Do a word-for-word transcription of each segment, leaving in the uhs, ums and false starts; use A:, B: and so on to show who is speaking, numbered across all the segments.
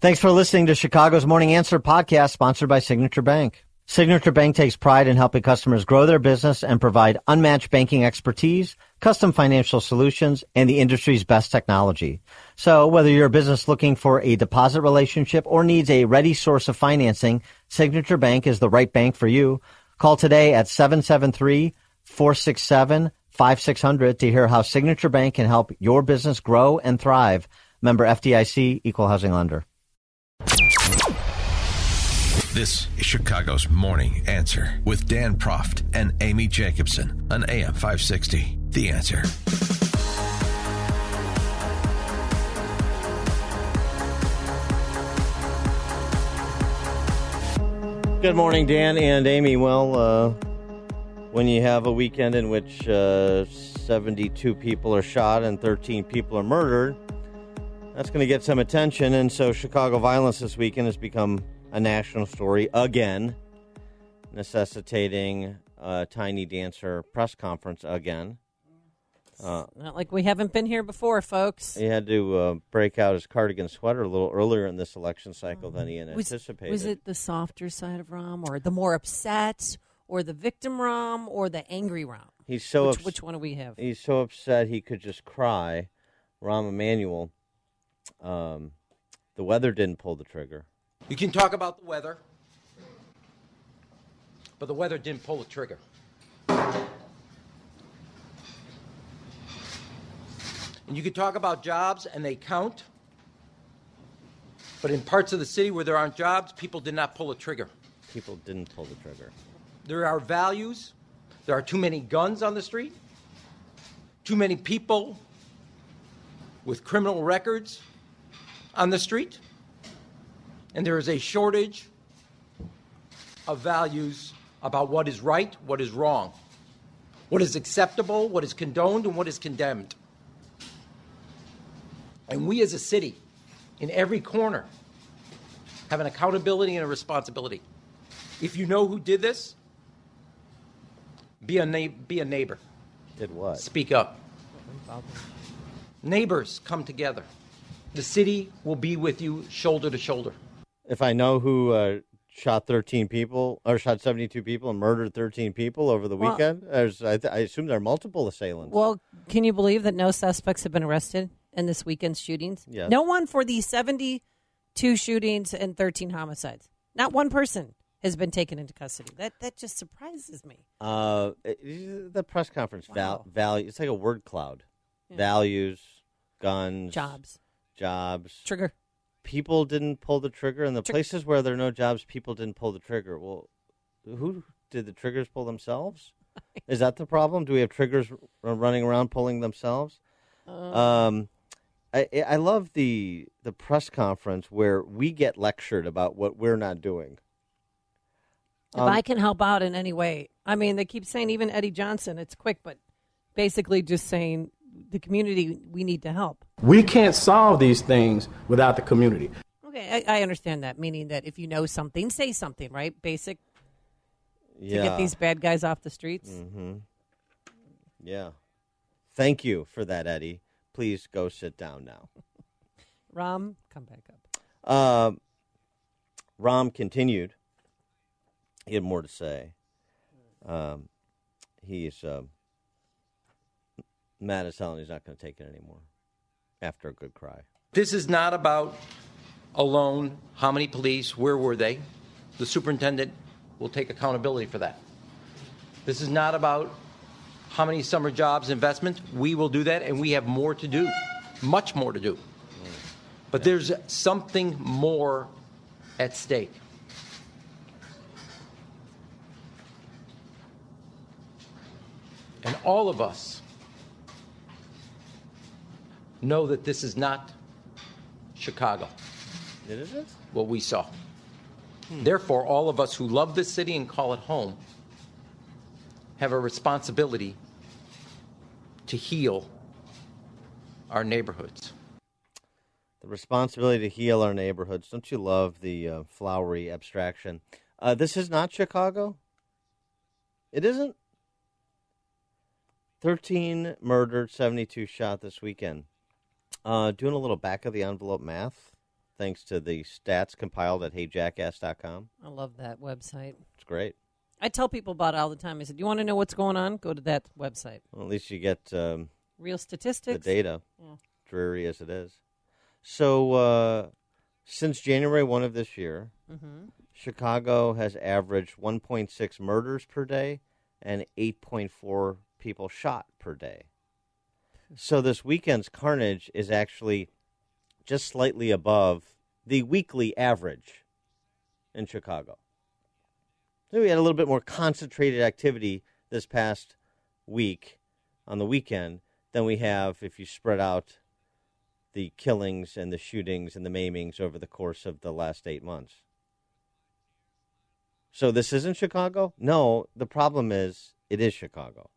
A: Thanks for listening to Chicago's Morning Answer podcast, sponsored by Signature Bank. Signature Bank takes pride in helping customers grow their business and provide unmatched banking expertise, custom financial solutions, and the industry's best technology. So whether you're a business looking for a deposit relationship or needs a ready source of financing, Signature Bank is the right bank for you. Call today at seven seven three, four six seven, five six zero zero to hear how Signature Bank can help your business grow and thrive. Member F D I C, Equal Housing Lender.
B: This is Chicago's Morning Answer with Dan Proft and Amy Jacobson on A M five sixty. The Answer.
A: Good morning, Dan and Amy. Well, uh, when you have a weekend in which uh, seventy-two people are shot and thirteen people are murdered, that's going to get some attention. And so Chicago violence this weekend has become a national story again, necessitating a Tiny Dancer press conference again. Uh,
C: Not like we haven't been here before, folks.
A: He had to uh, break out his cardigan sweater a little earlier in this election cycle than he had
C: was,
A: anticipated.
C: Was it the softer side of Rom, or the more upset, or the victim Rom, or the angry Rom?
A: He's so
C: which,
A: ups-
C: which one do we have?
A: He's so upset he could just cry. Rahm Emanuel, um, the weather didn't pull the trigger.
D: You can talk about the weather, but the weather didn't pull the trigger. And you can talk about jobs, and they count, but in parts of the city where there aren't jobs, people did not pull the trigger.
A: People didn't pull the trigger.
D: There are values. There are too many guns on the street, too many people with criminal records on the street. And there is a shortage of values about what is right, what is wrong, what is acceptable, what is condoned, and what is condemned. And we as a city, in every corner, have an accountability and a responsibility. If you know who did this, be a, na- be a neighbor.
A: Did what?
D: Speak up. Neighbors come together. The city will be with you shoulder to shoulder.
A: If I know who uh, shot thirteen people, or shot seventy-two people and murdered thirteen people over the
C: Well,
A: weekend, There's, I, th- I assume there are multiple assailants.
C: Well, can you believe that no suspects have been arrested in this weekend's shootings?
A: Yes.
C: No one for the seventy-two shootings and thirteen homicides. Not one person has been taken into custody. That that just surprises me.
A: Uh, it- the press conference, val-
C: Wow.
A: value, it's like a word cloud.
C: Yeah.
A: Values, guns,
C: Jobs.
A: jobs.
C: Trigger.
A: People didn't pull the trigger. In the
C: Trig-
A: places where there are no jobs, people didn't pull the trigger. Well, who did the triggers pull themselves? Is that the problem? Do we have triggers r- running around pulling themselves? Um, I, I love the the press conference where we get lectured about what we're not doing.
C: If
A: Um,
C: I can help out in any way. I mean, they keep saying even Eddie Johnson, it's quick, but basically just saying the community, we need to help.
E: We can't solve these things without the community.
C: Okay, I, I understand that, meaning that if you know something, say something, right? Basic
A: Yeah.
C: to get these bad guys off the streets.
A: Mm-hmm. Yeah. Thank you for that, Eddie. Please go sit down now.
C: Rom, come back up.
A: Uh, Rom continued. He had more to say. Um, he's uh, mad as hell, and he's not going to take it anymore after a good cry.
D: This is not about alone how many police, where were they. The superintendent will take accountability for that. This is not about how many summer jobs investment. We will do that, and we have more to do, much more to do. But there's something more at stake. And all of us know that this is not Chicago,
A: It isn't?
D: what we saw. Therefore, all of us who love this city and call it home have a responsibility to heal our neighborhoods.
A: The responsibility to heal our neighborhoods. Don't you love the uh, flowery abstraction? Uh, this is not Chicago? It isn't? thirteen murdered, seventy-two shot this weekend. Uh, doing a little back of the envelope math thanks to the stats compiled at hey jackass dot com.
C: I love that website.
A: It's great.
C: I tell people about it all the time. I said, you want to know what's going on? Go to that website.
A: Well, at least you get um,
C: real statistics.
A: The data,
C: yeah.
A: dreary as it is. So uh, since January first of this year,
C: mm-hmm.
A: Chicago has averaged one point six murders per day and eight point four people shot per day. So this weekend's carnage is actually just slightly above the weekly average in Chicago. So we had a little bit more concentrated activity this past week on the weekend than we have if you spread out the killings and the shootings and the maimings over the course of the last eight months. So this isn't Chicago? No, the problem is it is Chicago.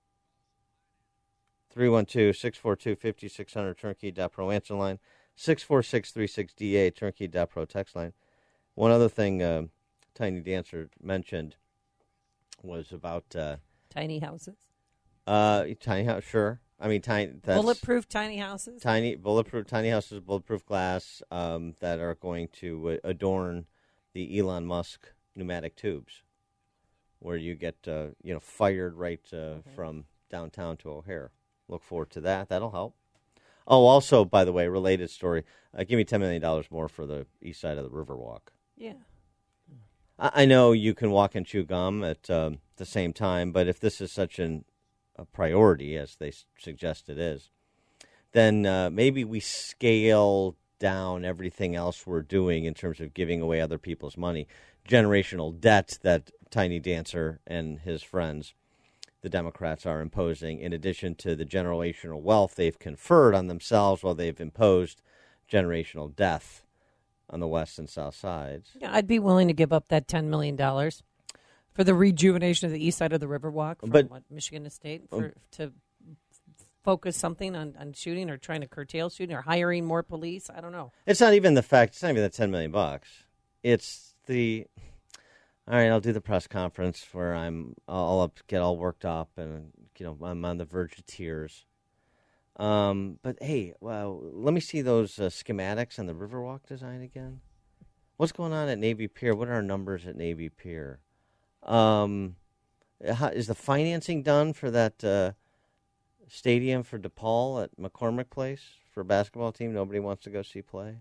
A: three one two, six four two, five six zero zero, turnkey dot pro answer line, six four six three six D A, turnkey dot pro text line. One other thing uh, Tiny Dancer mentioned was about... Uh,
C: tiny houses?
A: Uh, tiny house, sure. I mean, tiny. That's
C: bulletproof tiny houses.
A: Tiny bulletproof tiny houses, bulletproof glass um, that are going to uh, adorn the Elon Musk pneumatic tubes, where you get uh, you know fired right uh, okay. from downtown to O'Hare. Look forward to that. That'll help. Oh, also, by the way, related story. Uh, give me ten million dollars more for the east side of the Riverwalk.
C: Yeah.
A: I, I know you can walk and chew gum at um, the same time, but if this is such an a priority, as they suggest it is, then uh, maybe we scale down everything else we're doing in terms of giving away other people's money. Generational debt that Tiny Dancer and his friends, the Democrats, are imposing, in addition to the generational wealth they've conferred on themselves while they've imposed generational death on the west and south sides.
C: Yeah, I'd be willing to give up that ten million dollars. For the rejuvenation of the east side of the Riverwalk from
A: but,
C: what, Michigan State, for, um, to focus something on, on shooting or trying to curtail shooting or hiring more police. I don't know.
A: It's not even the fact. It's not even the ten million bucks. It's the all right. I'll do the press conference where I'm all up, get all worked up, and you know I'm on the verge of tears. Um, but hey, well, let me see those uh, schematics on the Riverwalk design again. What's going on at Navy Pier? What are our numbers at Navy Pier? Um, how, is the financing done for that uh, stadium for DePaul at McCormick Place for a basketball team nobody wants to go see play?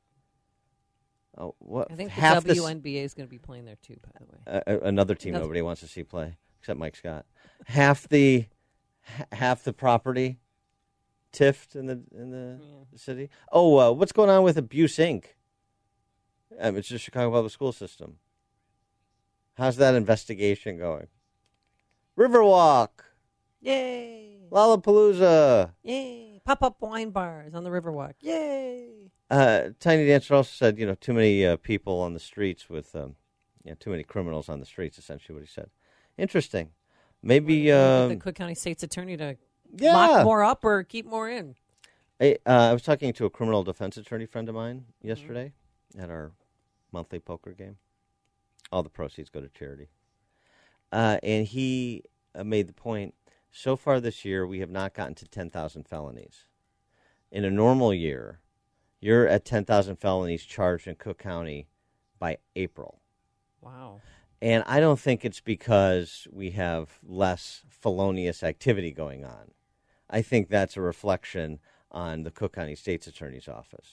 A: Oh, what?
C: I think the
A: half
C: W N B A is going to be playing there too, by the way.
A: Uh, another team another. nobody wants to see play, except Mike Scott. half the half the property tiffed in the in the yeah. city. Oh, uh, what's going on with Abuse Incorporated? Um, it's the Chicago Public School System. How's that investigation going? Riverwalk.
C: Yay.
A: Lollapalooza.
C: Yay. Pop-up wine bars on the Riverwalk. Yay.
A: Uh, Tiny Dancer also said, you know, too many uh, people on the streets with, um, you know, too many criminals on the streets, essentially what he said. Interesting. Maybe... Uh,
C: the Cook County State's Attorney to
A: yeah.
C: lock more up or keep more in.
A: I, uh, I was talking to a criminal defense attorney friend of mine yesterday mm-hmm. at our monthly poker game. All the proceeds go to charity. Uh, and he uh, made the point, so far this year, we have not gotten to ten thousand felonies. In a normal year, you're at ten thousand felonies charged in Cook County by April.
C: Wow.
A: And I don't think it's because we have less felonious activity going on. I think that's a reflection on the Cook County State's Attorney's Office.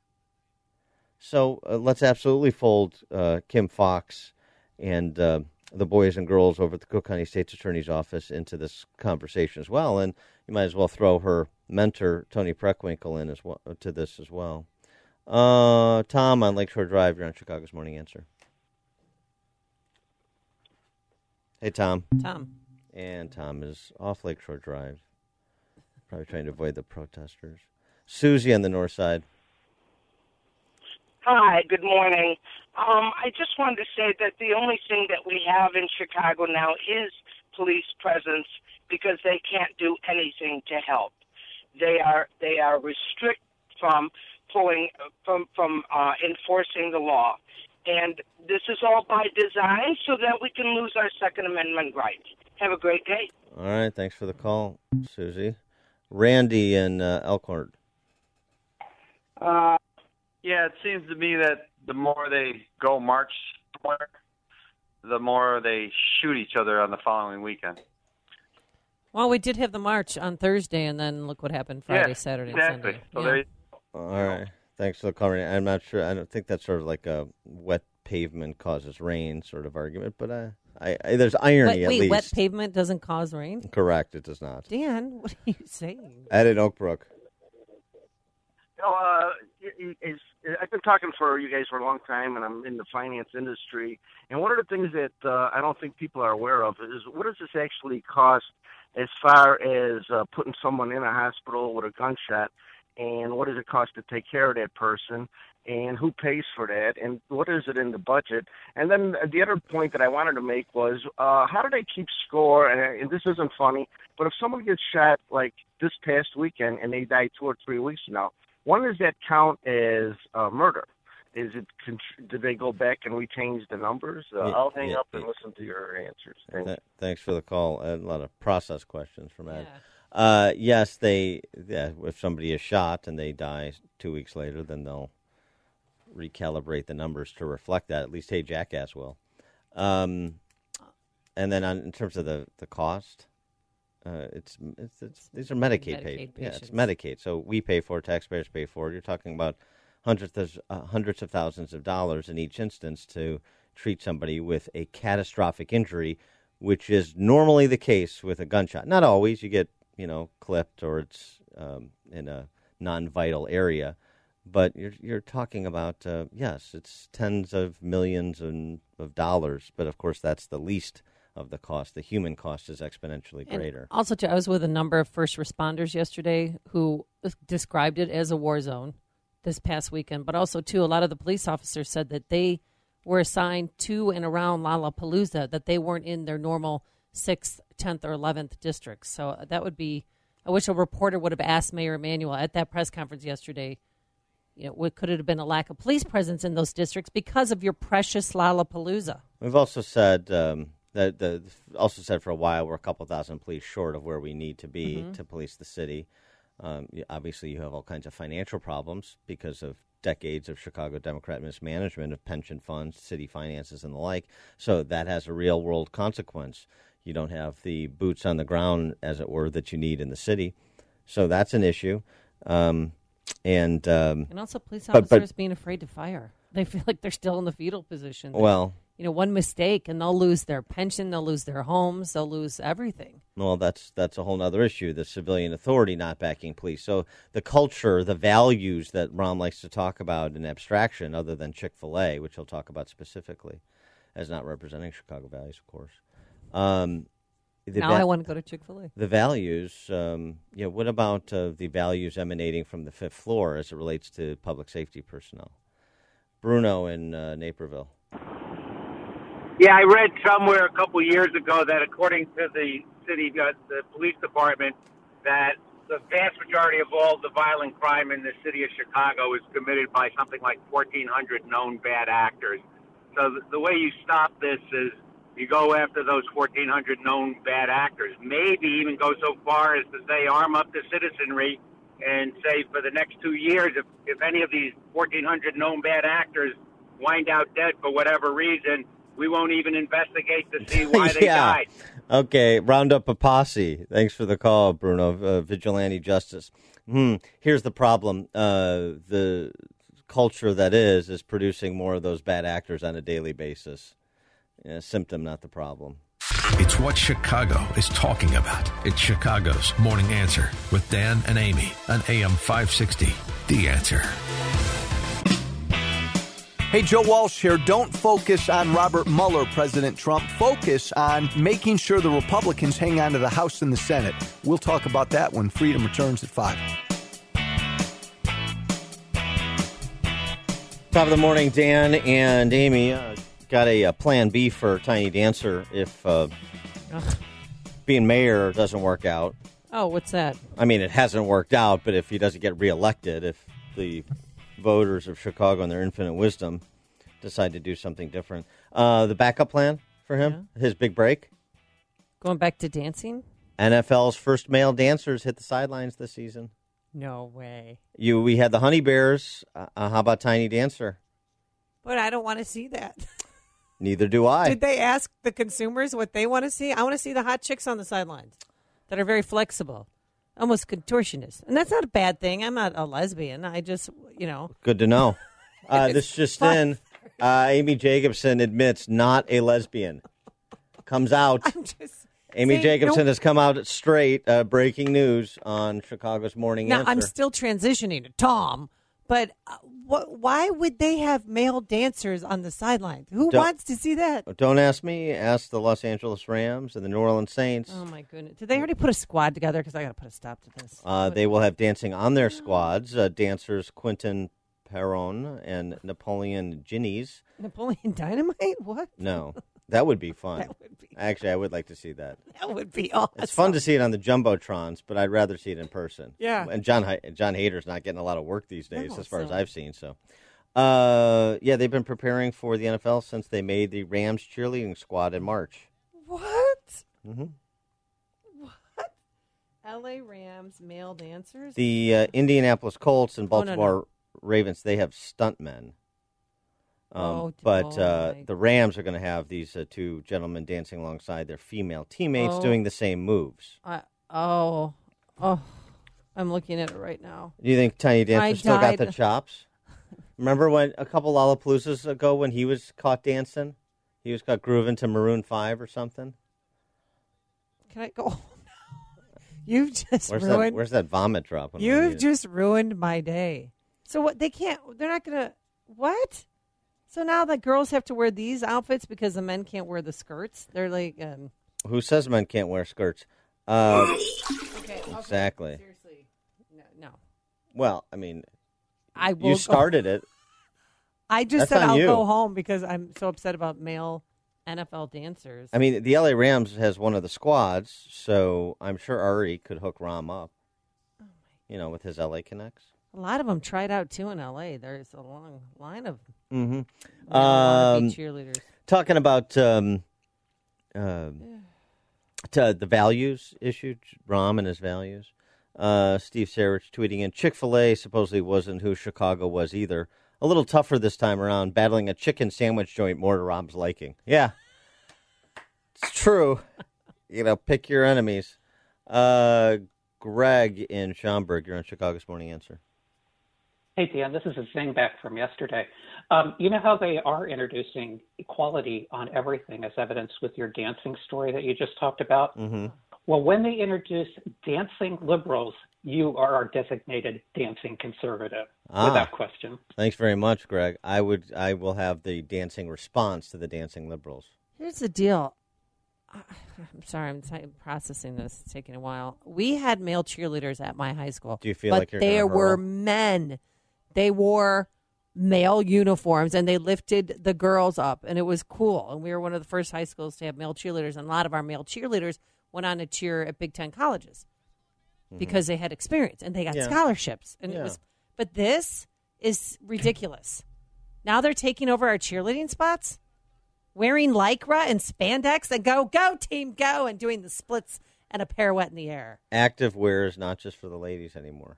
A: So uh, let's absolutely fold uh, Kim Fox and uh, the boys and girls over at the Cook County State's Attorney's Office into this conversation as well. And you might as well throw her mentor, Tony Preckwinkle, in as well, to this as well. Uh, Tom on Lakeshore Drive, you're on Chicago's Morning Answer. Hey, Tom.
C: Tom.
A: And Tom is off Lakeshore Drive, probably trying to avoid the protesters. Susie on the north side.
F: Hi, good morning. Um, I just wanted to say that the only thing that we have in Chicago now is police presence because they can't do anything to help. They are they are restricted from pulling from from uh, enforcing the law, and this is all by design so that we can lose our Second Amendment rights. Have a great day.
A: All right, thanks for the call, Susie. Randy in uh, Elkhorn.
G: Uh, Yeah, it seems to me that the more they go march somewhere, the more they shoot each other on the following weekend.
C: Well, we did have the march on Thursday, and then look what happened Friday,
G: yeah,
C: Saturday,
G: exactly.
C: and Sunday.
G: So
C: yeah.
G: there you
A: All right. Thanks for the comment. I'm not sure. I don't think that's sort of like a wet pavement causes rain sort of argument, but uh, I, I, there's irony
C: wait,
A: at
C: wait,
A: least.
C: wet pavement doesn't cause rain?
A: Correct. It does not.
C: Dan, what are you saying?
A: Ed in Oak Brook.
H: You know, uh, it, it's, I've been talking for you guys for a long time, and I'm in the finance industry. And one of the things that uh, I don't think people are aware of is what does this actually cost as far as uh, putting someone in a hospital with a gunshot, and what does it cost to take care of that person, and who pays for that, and what is it in the budget? And then the other point that I wanted to make was uh, how do they keep score? And, and this isn't funny, but if someone gets shot like this past weekend and they die two or three weeks from now, when does that count as uh, murder? Is it? Did they go back and we change the numbers? Uh,
A: Yeah,
H: I'll hang
A: yeah,
H: up and
A: yeah.
H: listen to your answers. Thank
A: Th- thanks for the call. A lot of process questions from Ed.
C: Yeah.
A: Uh, yes, they. Yeah, if somebody is shot and they die two weeks later, then they'll recalibrate the numbers to reflect that. At least, hey, Jackass will. Um, and then, on, in terms of the the cost, uh, it's, it's it's these are Medicaid,
C: Medicaid
A: paid. Yeah, it's
C: patients.
A: Medicaid. So we pay for it, taxpayers pay for it. You're talking about hundreds of uh, hundreds of thousands of dollars in each instance to treat somebody with a catastrophic injury, which is normally the case with a gunshot. Not always. You get, you know, clipped or it's um, in a non-vital area. But you're you're talking about, uh, yes, it's tens of millions and, of dollars. But, of course, that's the least of the cost. The human cost is exponentially
C: And
A: greater.
C: also, too, I was with a number of first responders yesterday who described it as a war zone this past weekend. But also, too, a lot of the police officers said that they were assigned to and around Lollapalooza, that they weren't in their normal sixth, tenth, or eleventh districts. So that would be, I wish a reporter would have asked Mayor Emanuel at that press conference yesterday, you know, what could it have been a lack of police presence in those districts because of your precious Lollapalooza?
A: We've also said um, that the also said for a while we're a couple thousand police short of where we need to be
C: Mm-hmm.
A: to police the city. Um, you- obviously, you have all kinds of financial problems because of decades of Chicago Democrat mismanagement of pension funds, city finances, and the like. So that has a real world consequence. You don't have the boots on the ground, as it were, that you need in the city. So that's an issue. Um, and um,
C: And also police
A: But-
C: officers
A: but-
C: being afraid to fire. They feel like they're still in the fetal position. They-
A: well,
C: you know, one mistake and they'll lose their pension, they'll lose their homes, they'll lose everything.
A: Well, that's that's a whole other issue, the civilian authority not backing police. So the culture, the values that Ron likes to talk about in abstraction, other than Chick-fil-A, which he'll talk about specifically, as not representing Chicago values, of course. Um, the
C: now
A: va-
C: I want to go to Chick-fil-A.
A: The values, um, you know, what about uh, the values emanating from the fifth floor as it relates to public safety personnel? Bruno in uh, Naperville.
I: Yeah, I read somewhere a couple years ago that according to the city, uh, the police department, that the vast majority of all the violent crime in the city of Chicago is committed by something like fourteen hundred known bad actors. So the, the way you stop this is you go after those fourteen hundred known bad actors. Maybe even go so far as to say arm up the citizenry and say for the next two years, if, if any of these fourteen hundred known bad actors wind out dead for whatever reason, we won't even investigate to see why they
A: Yeah.
I: died.
A: Okay, round up a posse. Thanks for the call, Bruno. Uh, vigilante justice. Hmm. Here's the problem. Uh, the culture that is is producing more of those bad actors on a daily basis. Yeah, symptom, not the problem.
B: It's what Chicago is talking about. It's Chicago's Morning Answer with Dan and Amy on A M five sixty. The Answer.
J: Hey, Joe Walsh here. Don't focus on Robert Mueller, President Trump. Focus on making sure the Republicans hang on to the House and the Senate. We'll talk about that when Freedom returns at five.
A: Top of the morning, Dan and Amy. Uh, got a, a plan B for Tiny Dancer if uh, being mayor doesn't work out.
C: Oh, what's that?
A: I mean, it hasn't worked out, but if he doesn't get reelected, if the voters of Chicago in their infinite wisdom decide to do something different. Uh, the backup plan for him, his big break.
C: Going back to dancing?
A: N F L's first male dancers hit the sidelines this season.
C: No way.
A: You, we had the Honey Bears. Uh, how about Tiny Dancer?
K: But I don't want to see that.
A: Neither do I.
K: Did they ask the consumers what they want to see? I want to see the hot chicks on the sidelines
C: that are very flexible, almost contortionist. And that's not a bad thing. I'm not a lesbian. I just, you know.
A: Good to know. Uh, this just in, uh, Amy Jacobson admits not a lesbian. Comes out.
K: I'm just
A: Amy
K: saying,
A: Jacobson
K: no.
A: has come out straight, uh, breaking news on Chicago's Morning
K: Now,
A: Answer.
K: I'm still transitioning to Tom, but uh, what? Why would they have male dancers on the sidelines? Who
A: Don't-
K: wants to see that?
A: Don't ask me. Ask the Los Angeles Rams and the New Orleans Saints.
C: Oh, my goodness. Did they already put a squad together? Because I got to put a stop to this.
A: Uh, they will have dancing on their squads. Uh, dancers Quentin Perron and Napoleon Ginnies.
C: Napoleon Dynamite? What?
A: No, that would be fun.
K: That would be
A: Actually, I would like to see that.
K: that would be awesome.
A: It's fun to see it on the jumbotrons, but I'd rather see it in person.
K: Yeah.
A: And John Hay- John Hader's not getting a lot of work these days,
K: No,
A: as far as
K: so-
A: I've seen. So, uh, yeah, they've been preparing for the N F L since they made the Rams cheerleading squad in March.
K: What?
A: Mm-hmm.
K: What?
C: L A Rams male dancers?
A: The uh, Indianapolis Colts and
C: Oh, no, no.
A: Baltimore Ravens, they have stuntmen. Um,
C: Oh,
A: but
C: oh,
A: uh,
C: my-
A: the Rams are going to have these uh, two gentlemen dancing alongside their female teammates
C: Oh.
A: doing the same moves.
C: I, oh, oh, I'm looking at it right now.
A: Do you think Tiny Dancer
C: I
A: still got the
C: died.
A: chops? Remember when a couple Lollapaloozas ago when he was caught dancing? He was caught grooving to Maroon five or something?
C: Can I go?
K: You've just
A: Where's that,
K: ruined.
A: where's that vomit drop? when we
K: You've
A: need it?
K: just ruined my day.
C: So what? They can't. They're not gonna. What? So now the girls have to wear these outfits because the men can't wear the skirts. They're like, um,
A: Who says men can't wear skirts? Uh,
C: okay, okay,
A: exactly.
C: seriously, no, no.
A: Well, I mean,
K: I will
A: you
K: go-
A: started it.
K: I just
A: That's
K: said
A: on
K: I'll
A: you.
K: go home because I'm
C: So upset about male N F L dancers.
A: I mean, the L A Rams has one of the squads, so I'm sure Ari could hook Rom up. You know, with his L A connects.
C: A lot of them tried out too in L A. There's a long line of
A: Mm-hmm.
C: wannabe
A: Um,
C: cheerleaders.
A: talking about um, uh, to the values issue, Rom and his values. Uh, Steve Sarich tweeting in, Chick-fil-A supposedly wasn't who Chicago was either. A little tougher this time around, battling a chicken sandwich joint more to Rob's liking. Yeah, it's true. You know, pick your enemies. Uh, Greg in Schaumburg, you're on Chicago's Morning Answer.
L: Hey, Dan, this is a zing back from yesterday. Um, you know how they are introducing equality on everything as evidenced with your dancing story that you just talked about?
A: Mm-hmm.
L: Well, when they introduce dancing liberals, you are our designated dancing conservative,
A: Ah.
L: without question.
A: Thanks very much, Greg. I would, I will have the dancing response to the dancing liberals.
C: Here's the deal. I- I'm sorry, I'm t- processing this. It's taking a while. We had male cheerleaders at my high school.
A: Do you feel
C: but
A: like you're
C: there
A: gonna
C: were
A: hurl?
C: men. They wore male uniforms and they lifted the girls up, and it was cool. And we were one of the first high schools to have male cheerleaders, and a lot of our male cheerleaders went on to cheer at Big Ten colleges because they had experience and they got
A: Yeah.
C: scholarships. And
A: Yeah.
C: it was, but this is ridiculous. Now they're taking over our cheerleading spots, wearing lycra and spandex, and go, go team, go, and doing the splits and a pirouette in the air.
A: Active wear is not just for the ladies anymore.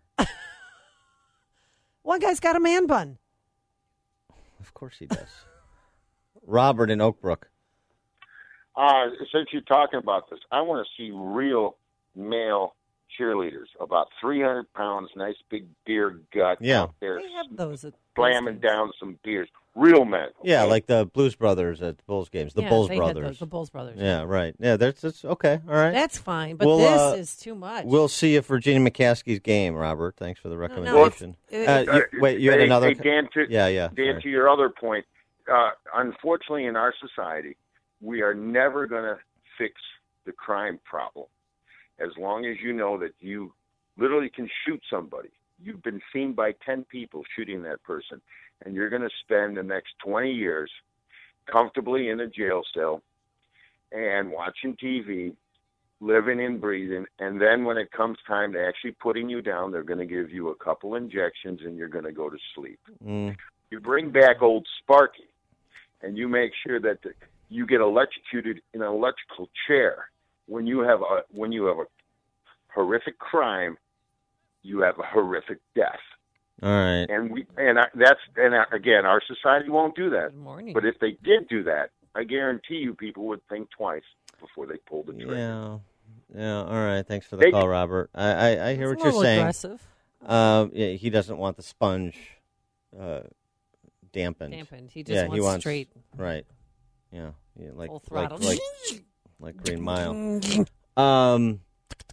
C: One guy's got a man bun.
A: Of course he does. Robert in Oak Brook.
M: Uh, since you're talking about this, I want to see real male cheerleaders, about three hundred pounds, nice big beer gut
A: Yeah.
M: out there,
C: They have those. At
M: slamming down some beers. Real men.
A: Yeah, like the Blues Brothers at the Bulls games. The
C: Yeah,
A: Bulls
C: they had
A: Brothers.
C: those, the Bulls Brothers.
A: Yeah, right. Yeah, that's, that's okay. All right.
C: That's fine, but
A: We'll,
C: this
A: uh,
C: is too much.
A: We'll see if Virginia McCaskey's game, Robert. Thanks for the
C: no,
A: recommendation.
C: it's-
A: uh, you, wait, you had
M: Hey,
A: another.
M: hey, Dan, to,
A: yeah, yeah.
M: Dan,
A: sorry.
M: to your other point, uh, unfortunately, in our society, we are never going to fix the crime problem as long as you know that you literally can shoot somebody. You've been seen by ten people shooting that person, and you're going to spend the next twenty years comfortably in a jail cell and watching T V, living and breathing, and then when it comes time to actually putting you down, they're going to give you a couple injections and you're going to go to sleep.
A: Mm.
M: You bring back old Sparky, and you make sure that the, you get electrocuted in an electrical chair when you have a when you have a horrific crime you have a horrific death.
A: All right.
M: And we and I, that's and I, again, our society won't do that.
C: Good morning.
M: But if they did do that, I guarantee you, people would think twice before they pulled the trigger.
A: Yeah. Yeah. All right. Thanks for the
M: They-
A: call, Robert. I I, I hear
C: It's
A: what
C: a
A: you're
C: little
A: saying.
C: aggressive.
A: Uh, yeah, he doesn't want the sponge uh, dampened.
C: Dampened. He just
A: yeah,
C: wants
A: he wants
C: straight.
A: Right. Yeah. yeah like,
C: Full
A: like
C: throttle.
A: like like Green Mile. Um.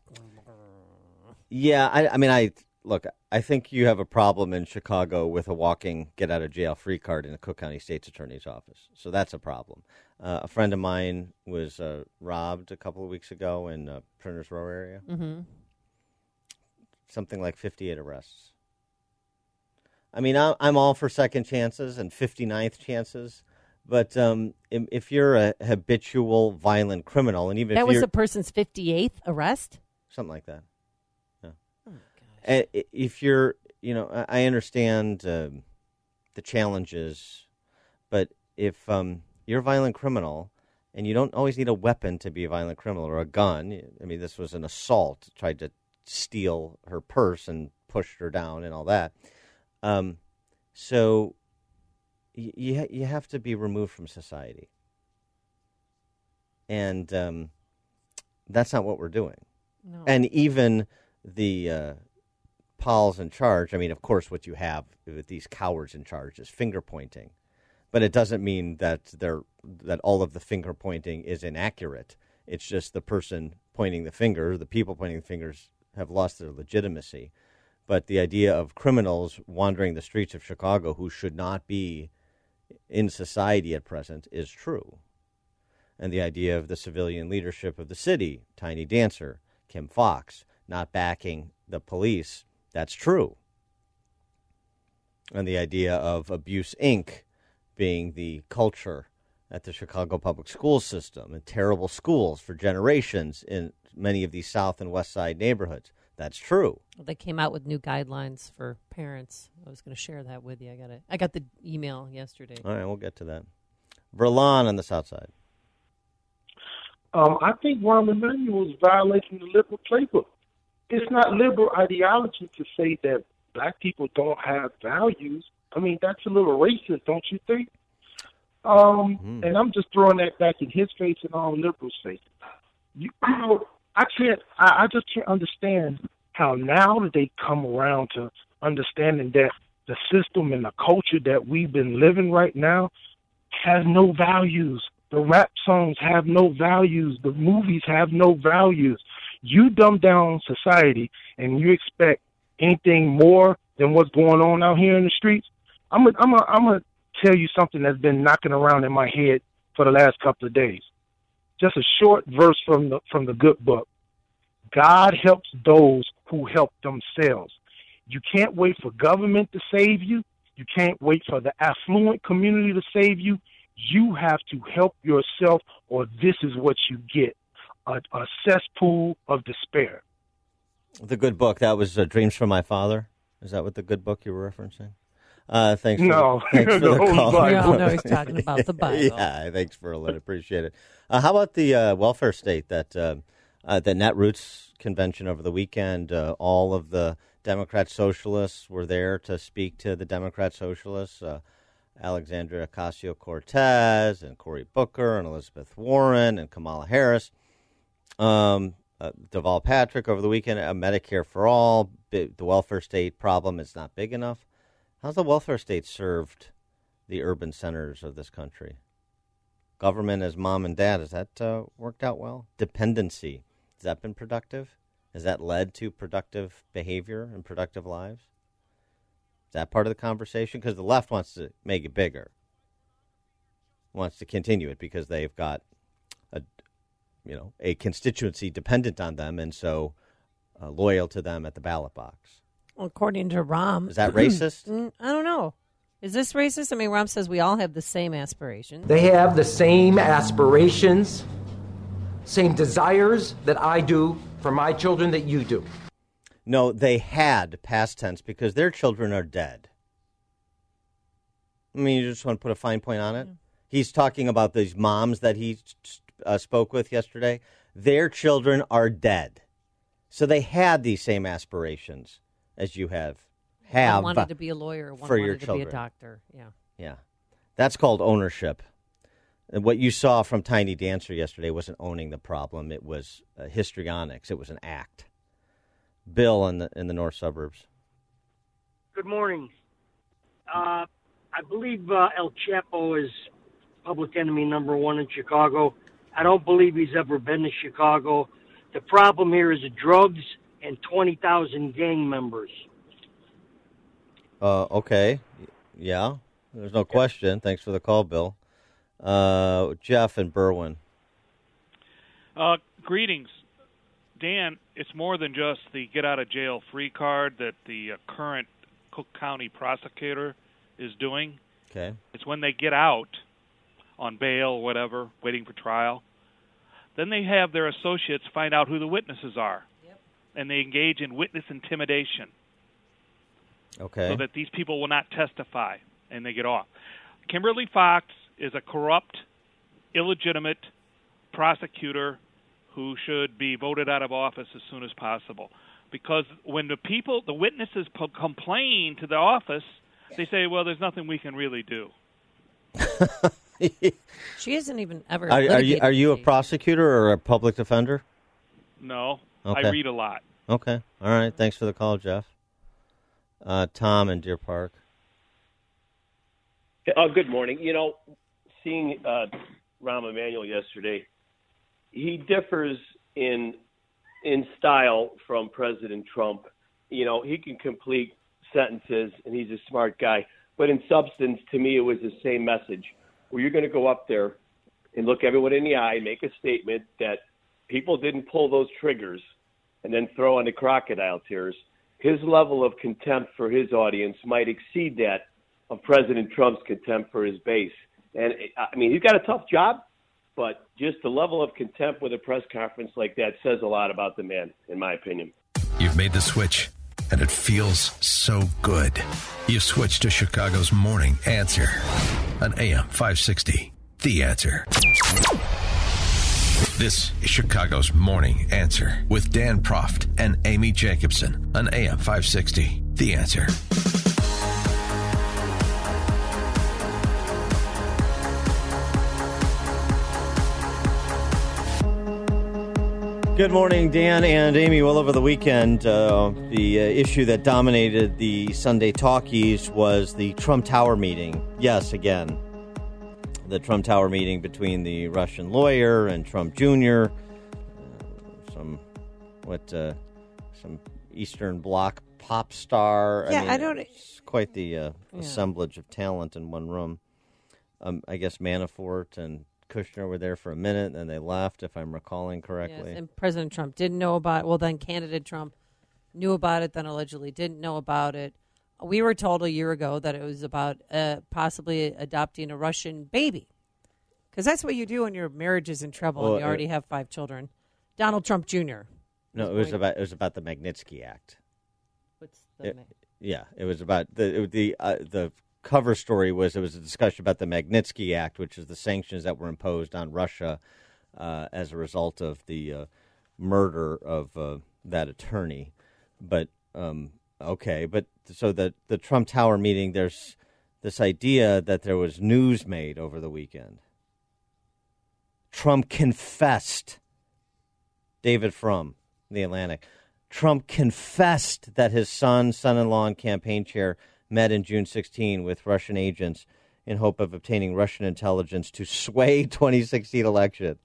A: Yeah. I. I mean, I look. I think you have a problem in Chicago with a walking get out of jail free card in the Cook County State's Attorney's office. So that's a problem. Uh, a friend of mine was uh, robbed a couple of weeks ago in uh, Printers Row area.
C: Mm-hmm.
A: Something like fifty-eight arrests. I mean, I- I'm all for second chances and fifty-ninth chances, but um, if, if you're a habitual violent criminal, and even
C: That
A: if
C: was
A: you're
C: the person's fifty-eighth arrest?
A: something like that, yeah.
C: Oh,
A: And i- if you're, you know, I I understand um the challenges, but if um, you're a violent criminal and you don't always need a weapon to be a violent criminal or a gun. I mean, this was an assault, tried to steal her purse and pushed her down and all that. Um, so y- you ha- you have to be removed from society, and um, that's not what we're doing.
C: No.
A: And even the uh, pals in charge. I mean, of course, what you have with these cowards in charge is finger pointing, but it doesn't mean that they're that all of the finger pointing is inaccurate. It's just the person pointing the finger, the people pointing the fingers, have lost their legitimacy. But the idea of criminals wandering the streets of Chicago who should not be in society at present is true. And the idea of the civilian leadership of the city, Tiny Dancer, Kim Fox, not backing the police, that's true. And the idea of Abuse Incorporated being the culture at the Chicago public school system and terrible schools for generations in many of these South and West Side neighborhoods. That's true.
C: They came out with new guidelines for parents. I was going to share that with you. I got it. I got the email yesterday.
A: All right, we'll get to that. Verlon on the South Side.
N: Um, I think Rahm Emanuel is violating the liberal playbook. It's not liberal ideology to say that black people don't have values. I mean, that's a little racist, don't you think? Um,
A: Mm.
N: And I'm just throwing that back in his face and all liberals' face. You, you know, I can't. I, I just can't understand how now that they come around to understanding that the system and the culture that we've been living right now has no values. The rap songs have no values. The movies have no values. You dumb down society and you expect anything more than what's going on out here in the streets. I'm gonna, I'm gonna, I'm gonna tell you something that's been knocking around in my head for the last couple of days. Just a short verse from the from the good book. God helps those who help themselves. You can't wait for government to save you. You can't wait for the affluent community to save you. You have to help yourself, or this is what you get, a, a cesspool of despair.
A: The good book, that was uh, Dreams from My Father. Is that what the good book you were referencing? Uh, thanks. For
N: No,
A: the, thanks for
N: the
A: the
N: Holy
A: call.
N: Bible.
C: We all know he's talking about the Bible.
A: Yeah, thanks for it. Appreciate it. Uh, how about the uh, welfare state that uh, uh, the Netroots convention over the weekend? Uh, all of the Democrat socialists were there to speak to the Democrat socialists. Uh, Alexandria Ocasio-Cortez and Cory Booker and Elizabeth Warren and Kamala Harris. Um, uh, Deval Patrick over the weekend. Uh, Medicare for all. The welfare state problem is not big enough. How's the welfare state served the urban centers of this country? Government as mom and dad, has that uh, worked out well? Dependency, has that been productive? Has that led to productive behavior and productive lives? Is that part of the conversation? Because the left wants to make it bigger, wants to continue it because they've got a, you know, a constituency dependent on them, and so uh, loyal to them at the ballot box.
C: Well, according to Rahm.
A: Is that racist?
C: Mm, I don't know. Is this racist? I mean, Rahm says we all have the same aspirations.
D: They have the same aspirations, same desires that I do for my children that you do.
A: No, they had, past tense, because their children are dead. I mean, you just want to put a fine point on it? Mm. He's talking about these moms that he uh, spoke with yesterday. Their children are dead. So they had these same aspirations as you have have
C: one wanted to be a lawyer, one
A: for
C: wanted
A: your
C: to
A: children.
C: be a doctor. Yeah.
A: Yeah. That's called ownership. And what you saw from Tiny Dancer yesterday wasn't owning the problem. It was uh, histrionics. It was an act. Bill in the in the north suburbs.
O: Good morning. Uh, I believe uh, El Chapo is public enemy number one in Chicago. I don't believe he's ever been to Chicago. The problem here is drugs and twenty thousand gang members.
A: Uh, okay. Yeah. There's no question. Thanks for the call, Bill. Uh, Jeff and Berwyn.
P: Uh, greetings. Dan, it's more than just the get-out-of-jail-free card that the uh, current Cook County prosecutor is doing.
A: Okay.
P: It's when they get out on bail or whatever, waiting for trial. Then they have their associates find out who the witnesses are. Yep. And they engage in witness intimidation.
A: Okay.
P: So that these people will not testify, and they get off. Kimberly Fox is a corrupt, illegitimate prosecutor who should be voted out of office as soon as possible. Because when the people, the witnesses po- complain to the office, they say, well, there's nothing we can really do.
C: She isn't even ever
A: Are, are you
C: litigated
A: are you a
C: case.
A: prosecutor or a public defender?
P: No,
A: Okay.
P: I read a lot.
A: Okay. All right. Thanks for the call, Jeff. Uh, Tom in Deer Park.
Q: Uh, good morning. You know, seeing uh, Rahm Emanuel yesterday, he differs in in style from President Trump. You know, he can complete sentences, and he's a smart guy. But in substance, to me, it was the same message, where you're going to go up there and look everyone in the eye and make a statement that people didn't pull those triggers and then throw on the crocodile tears. His level of contempt for his audience might exceed that of President Trump's contempt for his base. And, I mean, he's got a tough job, but just the level of contempt with a press conference like that says a lot about the man, in my opinion.
B: You've made the switch, and it feels so good. You've switched to Chicago's Morning Answer on A M five sixty. The Answer. This is Chicago's Morning Answer with Dan Proft and Amy Jacobson on A M five sixty. The Answer.
A: Good morning, Dan and Amy. Well, over the weekend, uh, the uh, issue that dominated the Sunday talkies was the Trump Tower meeting. Yes, again, the Trump Tower meeting between the Russian lawyer and Trump Junior Uh, some, what, uh, some Eastern Bloc pop star.
K: Yeah,
A: I, mean,
K: I don't-
A: It's quite the uh,
K: Yeah.
A: assemblage of talent in one room. Um, I guess Manafort and Kushner were there for a minute, and then they left, if I'm recalling correctly.
C: Yes, and President Trump didn't know about it. Well, then candidate Trump knew about it, then allegedly didn't know about it. We were told a year ago that it was about uh, possibly adopting a Russian baby. Because that's what you do when your marriage is in trouble
A: Well,
C: and you already
A: it-
C: have five children. Donald Trump Junior
A: No, it was about it was about the Magnitsky Act.
C: What's the
A: It-
C: ma-
A: yeah, it was about the it, the uh, the cover story was it was a discussion about the Magnitsky Act, which is the sanctions that were imposed on Russia uh, as a result of the uh, murder of uh, that attorney. But um, okay, but so the the Trump Tower meeting, there's this idea that there was news made over the weekend. Trump confessed. David Frum, The Atlantic. Trump confessed that his son, son-in-law, and campaign chair met in June sixteenth with Russian agents in hope of obtaining Russian intelligence to sway twenty sixteen election.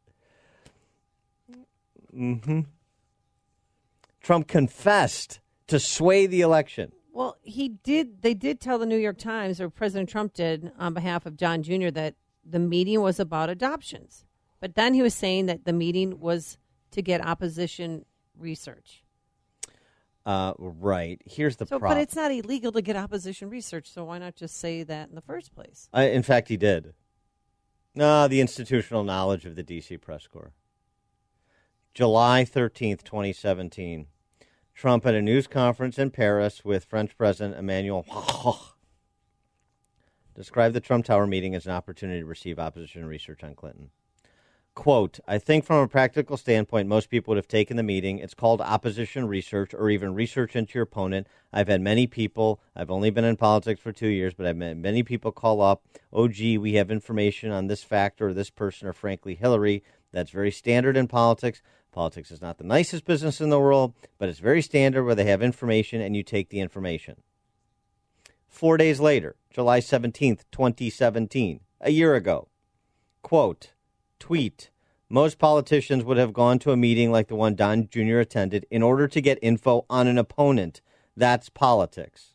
A: Mm-hmm. Trump confessed to sway the election.
C: Well, he did. They did tell the New York Times, or President Trump did, on behalf of John Junior, that the meeting was about adoptions. But then he was saying that the meeting was to get opposition research.
A: Uh, right. Here's the
C: So,
A: problem.
C: but it's not illegal to get opposition research, so why not just say that in the first place?
A: I, in fact, he did. No, the institutional knowledge of the D C press corps. July thirteenth, twenty seventeen. Trump at a news conference in Paris with French President Emmanuel Macron described the Trump Tower meeting as an opportunity to receive opposition research on Clinton. Quote, I think from a practical standpoint, most people would have taken the meeting. It's called opposition research or even research into your opponent. I've had many people, I've only been in politics for two years, but I've had many people call up, oh, gee, we have information on this factor or this person or frankly Hillary. That's very standard in politics. Politics is not the nicest business in the world, but it's very standard where they have information and you take the information. Four days later, July seventeenth, twenty seventeen, a year ago, quote, tweet, most politicians would have gone to a meeting like the one Don Junior attended in order to get info on an opponent. That's politics.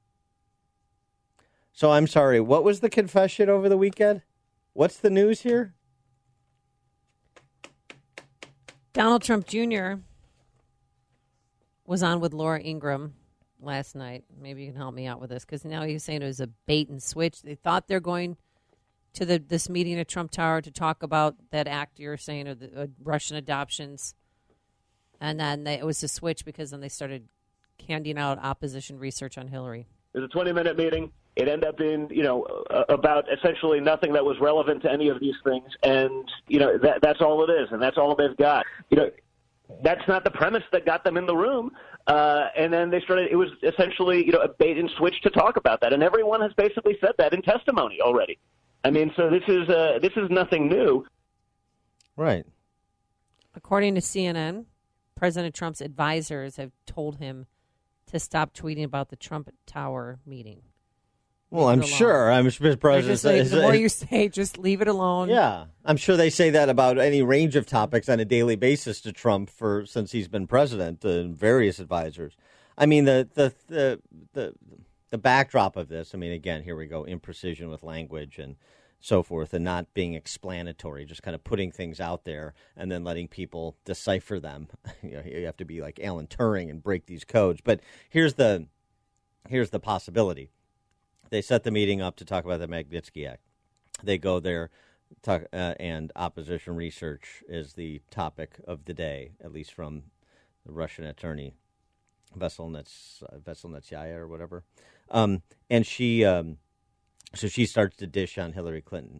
A: So I'm sorry, what was the confession over the weekend? What's the news here?
C: Donald Trump Junior was on with Laura Ingraham last night. Maybe you can help me out with this, because now he's saying it was a bait and switch. They thought they're going to the this meeting at Trump Tower to talk about that act you're saying, or the uh, Russian adoptions. And then they, it was a switch because then they started handing out opposition research on Hillary.
R: It was a twenty-minute meeting. It ended up being, you know, uh, about essentially nothing that was relevant to any of these things. And, you know, that, that's all it is, and that's all they've got. You know, that's not the premise that got them in the room. Uh, and then they started, it was essentially, you know, a bait and switch to talk about that. And everyone has basically said that in testimony already. I mean, so this is uh, this is nothing new.
A: Right.
C: According to C N N, President Trump's advisors have told him to stop tweeting about the Trump Tower meeting.
A: Well, I'm sure. I'm sure President.
K: Like, the more you say, just leave it alone.
A: Yeah, I'm sure they say that about any range of topics on a daily basis to Trump for since he's been president. Uh, various advisors. I mean, the the the the the backdrop of this. I mean, again, here we go, imprecision with language and so forth, and not being explanatory, just kind of putting things out there and then letting people decipher them. You know, you have to be like Alan Turing and break these codes. But here's the here's the possibility. They set the meeting up to talk about the Magnitsky Act. They go there, talk, uh, and opposition research is the topic of the day, at least from the Russian attorney, Veselnets, uh, Veselnetsaya or whatever. Um, and she, um, so she starts to dish on Hillary Clinton.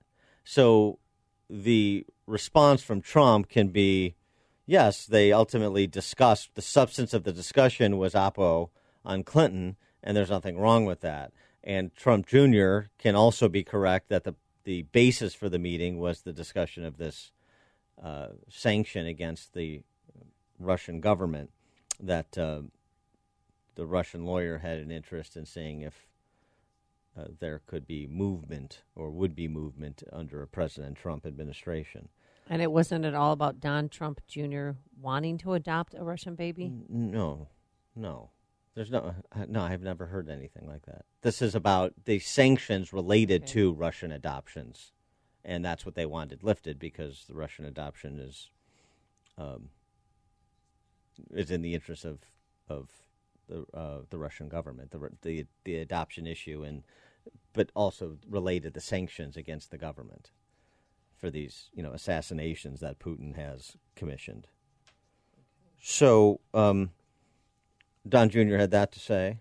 A: So the response from Trump can be, yes, they ultimately discussed, the substance of the discussion was oppo on Clinton, and there's nothing wrong with that. And Trump Junior can also be correct that the, the basis for the meeting was the discussion of this uh, sanction against the Russian government, that uh, the Russian lawyer had an interest in seeing if uh, there could be movement or would be movement under a President Trump administration.
C: And it wasn't at all about Don Trump Junior wanting to adopt a Russian baby?
A: No, no. There's no, no, I've never heard anything like that. This is about the sanctions related okay. to Russian adoptions, and that's what they wanted lifted because the Russian adoption is, um, is in the interest of of the uh, the Russian government, the the the adoption issue, and but also related to sanctions against the government for these, you know, assassinations that Putin has commissioned. So. Um, Don Junior had that to say.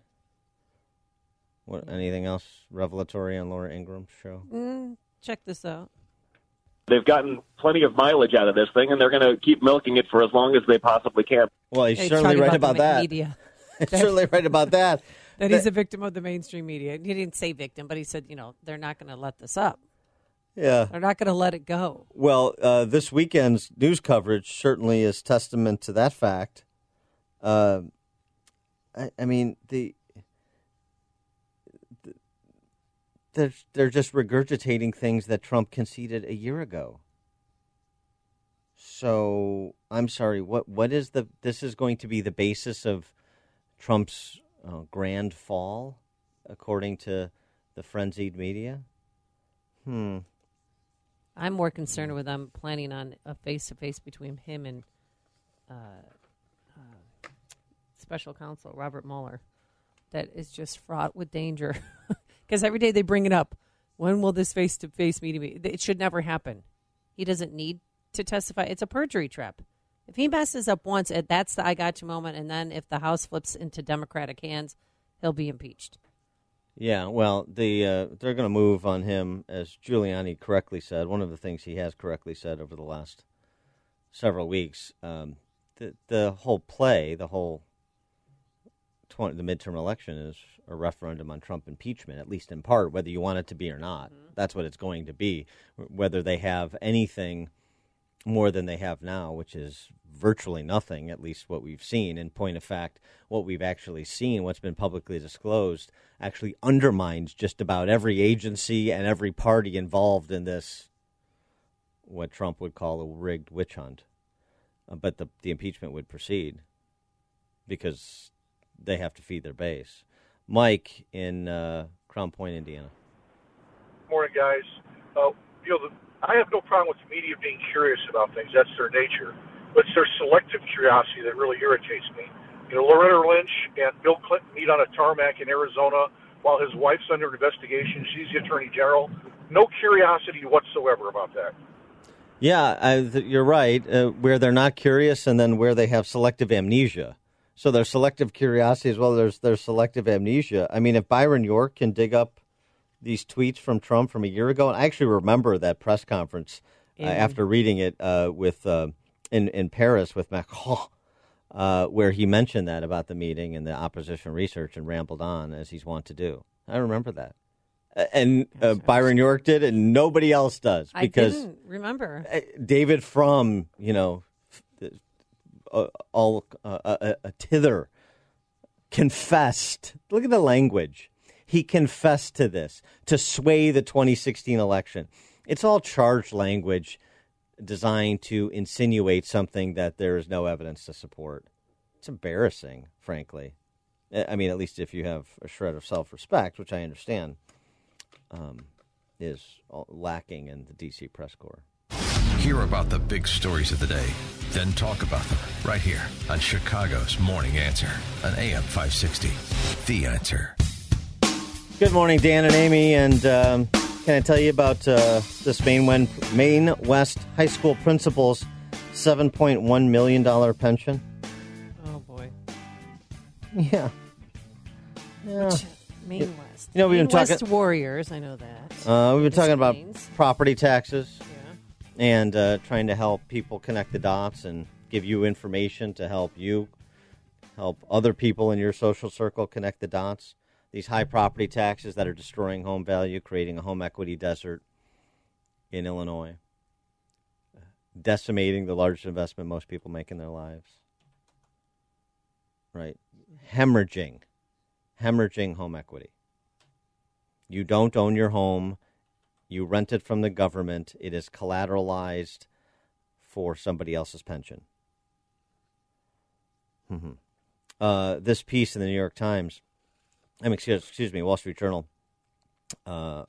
A: What? Anything else revelatory on Laura Ingraham's show?
C: Mm, check this out.
R: They've gotten plenty of mileage out of this thing, and they're going to keep milking it for as long as they possibly can.
A: Well, he's yeah, certainly right about, about that.
C: Media.
A: He's certainly right about that.
K: That he's a victim of the mainstream media. He didn't say victim, but he said, you know, they're not going to let this up.
A: Yeah.
K: They're not going to let it go.
A: Well, uh, this weekend's news coverage certainly is testament to that fact. Uh I, I mean, the, the they're, they're just regurgitating things that Trump conceded a year ago. So, I'm sorry, what what is the, this is going to be the basis of Trump's uh, grand fall, according to the frenzied media? Hmm.
C: I'm more concerned with them planning on a face-to-face between him and uh, uh, special counsel Robert Mueller that is just fraught with danger. Because every day they bring it up. When will this face-to-face meeting be? It should never happen. He doesn't need to testify. It's a perjury trap. If he messes up once, that's the I got you moment, and then if the House flips into Democratic hands, he'll be impeached.
A: Yeah, well, the uh, they're going to move on him, as Giuliani correctly said. One of the things he has correctly said over the last several weeks, um, the the whole play, the whole twenty, the midterm election is a referendum on Trump impeachment, at least in part, whether you want it to be or not. Mm-hmm. That's what it's going to be. Whether they have anything more than they have now, which is virtually nothing, at least what we've seen. In point of fact, what we've actually seen, what's been publicly disclosed, actually undermines just about every agency and every party involved in this, what Trump would call a rigged witch hunt. Uh, but the, the impeachment would proceed because they have to feed their base. Mike in uh, Crown Point, Indiana.
S: Morning, guys. Uh, you know, the, I have no problem with the media being curious about things. That's their nature. But it's their selective curiosity that really irritates me. You know, Loretta Lynch and Bill Clinton meet on a tarmac in Arizona while his wife's under investigation. She's the attorney general. No curiosity whatsoever about that.
A: Yeah, I, th- you're right. Uh, where they're not curious, and then where they have selective amnesia. So there's selective curiosity as well. There's there's selective amnesia. I mean, if Byron York can dig up these tweets from Trump from a year ago, and I actually remember that press conference uh, after reading it uh, with uh, in in Paris with Macron, uh, where he mentioned that about the meeting and the opposition research and rambled on as he's wont to do. I remember that. And uh, Byron York did, and nobody else does. Because
C: I didn't remember.
A: David Frum, you know, uh, all uh, a, a tither, confessed. Look at the language. He confessed to this, to sway the twenty sixteen election. It's all charged language designed to insinuate something that there is no evidence to support. It's embarrassing, frankly. I mean, at least if you have a shred of self-respect, which I understand. Um, is lacking in the D C press corps.
B: Hear about the big stories of the day, then talk about them right here on Chicago's Morning Answer on A M five sixty. The Answer.
A: Good morning, Dan and Amy. And um, can I tell you about uh, this Maine, Maine West High School principal's seven point one million dollars pension?
C: Oh, boy.
A: Yeah. Yeah.
C: Which, Maine West.
A: You know, we've
C: Maine
A: been talking
C: West Warriors. I know that.
A: Uh, we've been
C: The
A: talking about
C: Spains.
A: property taxes,
C: Yeah.
A: and uh, trying to help people connect the dots and give you information to help you help other people in your social circle connect the dots. These high property taxes that are destroying home value, creating a home equity desert in Illinois, decimating the largest investment most people make in their lives. Right, hemorrhaging, hemorrhaging home equity. You don't own your home. You rent it from the government. It is collateralized for somebody else's pension. Mm-hmm. Uh, this piece in the New York Times, I mean, excuse, excuse me, Wall Street Journal, uh,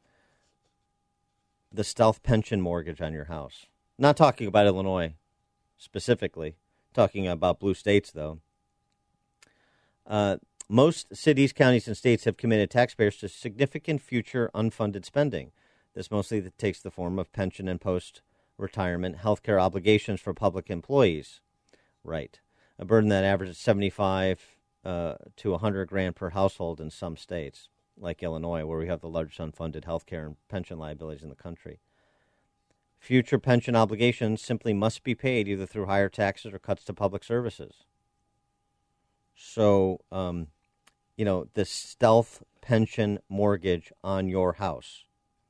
A: the stealth pension mortgage on your house. Not talking about Illinois specifically, talking about blue states, though. Uh, Most cities, counties, and states have committed taxpayers to significant future unfunded spending. This mostly takes the form of pension and post-retirement health care obligations for public employees. Right. A burden that averages seventy-five uh, to one hundred grand per household in some states, like Illinois, where we have the largest unfunded health care and pension liabilities in the country. Future pension obligations simply must be paid either through higher taxes or cuts to public services. So, um, you know, the stealth pension mortgage on your house.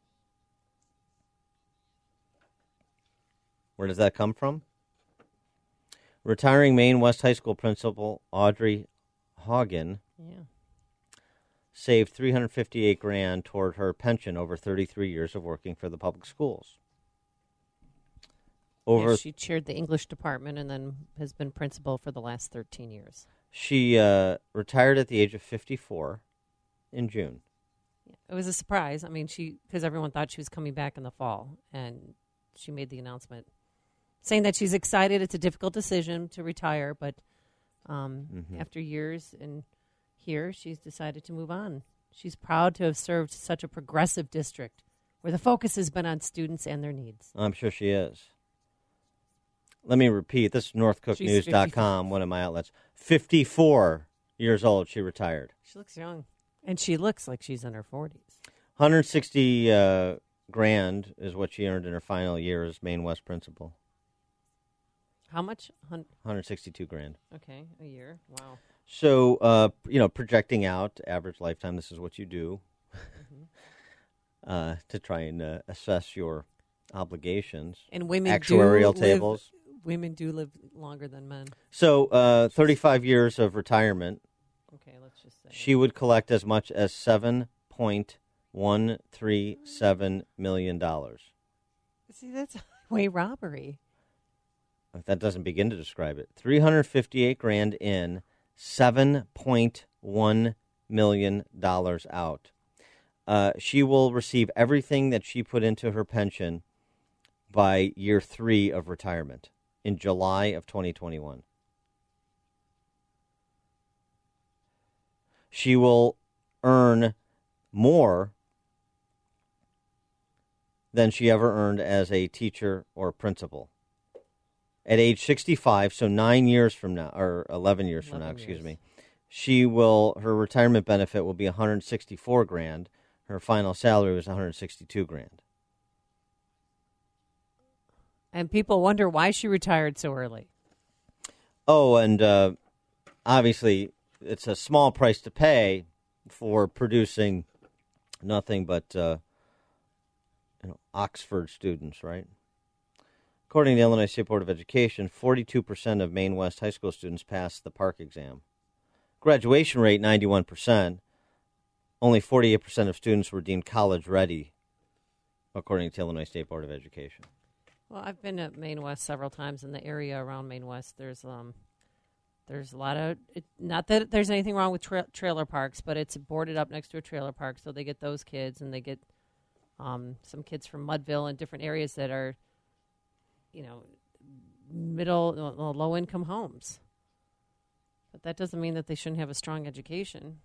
A: Where does that come from? Retiring Maine West High School principal Audrey Hagen
C: yeah.
A: saved three hundred fifty-eight grand toward her pension over thirty-three years of working for the public schools. Over
C: Yeah, she chaired the English department and then has been principal for the last thirteen years.
A: She uh, retired at the age of fifty-four in June.
C: It was a surprise. I mean, she because everyone thought she was coming back in the fall, and she made the announcement saying that she's excited. It's a difficult decision to retire, but um,
A: Mhm.
C: after years in here, she's decided to move on. She's proud to have served such a progressive district where the focus has been on students and their needs.
A: I'm sure she is. Let me repeat. This is north cook news dot com, one of my outlets. fifty-four years old, she retired.
C: She looks young. And she looks like she's in her forties.
A: one hundred sixty uh, grand is what she earned in her final year as Maine West principal.
C: How much? Hun-
A: one hundred sixty-two grand.
C: Okay, a year. Wow.
A: So, uh, you know, projecting out average lifetime, this is what you do mm-hmm. uh, to try and uh, assess your obligations.
C: And women
A: actuarial
C: do
A: tables.
C: Live, women do live longer than men.
A: So, uh, thirty-five years of retirement.
C: Okay, let's just say
A: she would collect as much as seven point one three seven million dollars.
C: See, that's highway robbery.
A: That doesn't begin to describe it. three hundred fifty-eight grand in, seven point one million dollars out. Uh, she will receive everything that she put into her pension by year three of retirement in July of twenty twenty-one. She will earn more than she ever earned as a teacher or principal. At age sixty-five, so nine years from now, or eleven years from now, excuse me, she will, her retirement benefit will be one hundred sixty-four grand. Her final salary was one hundred sixty-two grand.
C: And people wonder why she retired so early.
A: Oh, and uh, obviously it's a small price to pay for producing nothing but uh, you know, Oxford students, right? According to the Illinois State Board of Education, forty-two percent of Maine West high school students passed the PARCC exam. Graduation rate, ninety-one percent. Only forty-eight percent of students were deemed college ready, according to the Illinois State Board of Education.
C: Well, I've been at Maine West several times in the area around Maine West. There's um, there's a lot of, it, not that there's anything wrong with tra- trailer parks, but it's boarded up next to a trailer park, so they get those kids, and they get um, some kids from Mudville and different areas that are, you know, middle, low-income homes. But that doesn't mean that they shouldn't have a strong education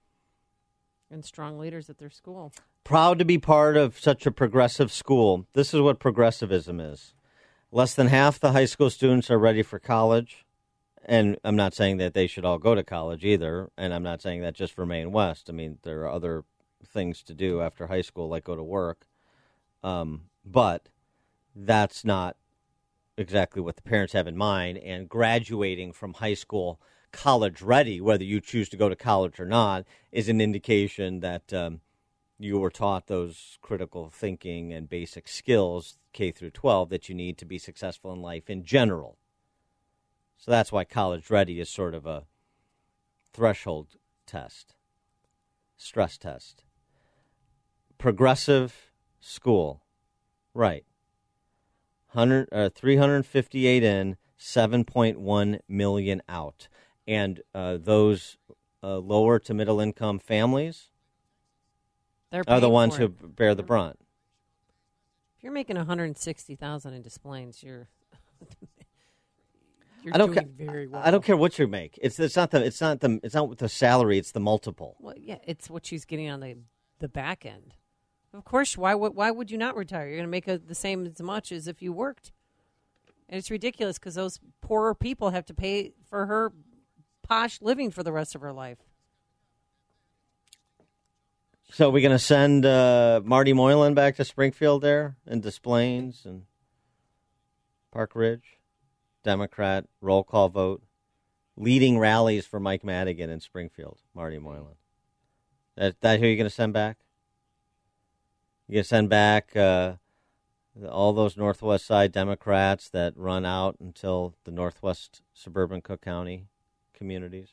C: and strong leaders at their school.
A: Proud to be part of such a progressive school. This is what progressivism is. Less than half the high school students are ready for college. And I'm not saying that they should all go to college either. And I'm not saying that just for Maine West. I mean, there are other things to do after high school, like go to work. Um, but that's not exactly what the parents have in mind. And graduating from high school college ready, whether you choose to go to college or not, is an indication that um, you were taught those critical thinking and basic skills, K through twelve, that you need to be successful in life in general. So that's why college ready is sort of a threshold test, stress test. Progressive school, right. one hundred, uh, three hundred fifty-eight in, seven point one million out. And uh, those uh, lower to middle income families
C: They're
A: are the
C: paying
A: ones
C: for
A: who
C: it.
A: bear the brunt.
C: If you're making one hundred sixty thousand dollars in displays, you're you're
A: I don't
C: doing
A: ca-
C: very well.
A: I don't care what you make. It's it's not the it's not the it's not the salary. It's the multiple.
C: Well, yeah, it's what she's getting on the the back end. Of course, why would why would you not retire? You're going to make a, the same as much as if you worked. And it's ridiculous because those poorer people have to pay for her posh living for the rest of her life.
A: So we're going to send uh, Marty Moylan back to Springfield there and Des Plaines and Park Ridge, Democrat, roll call vote, leading rallies for Mike Madigan in Springfield, Marty Moylan. That, that who you're going to send back? You're going to send back uh, all those Northwest Side Democrats that run out until the Northwest Suburban Cook County communities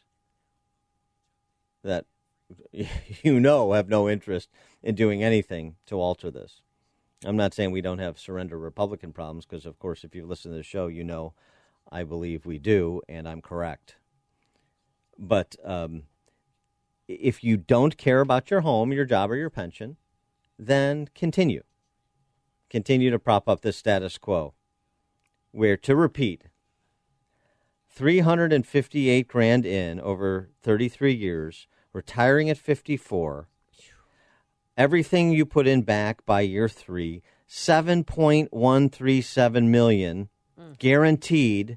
A: that you know have no interest in doing anything to alter this. I'm not saying we don't have surrender Republican problems, because, of course, if you listen to the show, you know I believe we do, and I'm correct. But um, if you don't care about your home, your job, or your pension, then continue. Continue to prop up this status quo, where, to repeat, three hundred fifty-eight grand in over thirty-three years, retiring at fifty-four, everything you put in back by year three, seven point one three seven million mm. guaranteed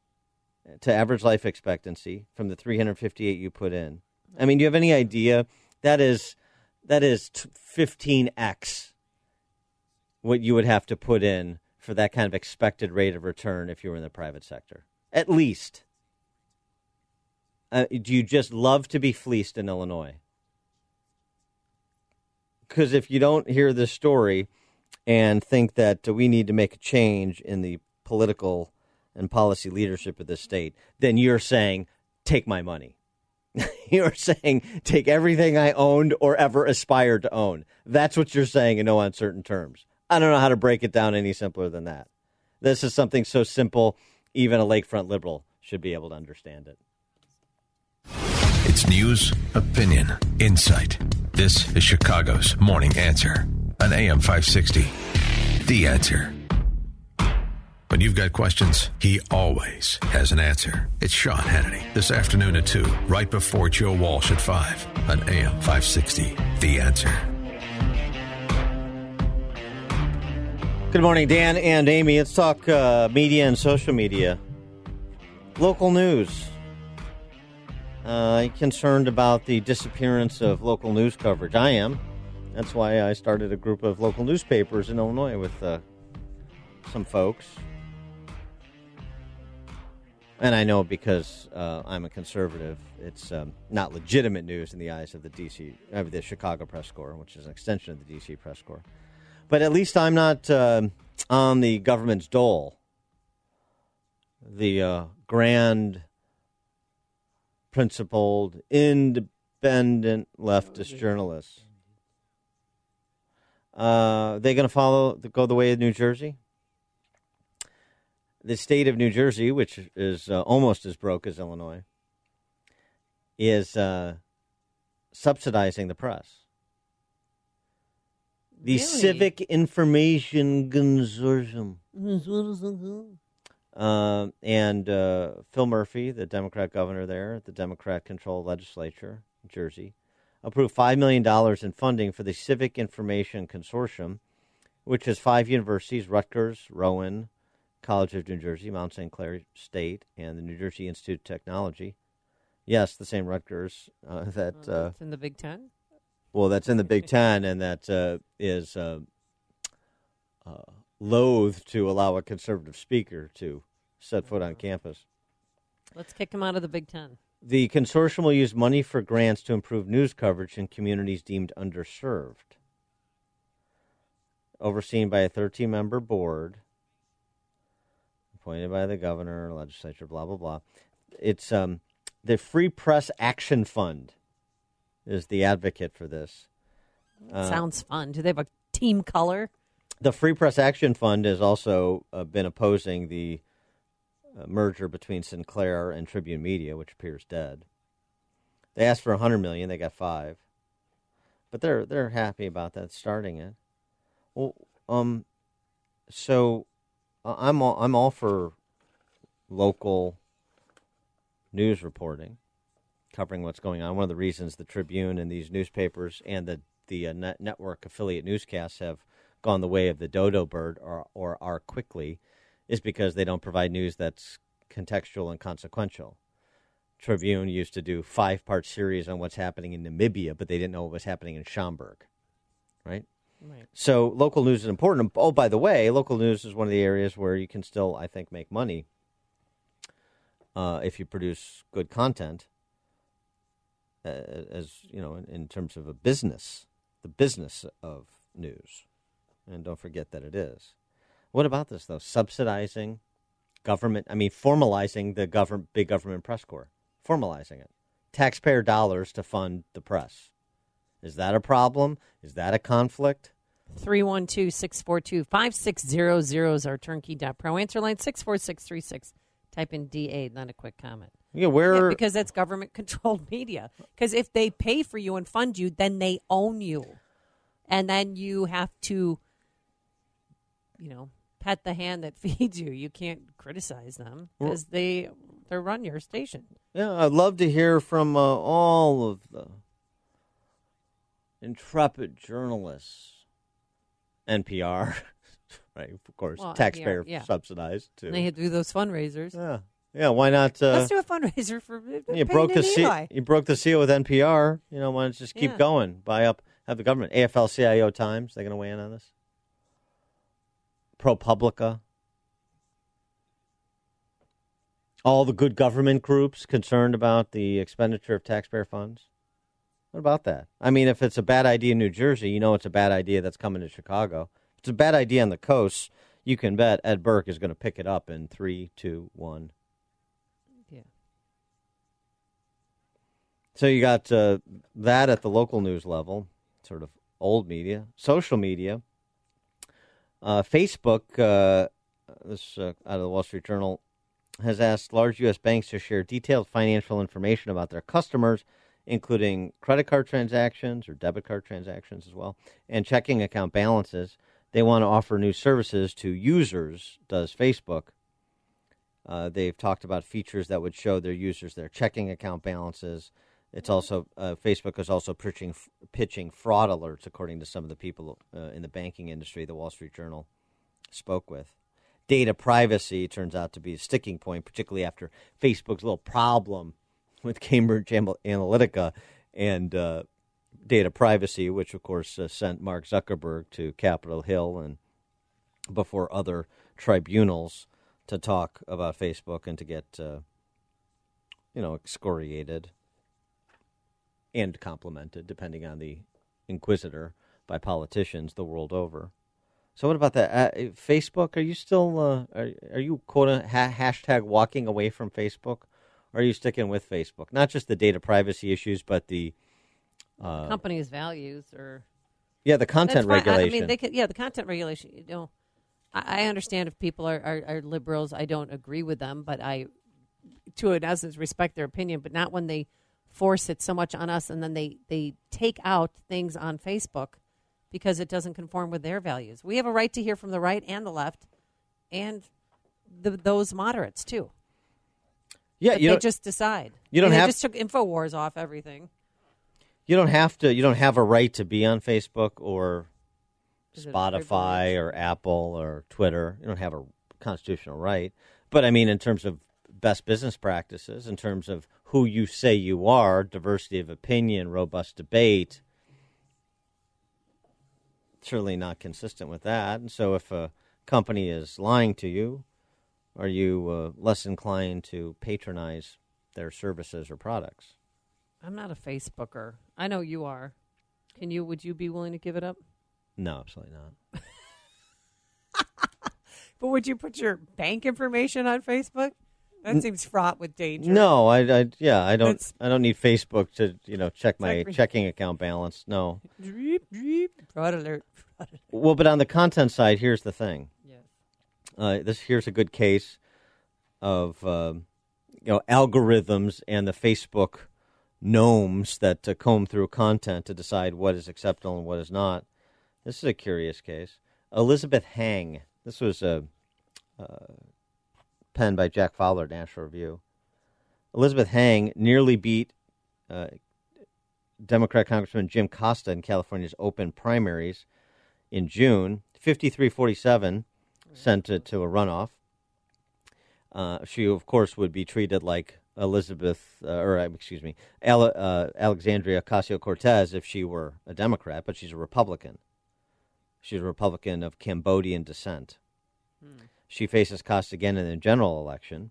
A: to average life expectancy from the three hundred fifty-eight you put in. I mean, do you have any idea That is that is fifteen x what you would have to put in for that kind of expected rate of return if you were in the private sector. At least. Uh, do you just love to be fleeced in Illinois? Because if you don't hear this story and think that we need to make a change in the political and policy leadership of this state, then you're saying, take my money. You're saying, take everything I owned or ever aspired to own. That's what you're saying in no uncertain terms. I don't know how to break it down any simpler than that. This is something so simple, even a lakefront liberal should be able to understand it.
B: It's news, opinion, insight. This is Chicago's Morning Answer on A M five sixty. The Answer. When you've got questions, he always has an answer. It's Sean Hannity this afternoon at two, right before Joe Walsh at five on A M five sixty. The Answer.
A: Good morning, Dan and Amy. Let's talk uh, media and social media. Local news. Uh, I'm concerned about the disappearance of local news coverage. I am. That's why I started a group of local newspapers in Illinois with uh, some folks. And I know because uh, I'm a conservative, it's um, not legitimate news in the eyes of the D C, of the Chicago Press Corps, which is an extension of the D C Press Corps. But at least I'm not uh, on the government's dole. The uh, grand, principled, independent leftist journalists. Uh, they going to follow, go the way of New Jersey? The state of New Jersey, which is uh, almost as broke as Illinois, is uh, subsidizing the press. The
C: Really?
A: Civic Information Consortium. Uh, and uh, Phil Murphy, the Democrat governor there, the Democrat-controlled legislature, New Jersey, approved five million dollars in funding for the Civic Information Consortium, which has five universities, Rutgers, Rowan, College of New Jersey, Mount Saint Clair State, and the New Jersey Institute of Technology. Yes, the same Rutgers uh, that... Uh,
C: It's in the Big Ten?
A: Well, that's in the Big Ten, and that uh, is uh, uh, loath to allow a conservative speaker to set foot on campus.
C: Let's kick him out of the Big Ten.
A: The consortium will use money for grants to improve news coverage in communities deemed underserved. Overseen by a thirteen-member board, appointed by the governor, legislature, blah, blah, blah. It's um, the Free Press Action Fund is the advocate for this. Uh,
C: Sounds fun. Do they have a team color?
A: The Free Press Action Fund has also uh, been opposing the uh, merger between Sinclair and Tribune Media, which appears dead. They asked for one hundred million dollars. They got five. But they're they're happy about that, starting it. Well, um, so uh, I'm all, I'm all for local news reporting, covering what's going on. One of the reasons the Tribune and these newspapers and the the uh, net network affiliate newscasts have gone the way of the dodo bird or or are quickly is because they don't provide news that's contextual and consequential. Tribune used to do five-part series on what's happening in Namibia, but they didn't know what was happening in Schaumburg, right?
C: Right.
A: So local news is important. Oh, by the way, local news is one of the areas where you can still, I think, make money uh, if you produce good content, uh, as you know, in, in terms of a business, the business of news. And don't forget that it is. What about this, though? Subsidizing government, I mean, formalizing the government, big government press corps, formalizing it. Taxpayer dollars to fund the press. Is that a problem? Is that a conflict?
C: three one two, six four two, five six zero zero is our turnkey.pro. Answer line six four six three six. Type in D A, not a quick comment.
A: Yeah, where?
C: Yeah, because that's government-controlled media. Because if they pay for you and fund you, then they own you. And then you have to, you know, pet the hand that feeds you. You can't criticize them because they, they run your station.
A: Yeah, I'd love to hear from uh, all of the intrepid journalists. N P R, right? Of course,
C: well,
A: taxpayer
C: N P R, yeah.
A: subsidized too.
C: And they had to do those fundraisers.
A: Yeah, Yeah, why not? Uh,
K: Let's do a fundraiser for uh,
A: you broke the
K: Peyton and
A: seal.
K: Eli.
A: You broke the seal with N P R. You know, why don't you just keep
K: Yeah.
A: going? Buy up, have the government. A F L C I O Times. They're going to weigh in on this. ProPublica. All the good government groups concerned about the expenditure of taxpayer funds. What about that? I mean, if it's a bad idea in New Jersey, you know it's a bad idea that's coming to Chicago. If it's a bad idea on the coast, you can bet Ed Burke is going to pick it up in three, two, one.
C: Yeah.
A: So you got uh, that at the local news level, sort of old media, social media. Uh, Facebook, uh, this uh, out of the Wall Street Journal, has asked large U S banks to share detailed financial information about their customers, including credit card transactions or debit card transactions as well, and checking account balances. They want to offer new services to users, does Facebook. Uh, they've talked about features that would show their users their checking account balances. It's also uh, Facebook is also pitching pitching fraud alerts, according to some of the people uh, in the banking industry the Wall Street Journal spoke with. Data privacy turns out to be a sticking point, particularly after Facebook's little problem with Cambridge Analytica and uh, data privacy, which, of course, uh, sent Mark Zuckerberg to Capitol Hill and before other tribunals to talk about Facebook and to get, uh, you know, excoriated and complimented, depending on the inquisitor, by politicians the world over. So what about that? Uh, Facebook, are you still, uh, are, are you, quote, ha- hashtag walking away from Facebook? Or are you sticking with Facebook? Not just the data privacy issues, but the... Uh,
C: company's values or...
A: Yeah, the content
C: That's fine.
A: regulation.
C: I mean, they could, yeah, the content regulation, you know, I, I understand if people are, are, are liberals, I don't agree with them, but I, to in essence, respect their opinion, but not when they force it so much on us and then they, they take out things on Facebook because it doesn't conform with their values. We have a right to hear from the right and the left and the, those moderates, too.
A: Yeah,
C: but
A: you
C: they
A: don't,
C: just decide.
A: You don't
C: I mean,
A: have
C: they just took InfoWars off everything.
A: You don't have to. You don't have a right to be on Facebook or
C: Is it
A: Spotify or Apple or Twitter. You don't have a constitutional right. But I mean, in terms of best business practices, in terms of who you say you are, diversity of opinion, robust debate, certainly not consistent with that. And so, if a company is lying to you, are you uh, less inclined to patronize their services or products?
C: I'm not a Facebooker. I know you are. Can you? Would you be willing to give it up?
A: No, absolutely not.
K: But would you put your bank information on Facebook? That
A: N-
K: seems fraught with danger.
A: No, I, I yeah, I don't.
K: That's-
A: I don't need Facebook to you know check my
K: like re-
A: checking account balance. No.
K: Dreep, dreep. Fraud alert. Fraud alert.
A: Well, but on the content side, here's the thing.
C: Yes.
A: Uh, this here's a good case of uh, you know algorithms and the Facebook gnomes that uh, comb through content to decide what is acceptable and what is not. This is a curious case. Elizabeth Hang. This was a uh, penned by Jack Fowler at National Review. Elizabeth Hang nearly beat uh, Democrat Congressman Jim Costa in California's open primaries in June. fifty-three forty-seven sent it to a runoff. Uh, she, of course, would be treated like Elizabeth, uh, or uh, excuse me, Ale- uh, Alexandria Ocasio-Cortez if she were a Democrat, but she's a Republican. She's a Republican of Cambodian descent. Hmm. She faces Costa again in the general election.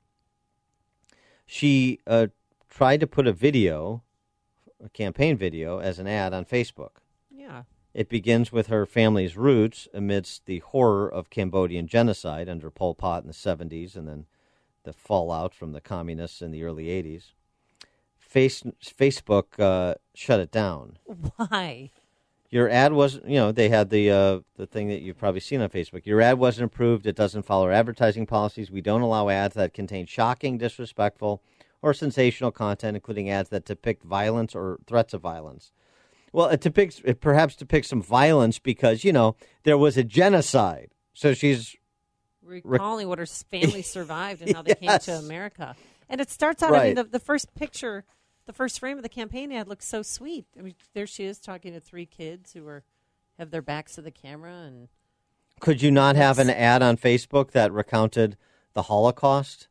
A: She uh, tried to put a video, a campaign video, as an ad on Facebook.
C: Yeah.
A: It begins with her family's roots amidst the horror of Cambodian genocide under Pol Pot in the seventies and then the fallout from the communists in the early eighties. Face, Facebook uh, shut it down.
C: Why?
A: Your ad wasn't, you know, they had the uh, the thing that you've probably seen on Facebook. Your ad wasn't approved. It doesn't follow our advertising policies. We don't allow ads that contain shocking, disrespectful, or sensational content, including ads that depict violence or threats of violence. Well, it depicts, it perhaps depicts some violence because, you know, there was a genocide. So she's
C: recalling what her family survived and how they
A: Yes.
C: came to America. And it starts out, I mean,
A: Right.
C: the, the first picture, the first frame of the campaign ad looks so sweet. I mean, there she is talking to three kids who are have their backs to the camera. And
A: Could you not have an ad on Facebook that recounted the Holocaust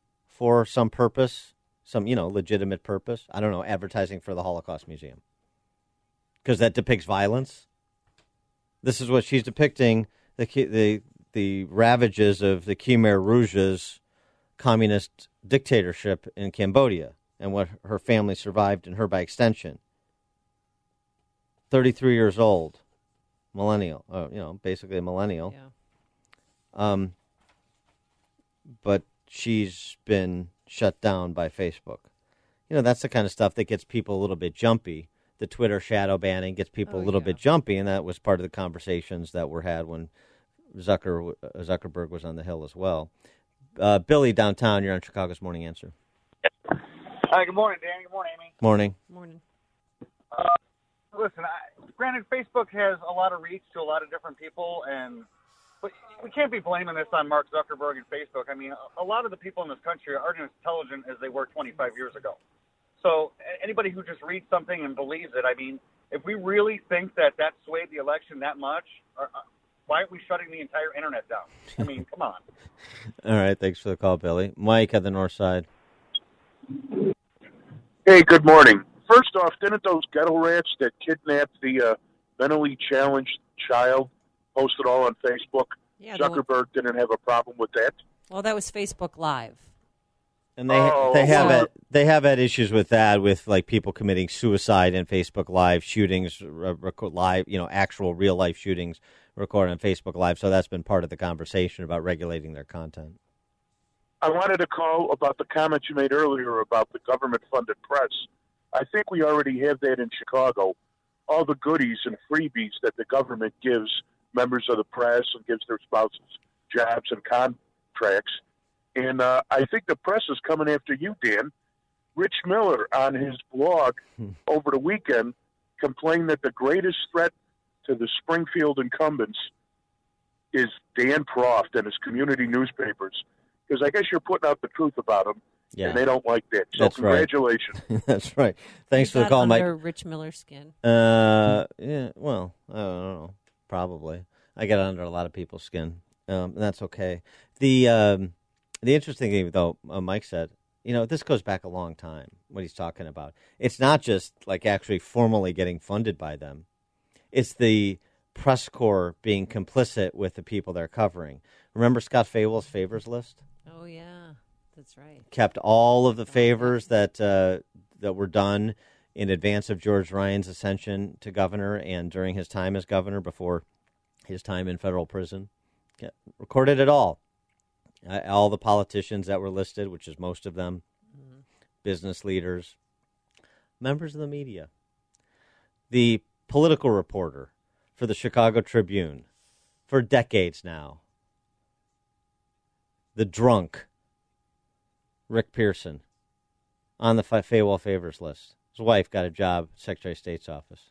A: for some purpose, some, you know, legitimate purpose. I don't know, advertising for the Holocaust Museum. Because that depicts violence. This is what she's depicting, the the the ravages of the Khmer Rouge's communist dictatorship in Cambodia and what her family survived and her by extension. thirty-three years old, millennial, uh, you know, basically a millennial.
C: Yeah.
A: Um, but she's been shut down by Facebook. You know, that's the kind of stuff that gets people a little bit jumpy. The Twitter shadow banning gets people
C: Oh,
A: a little
C: yeah.
A: bit jumpy, and that was part of the conversations that were had when Zucker uh, Zuckerberg was on the Hill as well. Uh, Billy, downtown, you're on Chicago's Morning Answer.
T: Hi, good morning, Dan. Good morning, Amy.
A: Morning.
C: Morning.
T: Uh, listen, I, granted, Facebook has a lot of reach to a lot of different people, and but we can't be blaming this on Mark Zuckerberg and Facebook. I mean, a, a lot of the people in this country aren't as intelligent as they were twenty-five years ago. So a- anybody who just reads something and believes it, I mean, if we really think that that swayed the election that much, or, uh, why aren't we shutting the entire internet down? I mean, come on.
A: All right, thanks for the call, Billy. Mike at the north side.
S: Hey, good morning. First off, didn't those ghetto rats that kidnapped the uh, mentally challenged child post it all on Facebook?
C: Yeah, the one-
S: Zuckerberg didn't have a problem with that.
C: Well, that was Facebook Live.
A: And they
S: Oh,
A: they have
S: well-
A: had, they have had issues with that, with like people committing suicide in Facebook Live shootings, r- record live, you know, actual real life shootings recorded on Facebook Live. So that's been part of the conversation about regulating their content.
S: I wanted to call about the comment you made earlier about the government-funded press. I think we already have that in Chicago. All the goodies and freebies that the government gives members of the press and gives their spouses jobs and contracts. And uh, I think the press is coming after you, Dan. Rich Miller, on his blog over the weekend, complained that the greatest threat to the Springfield incumbents is Dan Proft and his community newspapers. Because I guess you're putting out the truth about them,
A: Yeah.
S: and they don't like that. So
A: That's right.
S: congratulations.
A: That's right. Thanks
C: Is
A: for the
C: that
A: call, Mike.
C: under Rich Miller's skin.
A: Uh, yeah. Well, I don't know. Probably. I get under a lot of people's skin. Um, and that's okay. The um, the interesting thing, though, uh, Mike said, you know, this goes back a long time. What he's talking about. It's not just like actually formally getting funded by them. It's the press corps being complicit with the people they're covering. Remember Scott Fawell's favors list?
C: Oh, yeah. That's right.
A: Kept all of the favors that uh, that were done in advance of George Ryan's ascension to governor and during his time as governor before his time in federal prison. Yeah, recorded it all. Uh, all the politicians that were listed, which is most of them, mm-hmm. business leaders, members of the media. The political reporter for the Chicago Tribune for decades now. The drunk Rick Pearson on the Fawell favors list. His wife got a job at Secretary of State's office.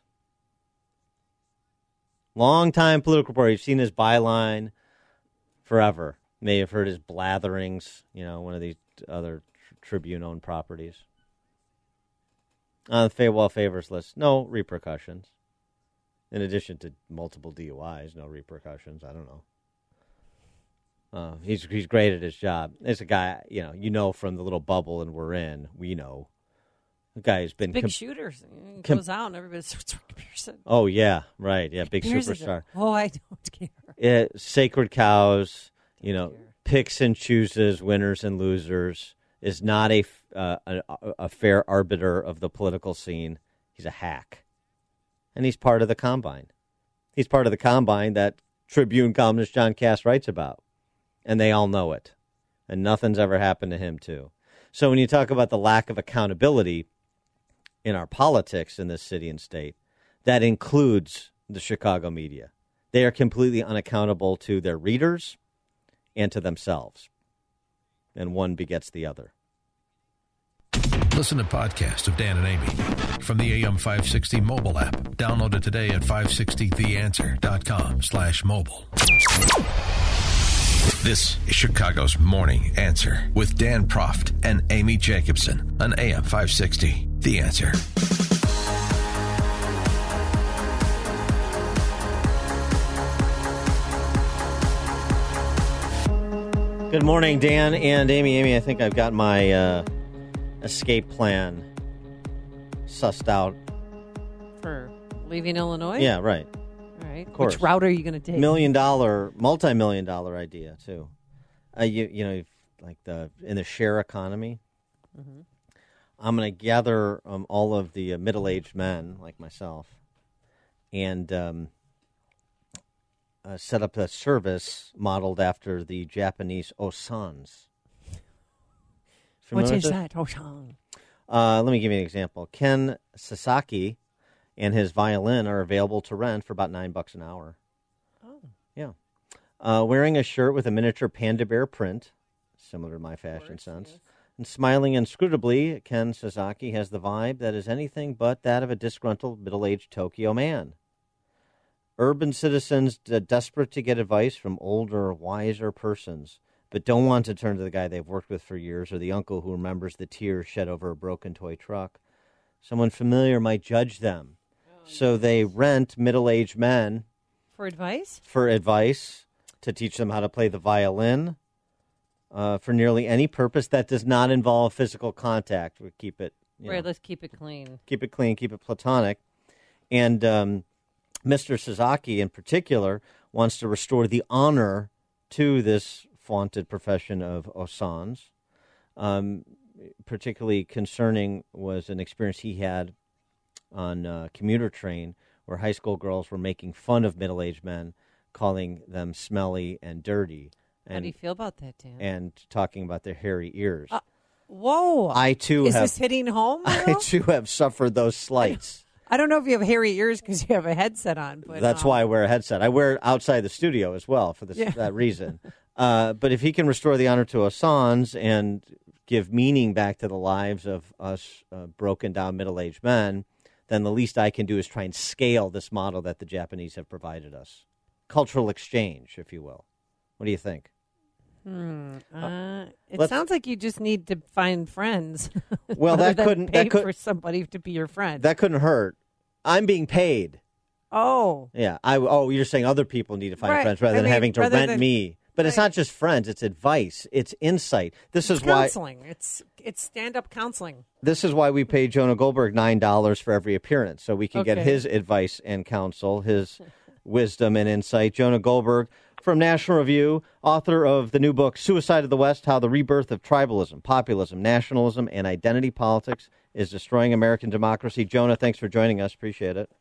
A: Long-time political reporter. You've seen his byline forever. May have heard his blatherings, you know, one of these other Tribune-owned properties. On the Fawell favors list, no repercussions. In addition to multiple D U Is, no repercussions. I don't know. Uh, he's he's great at his job. It's a guy, you know, you know from the little bubble and we're in, we know. The guy has been
C: Big
A: com-
C: shooter. He
A: com-
C: goes out and everybody starts Rick Pearson.
A: Oh yeah, right, yeah, big
C: Here's a-
A: superstar.
C: Oh, I don't care.
A: Yeah, sacred cows, you know, picks and chooses winners and losers. Is not a, uh, a a fair arbiter of the political scene. He's a hack, and he's part of the combine. He's part of the combine that Tribune columnist John Cass writes about. And they all know it. And nothing's ever happened to him, too. So when you talk about the lack of accountability in our politics in this city and state, that includes the Chicago media. They are completely unaccountable to their readers and to themselves. And one begets the other.
B: Listen to podcasts of Dan and Amy from the A M five sixty mobile app. Download it today at five sixty the answer dot com slash mobile. This is Chicago's Morning Answer with Dan Proft and Amy Jacobson on A M five sixty. The Answer.
A: Good morning, Dan and Amy. Amy, I think I've got my uh, escape plan sussed out.
C: For leaving Illinois?
A: Yeah, right.
C: All right.
A: Of course.
C: Which route are you going to take?
A: Million dollar, multi-million dollar idea, too. Uh, you, you know, like the in the share economy.
C: Mm-hmm.
A: I'm going to gather um, all of the uh, middle-aged men like myself and um, uh, set up a service modeled after the Japanese Osans.
K: What
A: Familiar
K: is
A: with
K: that? Osan.
A: Uh, let me give you an example. Ken Sasaki and his violin are available to rent for about nine bucks an hour.
C: Oh.
A: Yeah. Uh, wearing a shirt with a miniature panda bear print, similar to my fashion sense. Yes. And smiling inscrutably, Ken Sasaki has the vibe that is anything but that of a disgruntled middle-aged Tokyo man. Urban citizens d- desperate to get advice from older, wiser persons, but don't want to turn to the guy they've worked with for years or the uncle who remembers the tears shed over a broken toy truck. Someone familiar might judge them. Oh, so yes. They rent middle-aged men
C: for advice?
A: For advice, to teach them how to play the violin, uh, for nearly any purpose that does not involve physical contact. We keep it, you
C: right,
A: know,
C: let's keep it clean.
A: Keep it clean, keep it platonic. And um, Mister Sasaki, in particular, wants to restore the honor to this vaunted profession of Osans. Um, particularly concerning was an experience he had on a commuter train where high school girls were making fun of middle-aged men, calling them smelly and dirty. And,
C: How do you feel about that, Dan?
A: And talking about their hairy ears.
C: Uh, whoa.
A: I, too,
K: Is
A: have...
K: this hitting home?
A: I, too, have suffered those slights.
K: I don't know if you have hairy ears because you have a headset on. But
A: That's
K: um,
A: why I wear a headset. I wear it outside the studio as well for this,
K: Yeah.
A: that reason. Uh, but if he can restore the honor to Osans and give meaning back to the lives of us uh, broken-down middle-aged men, then the least I can do is try and scale this model that the Japanese have provided us. Cultural exchange, if you will. What do you think?
K: Hmm. Uh, it
A: let's-
K: sounds like you just need to find friends.
A: Well,
K: rather
A: that
K: than
A: couldn't-
K: pay
A: that could-
K: for somebody to be your friend.
A: That couldn't hurt. I'm being paid.
K: Oh.
A: Yeah. I, oh, you're saying other people need to find
K: Right.
A: friends rather
K: I
A: than
K: mean,
A: having to
K: rather
A: rent
K: than-
A: me. But it's not just friends. It's advice. It's insight. This
K: It's
A: is why.
K: counseling. It's it's stand up counseling.
A: This is why we pay Jonah Goldberg nine dollars for every appearance, so we can get
K: Okay.
A: his advice and counsel, his wisdom and insight. Jonah Goldberg from National Review, author of the new book, Suicide of the West, How the Rebirth of Tribalism, Populism, Nationalism, and Identity Politics is Destroying American Democracy. Jonah, thanks for joining us. Appreciate it.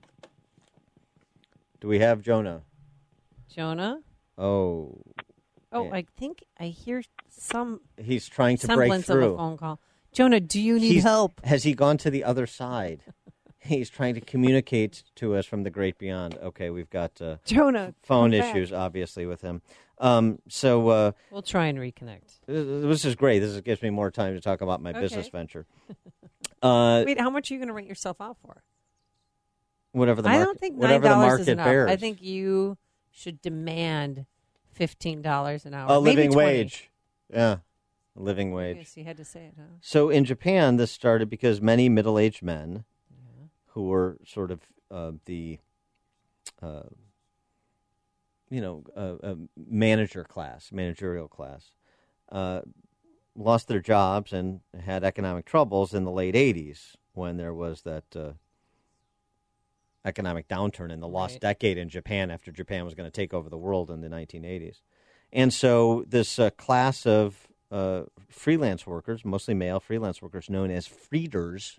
A: Do we have Jonah?
C: Jonah?
A: Oh.
C: Oh,
A: yeah.
C: I think I hear some
A: He's trying to break
C: semblance
A: through.
C: of a phone call. Jonah, do you need
A: He's-
C: help?
A: Has he gone to the other side? He's trying to communicate to us from the great beyond. Okay, we've got uh,
K: Jonah,
A: phone
K: come back.
A: issues, obviously, with him. Um, so uh,
C: We'll try and reconnect.
A: this is great. This is, gives me more time to talk about my
C: Okay.
A: business venture. Uh,
K: Wait, how much are you going to rent yourself out for?
A: whatever the
C: I
A: market,
C: don't think nine
A: whatever the
C: dollars
A: market
C: is enough.
A: bears.
C: I think you should demand fifteen dollars an hour.
A: a
C: maybe
A: living
C: twenty.
A: wage. Yeah, a living wage.
C: Yes, you had to say it, huh?
A: So in Japan, this started because many middle-aged men who were sort of uh, the, uh, you know, uh, uh, manager class, managerial class, uh, lost their jobs and had economic troubles in the late eighties when there was that uh, economic downturn in the lost
C: Right.
A: decade in Japan after Japan was going to take over the world in the nineteen eighties. And so this uh, class of uh, freelance workers, mostly male freelance workers known as freeders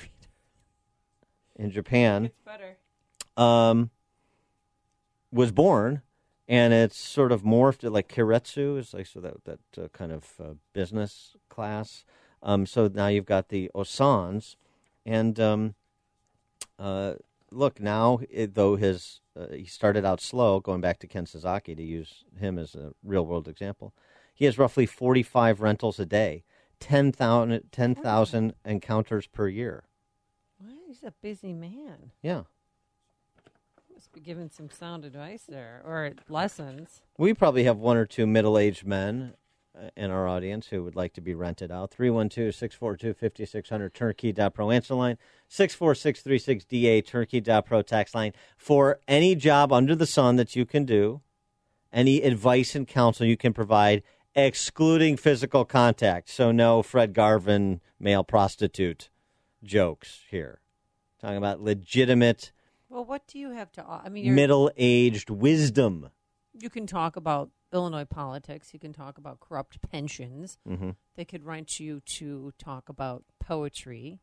A: in Japan,
C: It's better.
A: um, was born, and it's sort of morphed like Kiretsu is like so that that uh, kind of uh, business class. Um, so now you've got the Osans, and um, uh, look now, it, though his uh, he started out slow, going back to Ken Sasaki to use him as a real world example. He has roughly forty-five rentals a day, ten thousand ten thousand encounters per year.
C: Well, he's a busy man.
A: Yeah.
C: Must be giving some sound advice there, or lessons.
A: We probably have one or two middle-aged men uh, in our audience who would like to be rented out. three one two, six four two, five six zero zero, turnkey dot pro answer line, six four six three six D A, turnkey dot pro tax line. For any job under the sun that you can do, any advice and counsel you can provide, excluding physical contact. So no Fred Garvin male prostitute jokes here. Talking about legitimate,
C: well, what do you have to? I mean, you're,
A: middle-aged wisdom.
C: You can talk about Illinois politics. You can talk about corrupt pensions.
A: Mm-hmm.
C: They could rent you to talk about poetry,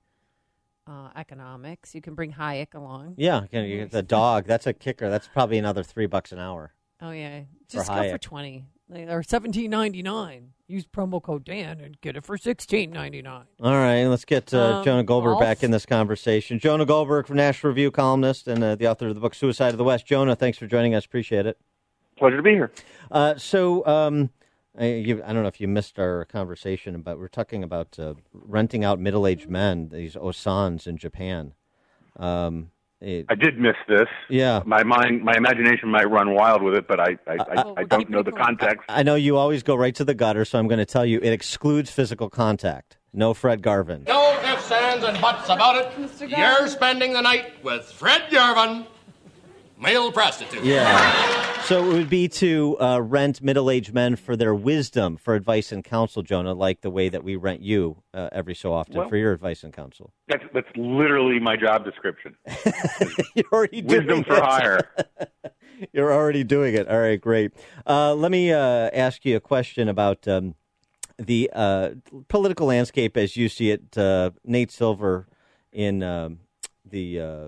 C: uh, economics. You can bring Hayek along.
A: Yeah, you get the dog. That's a kicker. That's probably another three bucks an hour.
C: Oh yeah, just
A: for
C: go
A: Hayek.
C: for twenty or seventeen ninety nine. Use promo code Dan and get it for sixteen ninety nine.
A: All right, let's get uh,
C: Um,
A: Jonah Goldberg
C: Rolf?
A: back in this conversation. Jonah Goldberg, from National Review, columnist and uh, the author of the book Suicide of the West. Jonah, thanks for joining us. Appreciate it.
U: Pleasure to be here.
A: Uh, so, um, I, you, I don't know if you missed our conversation, but we're talking about uh, renting out middle-aged men, these Osans in Japan. Um, it,
U: I did miss this.
A: Yeah.
U: My mind, my imagination might run wild with it, but I, I, I,
A: Uh,
U: I don't know the context.
A: I know you always go right to the gutter, so I'm going to tell you it excludes physical contact. No Fred Garvin.
V: No ifs, ands, and buts about it. You're spending the night with Fred Garvin, male prostitute.
A: Yeah. So it would be to uh, rent middle-aged men for their wisdom, for advice and counsel, Jonah, like the way that we rent you uh, every so often
U: Well-
A: for your advice and counsel.
U: That's that's literally my job description.
A: You're already doing
U: Wisdom for
A: it.
U: hire.
A: You're already doing it. All right, great. Uh, let me uh, ask you a question about um, the uh, political landscape as you see it. Uh, Nate Silver in um, the uh,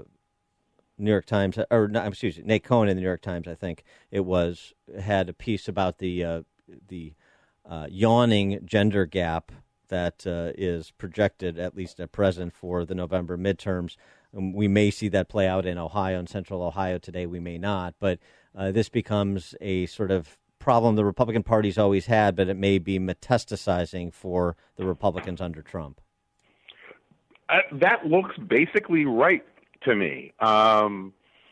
A: New York Times, or no, excuse me, Nate Cohn in the New York Times, I think it was, had a piece about the uh, the uh, yawning gender gap that uh, is projected, at least at present, for the November midterms. Um, we may see that play out in Ohio and Central Ohio today. We may not, but uh, this becomes a sort of problem the Republican Party's always had, but it may be metastasizing for the Republicans under Trump.
U: Uh, that looks basically right to me. Um,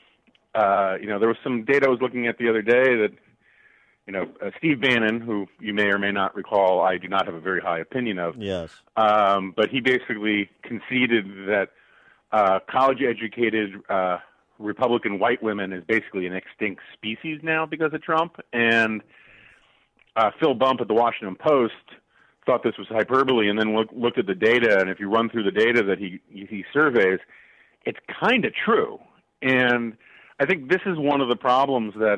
U: uh, you know, there was some data I was looking at the other day that, you know, uh, Steve Bannon, who you may or may not recall, I do not have a very high opinion of.
A: Yes.
U: Um, but he basically conceded that uh, college-educated uh, Republican white women is basically an extinct species now because of Trump. And uh, Phil Bump at the Washington Post thought this was hyperbole, and then look, looked at the data. And if you run through the data that he he surveys, it's kind of true. And I think this is one of the problems that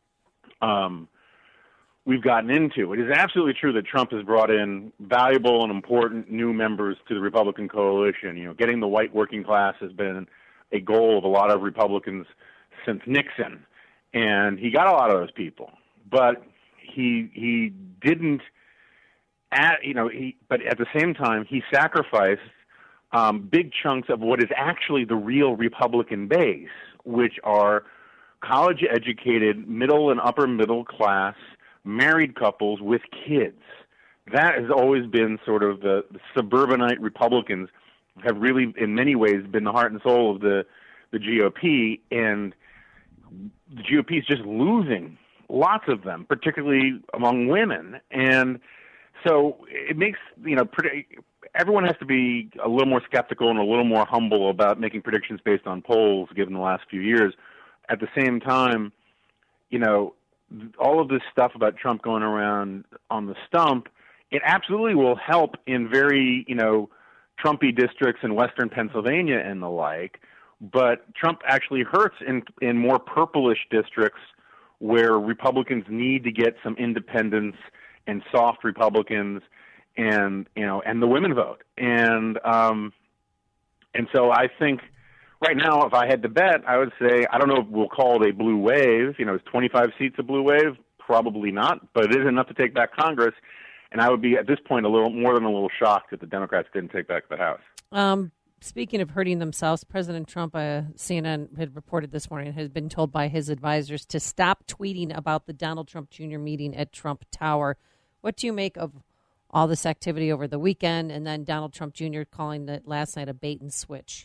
U: um, we've gotten into. It is absolutely true that Trump has brought in valuable and important new members to the Republican coalition. You know, getting the white working class has been a goal of a lot of Republicans since Nixon, and he got a lot of those people. But he he didn't, at, you know, he. But at the same time, he sacrificed um, big chunks of what is actually the real Republican base, which are college-educated, middle and upper middle class married couples with kids. That has always been sort of the, the suburbanite Republicans have really, in many ways, been the heart and soul of the, the G O P, and the G O P is just losing lots of them, particularly among women. And so it makes, you know, pretty, everyone has to be a little more skeptical and a little more humble about making predictions based on polls given the last few years. At the same time, you know, all of this stuff about Trump going around on the stump, it absolutely will help in very, you know, Trumpy districts in western Pennsylvania and the like, but Trump actually hurts in in more purplish districts where Republicans need to get some independents and soft Republicans and, you know, and the women vote. And um and so I think right now, if I had to bet, I would say, I don't know if we'll call it a blue wave. You know, is twenty-five seats a blue wave? Probably not, but it is enough to take back Congress. And I would be, at this point, a little more than a little shocked that the Democrats didn't take back the House.
C: Um, speaking of hurting themselves, President Trump, uh, C N N had reported this morning, has been told by his advisors to stop tweeting about the Donald Trump Junior meeting at Trump Tower. What do you make of all this activity over the weekend, and then Donald Trump Junior calling it last night a bait and switch?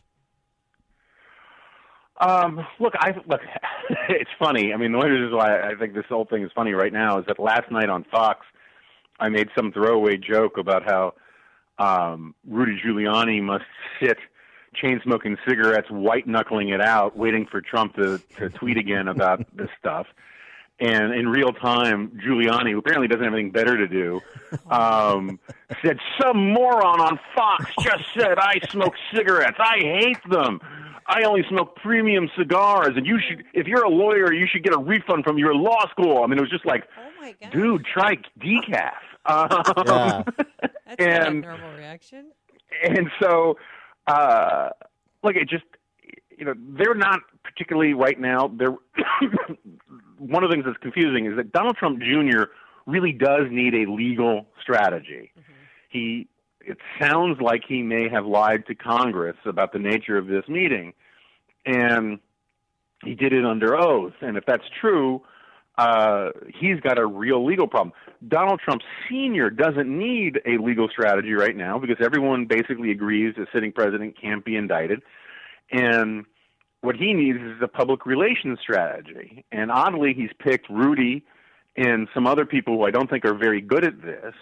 U: Um, look, I look. It's funny. I mean, one of the reasons why I think this whole thing is funny right now is that last night on Fox, I made some throwaway joke about how um, Rudy Giuliani must sit chain-smoking cigarettes, white-knuckling it out, waiting for Trump to, to tweet again about this stuff. And in real time, Giuliani, who apparently doesn't have anything better to do, um, said, some moron on Fox just said I smoke cigarettes. I hate them. I only smoke premium cigars, and you should, if you're a lawyer, you should get a refund from your law school. I mean, it was just like, oh dude, try decaf. Um,
K: yeah. That's
U: and,
K: not a normal reaction.
U: And so, uh, look, it just, you know, they're not particularly right now. They're one of the things that's confusing is that Donald Trump Junior really does need a legal strategy. Mm-hmm. He, it sounds like he may have lied to Congress about the nature of this meeting, and he did it under oath. And if that's true, uh, he's got a real legal problem. Donald Trump Senior doesn't need a legal strategy right now because everyone basically agrees the sitting president can't be indicted. And what he needs is a public relations strategy. And oddly, he's picked Rudy and some other people who I don't think are very good at this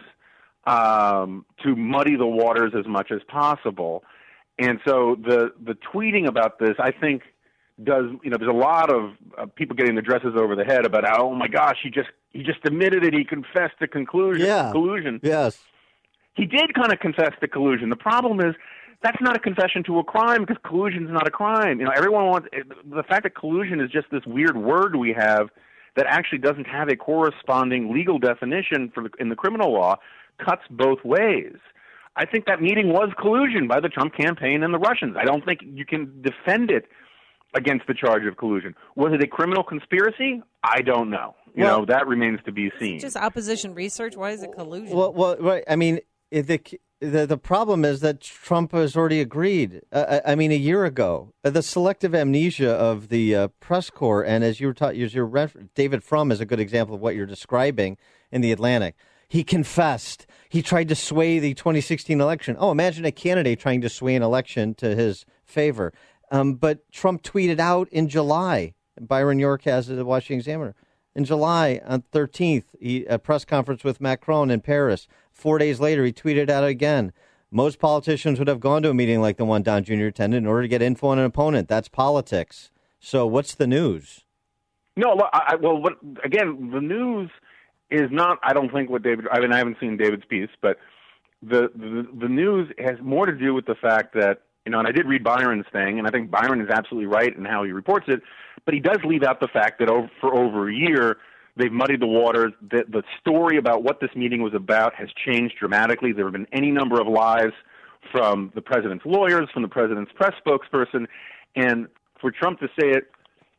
U: um, to muddy the waters as much as possible. And so the the tweeting about this, I think, does, you know, there's a lot of uh, people getting their dresses over the head about, oh my gosh, he just he just admitted it, he confessed to conclusion,
A: yeah.
U: collusion.
A: Yes.
U: He did kind of confess to collusion. The problem is that's not a confession to a crime because collusion is not a crime. You know, everyone wants the fact that collusion is just this weird word we have that actually doesn't have a corresponding legal definition for the, in the criminal law cuts both ways. I think that meeting was collusion by the Trump campaign and the Russians. I don't think you can defend it against the charge of collusion. Was it a criminal conspiracy? I don't know. You well, know, that remains to be seen.
K: Just opposition research. Why is it collusion?
A: Well, well right. I mean, the the the problem is that Trump has already agreed. Uh, I mean, a year ago, uh, the selective amnesia of the uh, press corps, and as you were taught, as your ref- David Frum is a good example of what you're describing in the Atlantic. He confessed. He tried to sway the twenty sixteen election. Oh, imagine a candidate trying to sway an election to his favor. Um, but Trump tweeted out in July. Byron York has it, the Washington Examiner. In July, on thirteenth, he, a press conference with Macron in Paris. Four days later, he tweeted out again. Most politicians would have gone to a meeting like the one Don Junior attended in order to get info on an opponent. That's politics. So what's the news?
U: No, I, well, what, again, the news is not, I don't think, what David, I mean, I haven't seen David's piece, but the, the the news has more to do with the fact that, you know, and I did read Byron's thing, and I think Byron is absolutely right in how he reports it, but he does leave out the fact that over, for over a year, they've muddied the waters. The, the story about what this meeting was about has changed dramatically. There have been any number of lies from the president's lawyers, from the president's press spokesperson, and for Trump to say it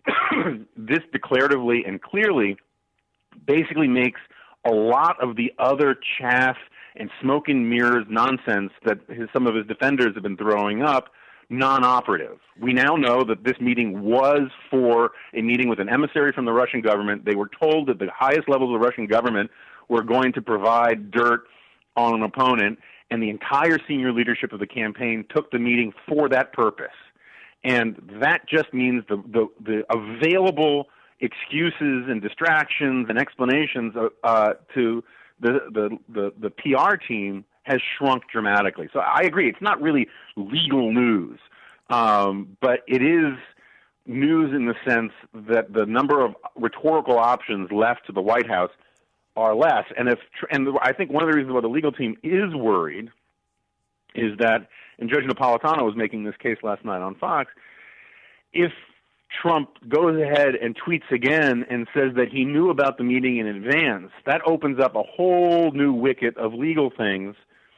U: this declaratively and clearly basically makes a lot of the other chaff and smoke and mirrors nonsense that his, some of his defenders have been throwing up non-operative. We now know that this meeting was for a meeting with an emissary from the Russian government. They were told that the highest levels of the Russian government were going to provide dirt on an opponent, and the entire senior leadership of the campaign took the meeting for that purpose. And that just means the the, the available excuses and distractions and explanations uh, to the, the, the, the P R team has shrunk dramatically. So I agree. It's not really legal news, um, but it is news in the sense that the number of rhetorical options left to the White House are less. And if and I think one of the reasons why the legal team is worried is that, and Judge Napolitano was making this case last night on Fox, if Trump goes ahead and tweets again and says that he knew about the meeting in advance, that opens up a whole new wicket of legal things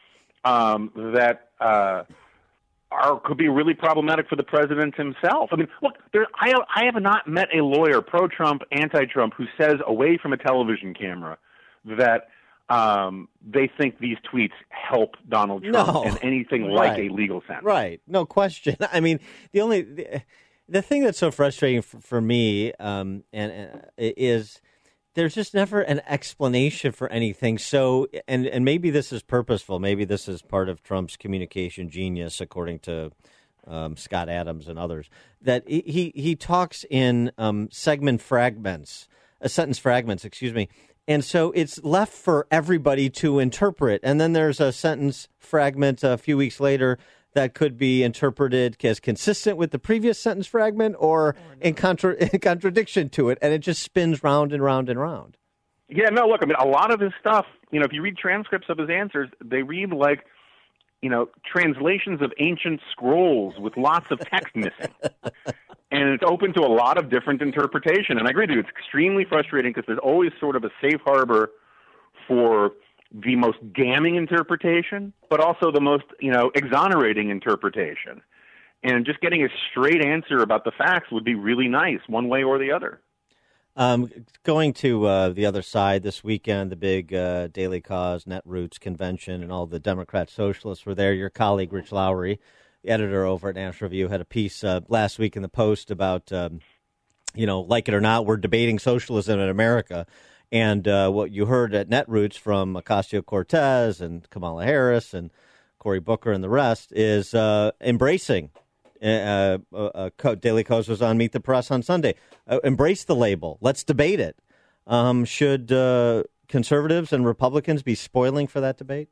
U: um, that uh, are could be really problematic for the president himself. I mean, look, there, I, I have not met a lawyer, pro-Trump, anti-Trump, who says away from a television camera that um, they think these tweets help Donald Trump
A: No.
U: in anything
A: Right.
U: like a legal sense.
A: Right. No question. I mean, the only the, the thing that's so frustrating for, for me um, and, and is there's just never an explanation for anything. So, and and maybe this is purposeful. Maybe this is part of Trump's communication genius, according to um, Scott Adams and others. That he he, he talks in um, segment fragments, uh, sentence fragments. Excuse me. And so it's left for everybody to interpret. And then there's a sentence fragment a few weeks later that could be interpreted as consistent with the previous sentence fragment or in, contra- in contradiction to it, and it just spins round and round and round.
U: Yeah, no, look, I mean, a lot of his stuff, you know, if you read transcripts of his answers, they read like, you know, translations of ancient scrolls with lots of text missing. And it's open to a lot of different interpretation. And I agree with you, it's extremely frustrating because there's always sort of a safe harbor for the most damning interpretation, but also the most, you know, exonerating interpretation. And just getting a straight answer about the facts would be really nice, one way or the other.
A: Um, going to uh, the other side this weekend, the big uh, Daily Cause Netroots convention, and all the Democrat socialists were there. Your colleague, Rich Lowry, the editor over at National Review, had a piece uh, last week in the Post about, um, you know, like it or not, we're debating socialism in America. And uh, what you heard at Netroots from Ocasio-Cortez and Kamala Harris and Cory Booker and the rest is uh, embracing. Uh, uh, uh, Daily Kos was on Meet the Press on Sunday. Uh, embrace the label. Let's debate it. Um, should uh, conservatives and Republicans be spoiling for that debate?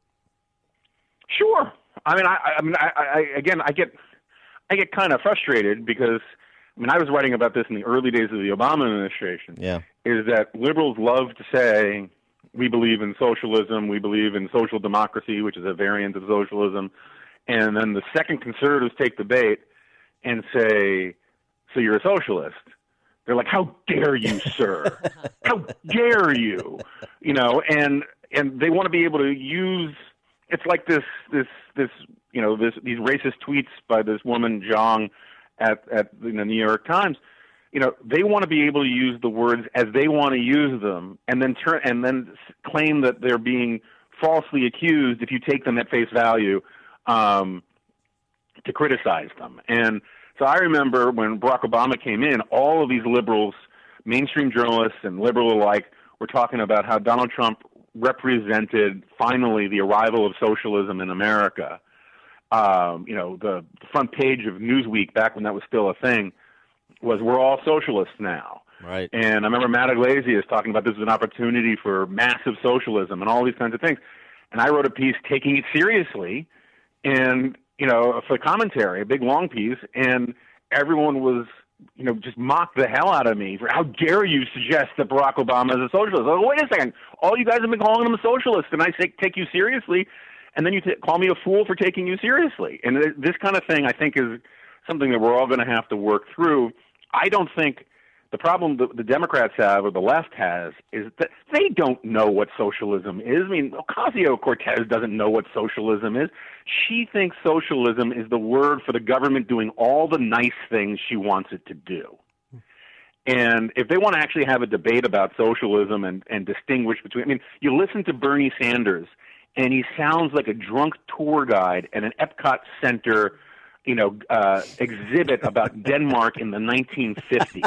U: Sure. I mean, I, I mean, I, I, again, I get, I get kind of frustrated because, I mean, I was writing about this in the early days of the Obama administration.
A: Yeah.
U: Is that liberals love to say we believe in socialism, we believe in social democracy, which is a variant of socialism, and then the second conservatives take the bait and say, so you're a socialist. They're like, how dare you, sir? How dare you? You know, and and they want to be able to use, it's like this, this, this, you know, this these racist tweets by this woman, Zhang, at, at the New York Times. You know, they want to be able to use the words as they want to use them and then turn and then claim that they're being falsely accused if you take them at face value. Um, to criticize them. And so I remember when Barack Obama came in, all of these liberals, mainstream journalists and liberal alike, were talking about how Donald Trump represented finally the arrival of socialism in America. Um, you know, the front page of Newsweek, back when that was still a thing, was we're all socialists now.
A: Right.
U: And I remember Matt Iglesias talking about this as an opportunity for massive socialism and all these kinds of things. And I wrote a piece taking it seriously and you know, for commentary, a big long piece, and everyone was, you know, just mocked the hell out of me for how dare you suggest that Barack Obama is a socialist. I go, wait a second, all you guys have been calling him a socialist, and I say, take you seriously, and then you t- call me a fool for taking you seriously. And th- this kind of thing, I think, is something that we're all going to have to work through. I don't think the problem that the Democrats have or the left has is that they don't know what socialism is. I mean, Ocasio-Cortez doesn't know what socialism is. She thinks socialism is the word for the government doing all the nice things she wants it to do. And if they want to actually have a debate about socialism and, and distinguish between, I mean, you listen to Bernie Sanders, and he sounds like a drunk tour guide at an Epcot Center you know, uh, exhibit about Denmark in the nineteen fifties.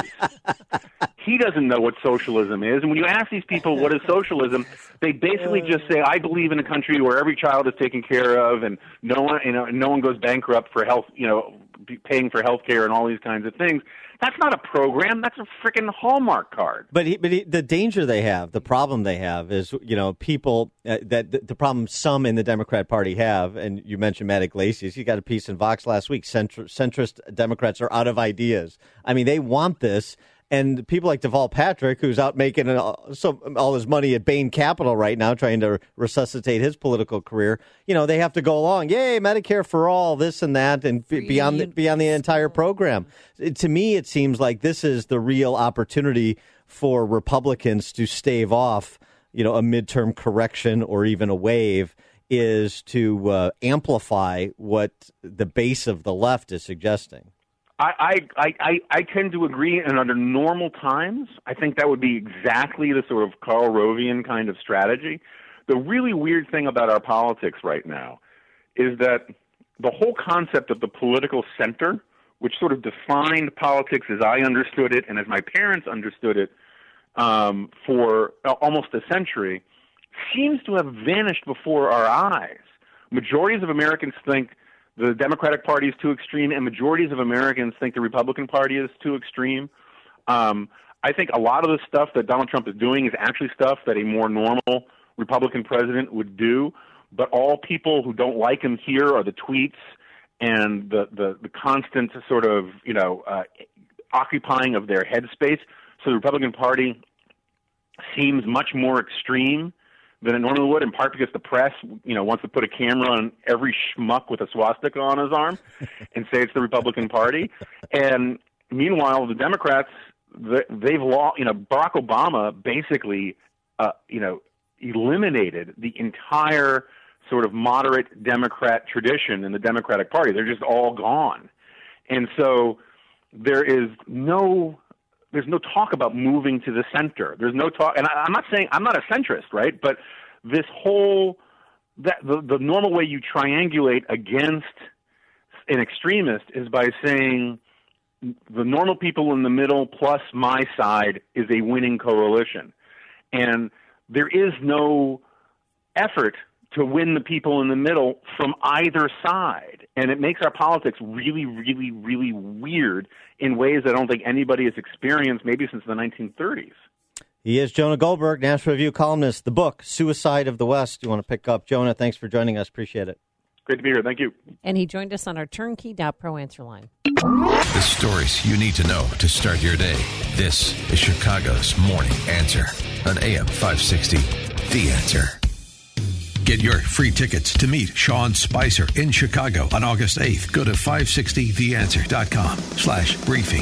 U: He doesn't know what socialism is. And when you ask these people what is socialism, they basically just say, I believe in a country where every child is taken care of and no one, you know, no one goes bankrupt for health, you know, paying for health care and all these kinds of things. That's not a program. That's a freaking Hallmark card.
A: But he, but he, the danger they have, the problem they have is, you know, people uh, that the, the problem some in the Democrat Party have, and you mentioned Matt Iglesias. You got a piece in Vox last week. Centr- centrist Democrats are out of ideas. I mean, they want this. And people like Deval Patrick, who's out making uh, so, all his money at Bain Capital right now, trying to resuscitate his political career, you know, they have to go along. Yay, Medicare for all, this and that, and b- beyond the, beyond the entire program. It, to me, it seems like this is the real opportunity for Republicans to stave off, you know, a midterm correction or even a wave, is to uh, amplify what the base of the left is suggesting.
U: I, I, I, I tend to agree, and under normal times, I think that would be exactly the sort of Karl Rovian kind of strategy. The really weird thing about our politics right now is that the whole concept of the political center, which sort of defined politics as I understood it and as my parents understood it um, for almost a century, seems to have vanished before our eyes. Majorities of Americans think the Democratic Party is too extreme, and majorities of Americans think the Republican Party is too extreme. Um, I think a lot of the stuff that Donald Trump is doing is actually stuff that a more normal Republican president would do, but all people who don't like him here are the tweets and the, the, the constant sort of, you know, uh, occupying of their headspace. So the Republican Party seems much more extreme than it normally would, in part because the press, you know, wants to put a camera on every schmuck with a swastika on his arm and say it's the Republican Party. And meanwhile, the Democrats, they've lost, you know, Barack Obama basically, uh, you know, eliminated the entire sort of moderate Democrat tradition in the Democratic Party. They're just all gone. And so there is no, there's no talk about moving to the center. There's no talk, and I, I'm not saying, I'm not a centrist, right? But this whole, that the, the normal way you triangulate against an extremist is by saying the normal people in the middle plus my side is a winning coalition. And there is no effort to win the people in the middle from either side. And it makes our politics really, really, really weird in ways I don't think anybody has experienced maybe since the nineteen thirties.
A: He is Jonah Goldberg, National Review columnist. The book, Suicide of the West, you want to pick up. Jonah, thanks for joining us. Appreciate it.
U: Great to be here. Thank you.
C: And he joined us on our turnkey dot pro answer line.
B: The stories you need to know to start your day. This is Chicago's Morning Answer on A M five sixty, The Answer. Get your free tickets to meet Sean Spicer in Chicago on August eighth. Go to five sixty the answer dot com slash briefing.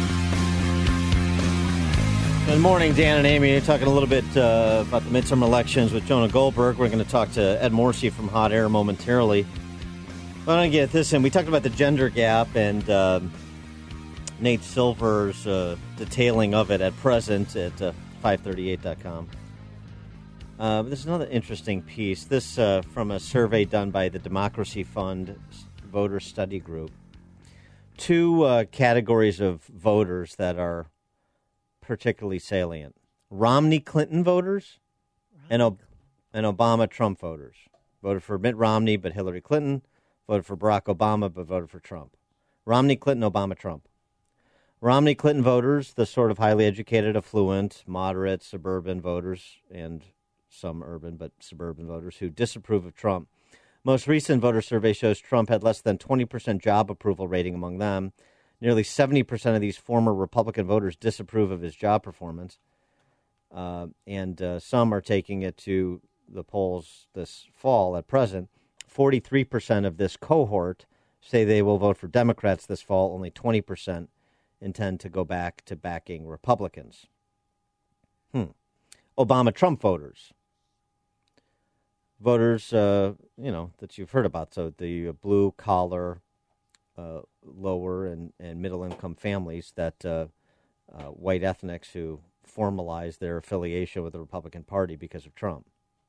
A: Good morning, Dan and Amy. You're talking a little bit uh, about the midterm elections with Jonah Goldberg. We're going to talk to Ed Morrissey from Hot Air momentarily. But I want to get this in. We talked about the gender gap and um, Nate Silver's uh, detailing of it at present at uh, five thirty-eight dot com. Uh, this is another interesting piece. This uh, from a survey done by the Democracy Fund Voter Study Group. Two uh, categories of voters that are particularly salient. Romney-Clinton voters and, Ob- and Obama-Trump voters. Voted for Mitt Romney but Hillary Clinton. Voted for Barack Obama but voted for Trump. Romney-Clinton, Obama-Trump. Romney-Clinton voters, the sort of highly educated, affluent, moderate, suburban voters, and some urban but suburban voters who disapprove of Trump. Most recent voter survey shows Trump had less than twenty percent job approval rating among them. Nearly seventy percent of these former Republican voters disapprove of his job performance. Uh, and uh, some are taking it to the polls this fall at present. forty-three percent of this cohort say they will vote for Democrats this fall. Only twenty percent intend to go back to backing Republicans. Hmm. Obama-Trump voters. Voters, uh, you know, that you've heard about. So the blue-collar, uh, lower and, and middle-income families, that uh, uh, white ethnics who formalize their affiliation with the Republican Party because of Trump.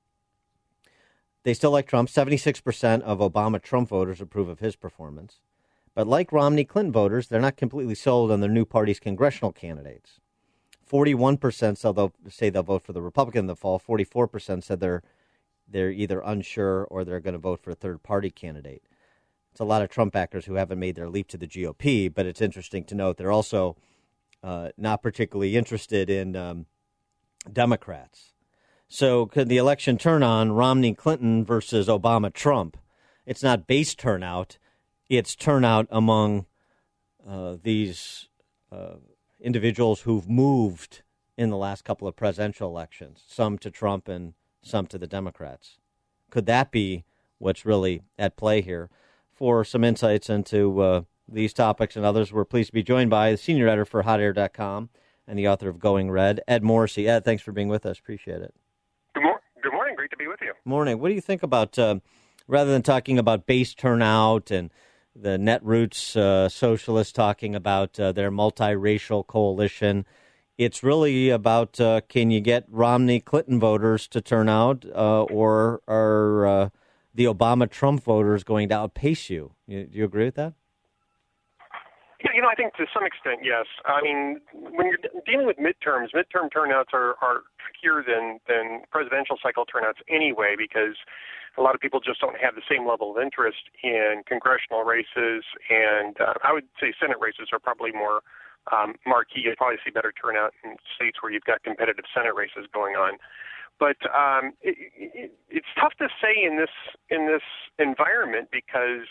A: They still like Trump. seventy-six percent of Obama-Trump voters approve of his performance. But like Romney-Clinton voters, they're not completely sold on their new party's congressional candidates. forty-one percent say they'll, say they'll vote for the Republican in the fall. forty-four percent said they're they're either unsure or they're going to vote for a third-party candidate. It's a lot of Trump backers who haven't made their leap to the G O P, but it's interesting to note they're also uh, not particularly interested in um, Democrats. So could the election turn on Romney-Clinton versus Obama-Trump? It's not base turnout. It's turnout among uh, these uh, individuals who've moved in the last couple of presidential elections, some to Trump and some to the Democrats. Could that be what's really at play here? For some insights into uh, these topics and others, we're pleased to be joined by the senior editor for hot air dot com and the author of Going Red, Ed Morrissey. Ed, thanks for being with us. Appreciate it.
E: Good, mor- Good morning. Great to be with you.
A: Morning. What do you think about, uh, rather than talking about base turnout and the Netroots uh, socialists talking about uh, their multiracial coalition, it's really about uh, can you get Romney-Clinton voters to turn out, uh, or are uh, the Obama-Trump voters going to outpace you? you? Do you agree with that?
E: Yeah, you know, I think to some extent, yes. I mean, when you're dealing with midterms, midterm turnouts are, are trickier than, than presidential cycle turnouts anyway, because a lot of people just don't have the same level of interest in congressional races, and uh, I would say Senate races are probably more um, marquee. You'll probably see better turnout in states where you've got competitive Senate races going on. But um, it, it, it's tough to say in this in this environment because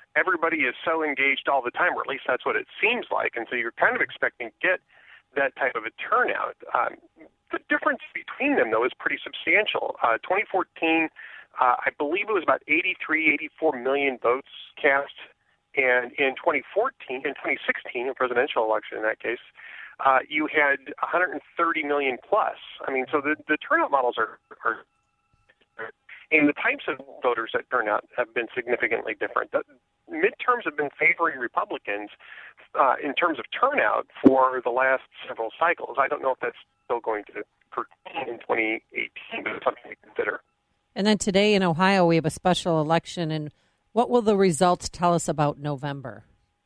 E: everybody is so engaged all the time, or at least that's what it seems like. And so you're kind of expecting to get that type of a turnout. Um, the difference between them, though, is pretty substantial. Uh, twenty fourteen, uh, I believe it was about eighty-three, eighty-four million votes cast. And in twenty fourteen, in twenty sixteen, a presidential election in that case, uh, you had one hundred thirty million plus. I mean, so the, the turnout models are, are, and the types of voters that turn out have been significantly different. The midterms have been favoring Republicans uh, in terms of turnout for the last several cycles. I don't know if that's still going to pertain in twenty eighteen, but it's something to consider.
C: And then today in Ohio, we have a special election. And what will the results tell us about November?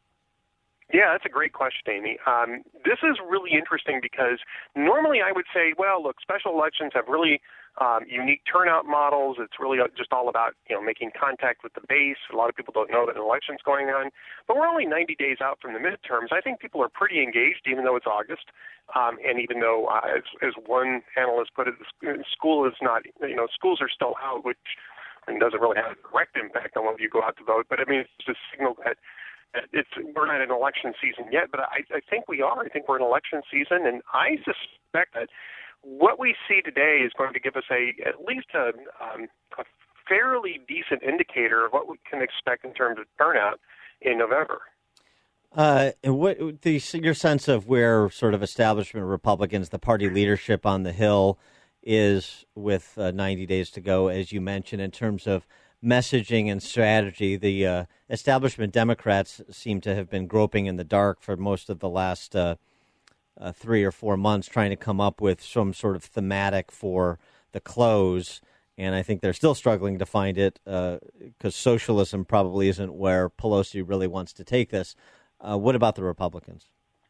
E: Yeah, that's a great question, Amy. Um, this is really interesting because normally I would say, well, look, special elections have really um, unique turnout models. It's really just all about, you know, making contact with the base. A lot of people don't know that an election's going on. But we're only ninety days out from the midterms. I think people are pretty engaged, even though it's August. Um, and even though, uh, as, as one analyst put it, school is not, you know, schools are still out, which and doesn't really have a direct impact on whether you go out to vote. But, I mean, it's just a signal that it's we're not in election season yet, but I, I think we are. I think we're in election season, and I suspect that what we see today is going to give us a at least a, um, a fairly decent indicator of what we can expect in terms of turnout in November.
A: Uh, and what the, your sense of where sort of establishment Republicans, the party leadership on the Hill, is with uh, ninety days to go, as you mentioned, in terms of messaging and strategy? The uh, establishment Democrats seem to have been groping in the dark for most of the last uh, uh, three or four months, trying to come up with some sort of thematic for the close. And I think they're still struggling to find it because uh, socialism probably isn't where Pelosi really wants to take this. Uh, what about the Republicans?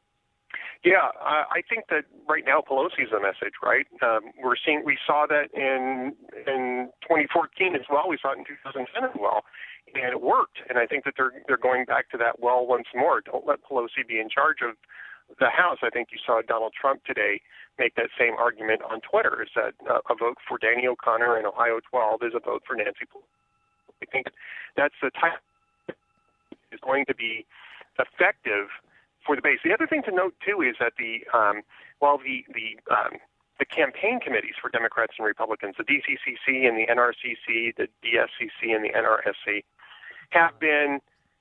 E: Yeah, uh, I think that right now Pelosi's the message, right? Um, we're seeing we saw that in in twenty fourteen as well. We saw it in two thousand ten as well, and it worked. And I think that they're they're going back to that well once more. Don't let Pelosi be in charge of the House. I think you saw Donald Trump today make that same argument on Twitter. Is that uh, a vote for Danny O'Connor in Ohio twelve is a vote for Nancy Pelosi? I think that's the type is going to be effective for the base. The other thing to note, too, is that the um, while the the um, the campaign committees for Democrats and Republicans, the D C C C and the N R C C, the D S C C and the N R S C, have been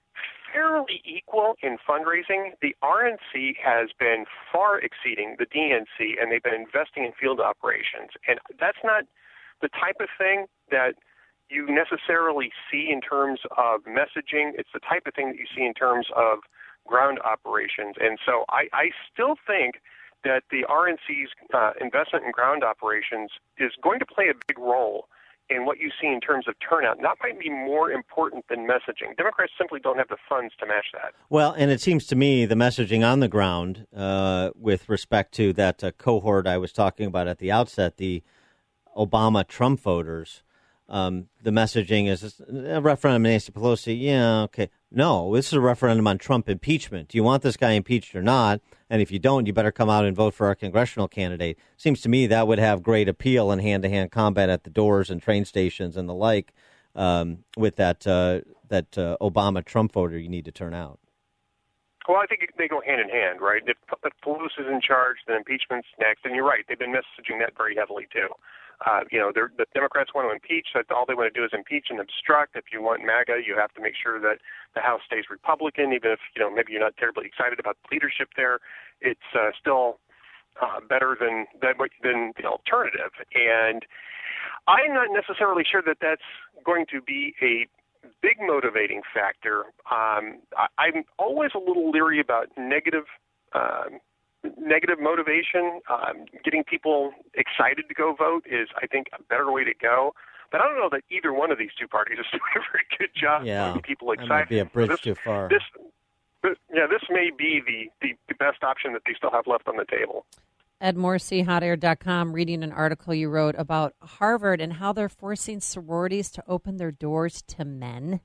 E: fairly equal in fundraising. The R N C has been far exceeding the D N C, and they've been investing in field operations. And that's not the type of thing that you necessarily see in terms of messaging. It's the type of thing that you see in terms of ground operations. And so I, I still think that the R N C's uh, investment in ground operations is going to play a big role in what you see in terms of turnout. And that might be more important than messaging. Democrats simply don't have the funds to match that.
A: Well, and it seems to me the messaging on the ground uh, with respect to that uh, cohort I was talking about at the outset, the Obama-Trump voters, Um, the messaging is a referendum on Nancy Pelosi. Yeah, okay. No, this is a referendum on Trump impeachment. Do you want this guy impeached or not? And if you don't, you better come out and vote for our congressional candidate. Seems to me that would have great appeal in hand-to-hand combat at the doors and train stations and the like um, with that uh, that uh, Obama-Trump voter you need to turn out.
E: Well, I think they go hand in hand, right? If, if Pelosi's in charge, then impeachment's next. And you're right, they've been messaging that very heavily, too. Uh, you know, the Democrats want to impeach. That all they want to do is impeach and obstruct. If you want MAGA, you have to make sure that the House stays Republican, even if, you know, maybe you're not terribly excited about the leadership there. It's uh, still uh, better than, than, than the alternative. And I'm not necessarily sure that that's going to be a big motivating factor. Um, I, I'm always a little leery about negative um, negative motivation. Um, getting people excited to go vote is, I think, a better way to go. But I don't know that either one of these two parties is doing a very good job
A: yeah,
E: getting people excited.
A: That might be a bridge
E: this,
A: too far.
E: This, this, yeah, this may be the, the, the best option that they still have left on the table.
C: Ed Morrissey, hot air dot com, reading an article you wrote about Harvard and how they're forcing sororities to open their doors to men.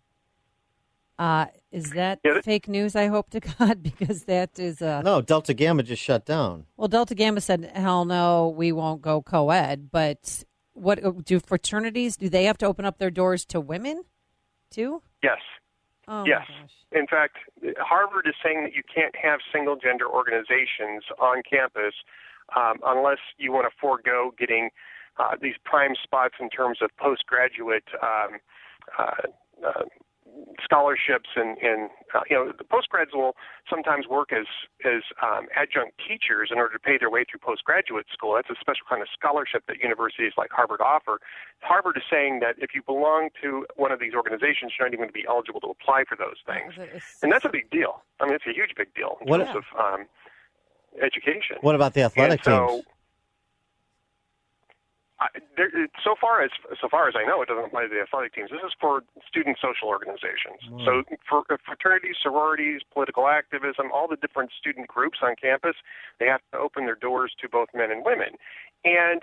C: Uh, is that yeah, that, fake news, I hope to God? Because that is... Uh,
A: no, Delta Gamma just shut down.
C: Well, Delta Gamma said, hell no, we won't go co-ed. But what do fraternities, do they have to open up their doors to women, too?
E: Yes.
C: Oh,
E: yes.
C: my gosh.
E: In fact, Harvard is saying that you can't have single-gender organizations on campus um, unless you want to forego getting uh, these prime spots in terms of postgraduate um, uh, uh, scholarships and, and uh, you know, the postgrads will sometimes work as as um, adjunct teachers in order to pay their way through postgraduate school. That's a special kind of scholarship that universities like Harvard offer. Harvard is saying that if you belong to one of these organizations, you're not even going to be eligible to apply for those things, and that's a big deal. I mean, it's a huge big deal in
A: What-
E: terms of um, education.
A: What about the athletic
E: And so,
A: teams?
E: I, there, so far as so far as I know, it doesn't apply to the athletic teams. This is for student social organizations.
A: Wow.
E: So for uh, fraternities, sororities, political activism, all the different student groups on campus, they have to open their doors to both men and women. And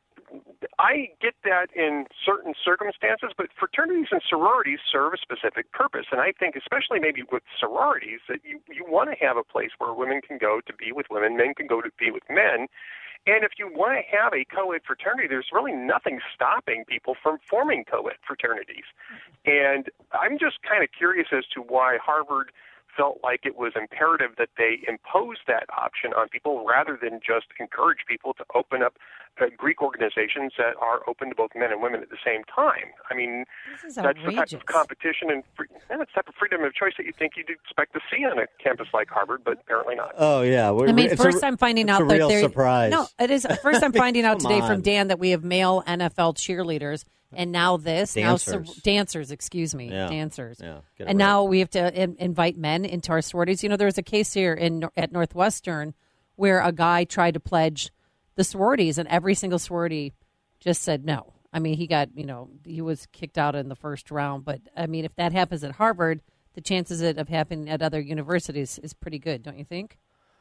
E: I get that in certain circumstances, but fraternities and sororities serve a specific purpose. And I think, especially maybe with sororities, that you, you want to have a place where women can go to be with women, men can go to be with men. And if you want to have a co-ed fraternity, there's really nothing stopping people from forming co-ed fraternities. And I'm just kind of curious as to why Harvard felt like it was imperative that they impose that option on people rather than just encourage people to open up uh, Greek organizations that are open to both men and women at the same time. I mean,
K: This is
E: that's the type
K: outrageous.
E: of competition and free, yeah, that's the type of freedom of choice that you think you'd expect to see on a campus like Harvard, but apparently not.
A: Oh, yeah. We're-
C: I mean,
A: it's
C: first
A: a,
C: I'm finding
A: it's
C: out
A: a
C: that
A: real
C: there.
A: surprise.
C: No, it is. First, I'm finding out
A: Come
C: today
A: on.
C: from Dan that we have male N F L cheerleaders, and now this, now
A: Dancers.
C: sor- dancers. Excuse me,
A: Yeah.
C: dancers.
A: Yeah, get it
C: and
A: right.
C: now we have to in- invite men into our sororities. You know, there was a case here in at Northwestern where a guy tried to pledge the sororities, and every single sorority just said no. I mean, he got, you know, he was kicked out in the first round. But I mean, if that happens at Harvard, the chances of it happening at other universities is pretty good, don't you think?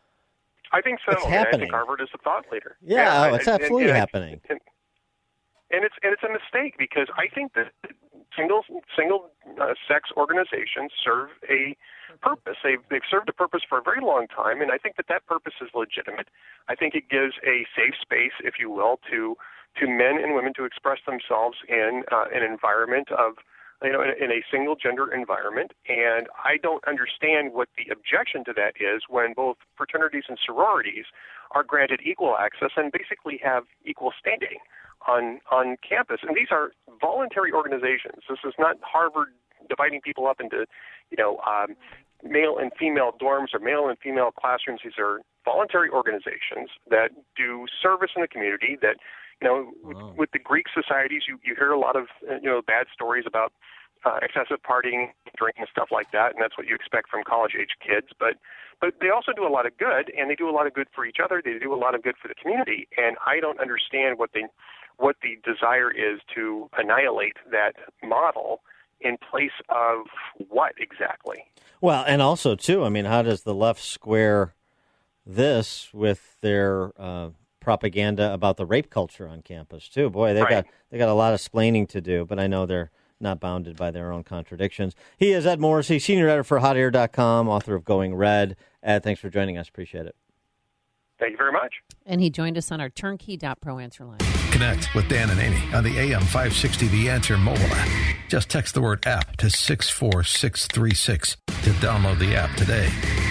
E: I think so.
A: It's
E: And I
A: happening.
E: think Harvard is a thought leader.
A: Yeah,
E: I-
A: oh, it's
E: and-
A: absolutely
E: and I-
A: happening.
E: And, and it's and it's a mistake because I think that single single uh, sex organizations serve a purpose. They've they've served a purpose for a very long time, and I think that that purpose is legitimate. I think it gives a safe space, if you will, to to men and women to express themselves in uh, an environment of, you know, in, in a single gender environment. And I don't understand what the objection to that is when both fraternities and sororities are granted equal access and basically have equal standing on on campus. And these are voluntary organizations. This is not Harvard dividing people up into, you know, um, male and female dorms or male and female classrooms. These are voluntary organizations that do service in the community that, you know, with, with the Greek societies, you, you hear a lot of, uh, you know, bad stories about uh, excessive partying, drinking, stuff like that, and that's what you expect from college-age kids. But but they also do a lot of good, and they do a lot of good for each other. They do a lot of good for the community, and I don't understand what the what the desire is to annihilate that model in place of what exactly?
A: Well, and also, too, I mean, how does the left square this with their uh, propaganda about the rape culture on campus, too? Boy, they
E: Right.
A: got they got a lot of splaining to do, but I know they're not bounded by their own contradictions. He is Ed Morrissey, senior editor for hot air dot com, author of Going Red. Ed, thanks for joining us. Appreciate it.
E: Thank you very much.
C: And he joined us on our turnkey dot pro answer line.
B: Connect with Dan and Amy on the A M five sixty The Answer mobile app. Just text the word app to six four six three six to download the app today.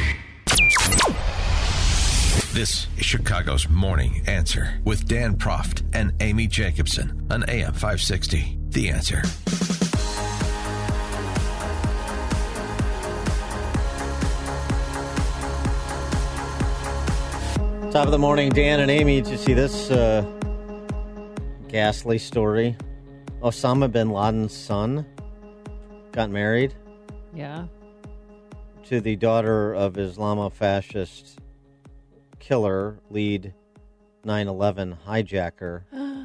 B: This is Chicago's Morning Answer with Dan Proft and Amy Jacobson on A M five sixty The Answer.
A: Top of the morning, Dan and Amy. Did you see this uh, ghastly story? Osama bin Laden's son got married
C: Yeah.
A: to the daughter of Islamofascist killer, lead nine eleven hijacker,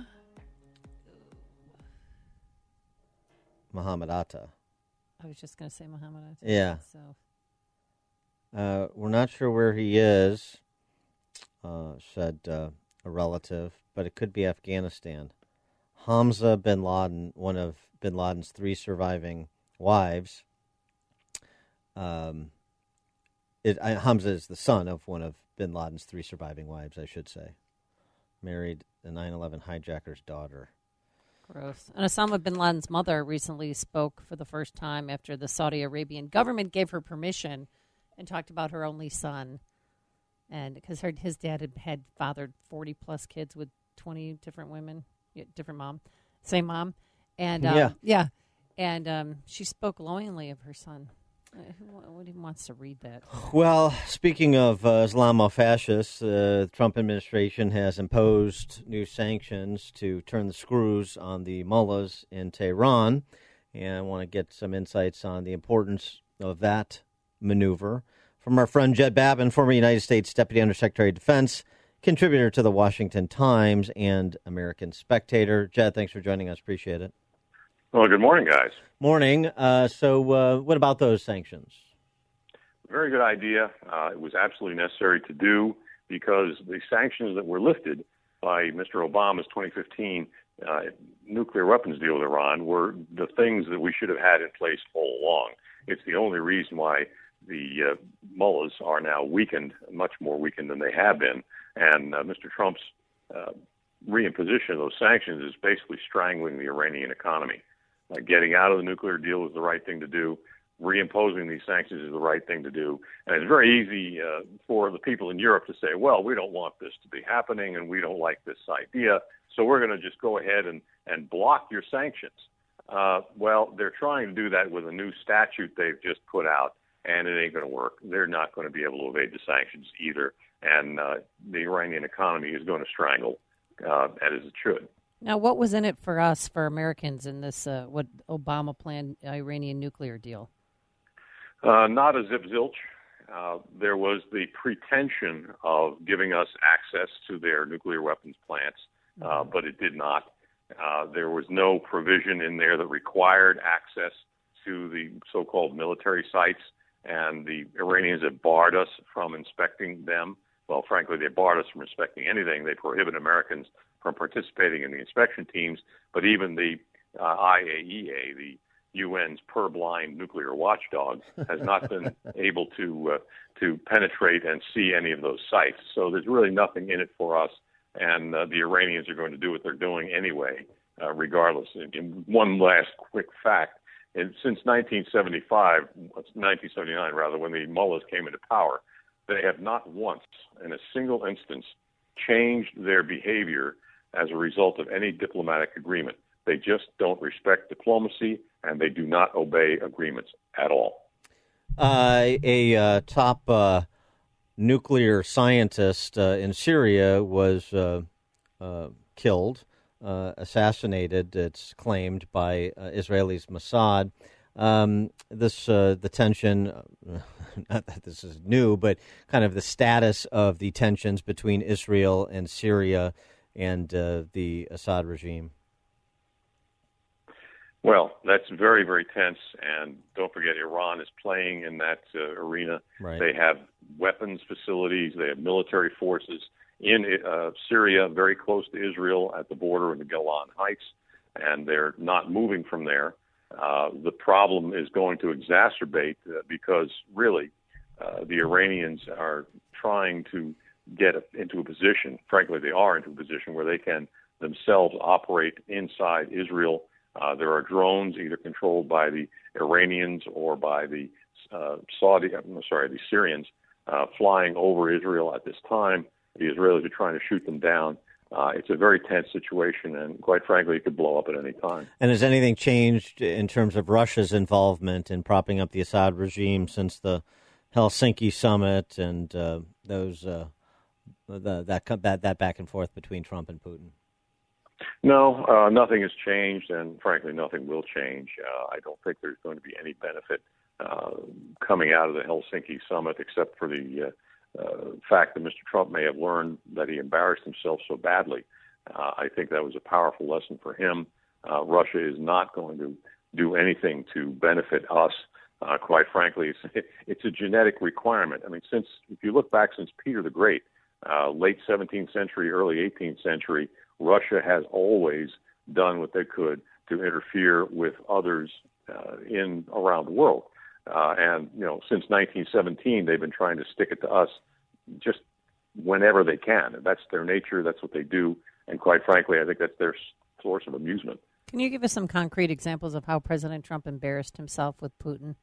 A: Muhammad Atta.
C: I was just going to say Muhammad. Atta,
A: Yeah.
C: So
A: Uh, we're not sure where he is, uh, said uh, a relative, but it could be Afghanistan. Hamza bin Laden, one of bin Laden's three surviving wives. Um, it, I, Hamza is the son of one of bin Laden's three surviving wives, I should say. Married the nine eleven hijacker's daughter.
C: Gross. And Osama bin Laden's mother recently spoke for the first time after the Saudi Arabian government gave her permission and talked about her only son. And because her, his dad had, had fathered forty plus kids with twenty different women, yeah, different mom, same mom. And um,
A: yeah.
C: yeah. And um, she spoke glowingly of her son. Uh, who, who even wants to read that?
A: Well, speaking of uh, Islamofascists, uh, the Trump administration has imposed new sanctions to turn the screws on the mullahs in Tehran. And I want to get some insights on the importance of that maneuver from our friend Jed Babin, former United States Deputy Undersecretary of Defense, contributor to the Washington Times and American Spectator. Jed, thanks for joining us. Appreciate it.
F: Well, good morning, guys.
A: Morning. Uh, so uh, what about those sanctions?
F: Very good idea. Uh, it was absolutely necessary to do because the sanctions that were lifted by Mister Obama's twenty fifteen uh, nuclear weapons deal with Iran were the things that we should have had in place all along. It's the only reason why the uh, mullahs are now weakened, much more weakened than they have been. And uh, Mister Trump's uh, reimposition of those sanctions is basically strangling the Iranian economy. Uh, getting out of the nuclear deal was the right thing to do. Reimposing these sanctions is the right thing to do. And it's very easy uh, for the people in Europe to say, well, we don't want this to be happening and we don't like this idea, so we're going to just go ahead and, and block your sanctions. Uh, well, they're trying to do that with a new statute they've just put out, and it ain't going to work. They're not going to be able to evade the sanctions either, and uh, the Iranian economy is going to strangle, uh, as it should.
C: Now, what was in it for us, for Americans, in this, uh, what Obama planned Iranian nuclear deal?
F: Uh, not a zip zilch. Uh, there was the pretension of giving us access to their nuclear weapons plants, uh, but it did not. Uh, there was no provision in there that required access to the so-called military sites, and the Iranians have barred us from inspecting them. Well, frankly, they barred us from inspecting anything. They prohibit Americans from participating in the inspection teams, but even the uh, I A E A, the U N's purblind nuclear watchdog, has not been able to uh, to penetrate and see any of those sites. So there's really nothing in it for us, and uh, the Iranians are going to do what they're doing anyway, uh, regardless. And, and one last quick fact. And since nineteen seventy-five, nineteen seventy-nine rather, when the mullahs came into power, they have not once, in a single instance, changed their behavior as a result of any diplomatic agreement. They just don't respect diplomacy, and they do not obey agreements at all.
A: Uh, a uh, top uh, nuclear scientist uh, in Syria was uh, uh, killed, uh, assassinated, it's claimed, by uh, Israelis Mossad. Um, this uh, the tension, not that this is new, but kind of the status of the tensions between Israel and Syria and uh, the Assad regime.
F: Well, that's very, very tense, and don't forget, Iran is playing in that uh, arena.
A: Right.
F: They have weapons facilities, they have military forces in uh, Syria, very close to Israel at the border in the Golan Heights, and they're not moving from there. Uh, the problem is going to exacerbate uh, because, really, uh, the Iranians are trying to get into a position, frankly, they are into a position where they can themselves operate inside Israel. Uh, there are drones either controlled by the Iranians or by the uh, Saudi, I'm sorry, the Syrians uh, flying over Israel at this time. The Israelis are trying to shoot them down. Uh, it's a very tense situation, and quite frankly, it could blow up at any time.
A: And has anything changed in terms of Russia's involvement in propping up the Assad regime since the Helsinki summit and uh, those uh, the, that that that back and forth between Trump and Putin?
F: No, uh, nothing has changed, and frankly, nothing will change. Uh, I don't think there's going to be any benefit uh, coming out of the Helsinki summit, except for the uh, uh, fact that Mister Trump may have learned that he embarrassed himself so badly. Uh, I think that was a powerful lesson for him. Uh, Russia is not going to do anything to benefit us. Uh, quite frankly, it's, it's a genetic requirement. I mean, since if you look back since Peter the Great, uh, late seventeenth century, early eighteenth century, Russia has always done what they could to interfere with others uh, in around the world. Uh, and, you know, since nineteen seventeen, they've been trying to stick it to us just whenever they can. And that's their nature. That's what they do. And quite frankly, I think that's their source of amusement.
C: Can you give us some concrete examples of how President Trump embarrassed himself with Putin?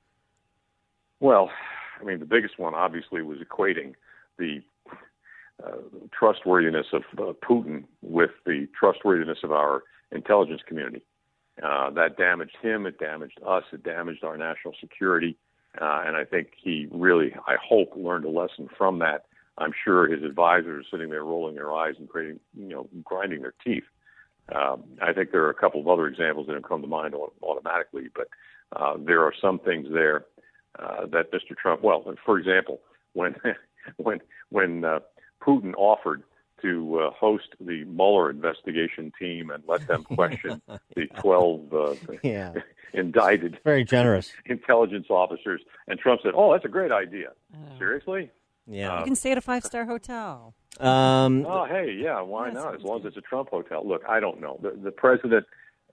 F: Well, I mean, the biggest one obviously was equating the uh, trustworthiness of uh, Putin with the trustworthiness of our intelligence community. Uh, that damaged him, it damaged us, it damaged our national security, uh, and I think he really, I hope, learned a lesson from that. I'm sure his advisors are sitting there rolling their eyes and creating, you know, grinding their teeth. Um, I think there are a couple of other examples that have come to mind automatically, but uh, there are some things there uh, that Mister Trump, well, for example, when when when uh, Putin offered to uh, host the Mueller investigation team and let them question the twelve uh,
A: yeah.
F: indicted
A: very generous
F: intelligence officers, and Trump said, "Oh, that's a great idea." Oh. Seriously?
A: Yeah.
F: Uh,
K: you can stay at a five-star hotel.
A: Um,
F: oh, hey, yeah, why yeah, not? As long as it's a Trump hotel. Look, I don't know. The, the president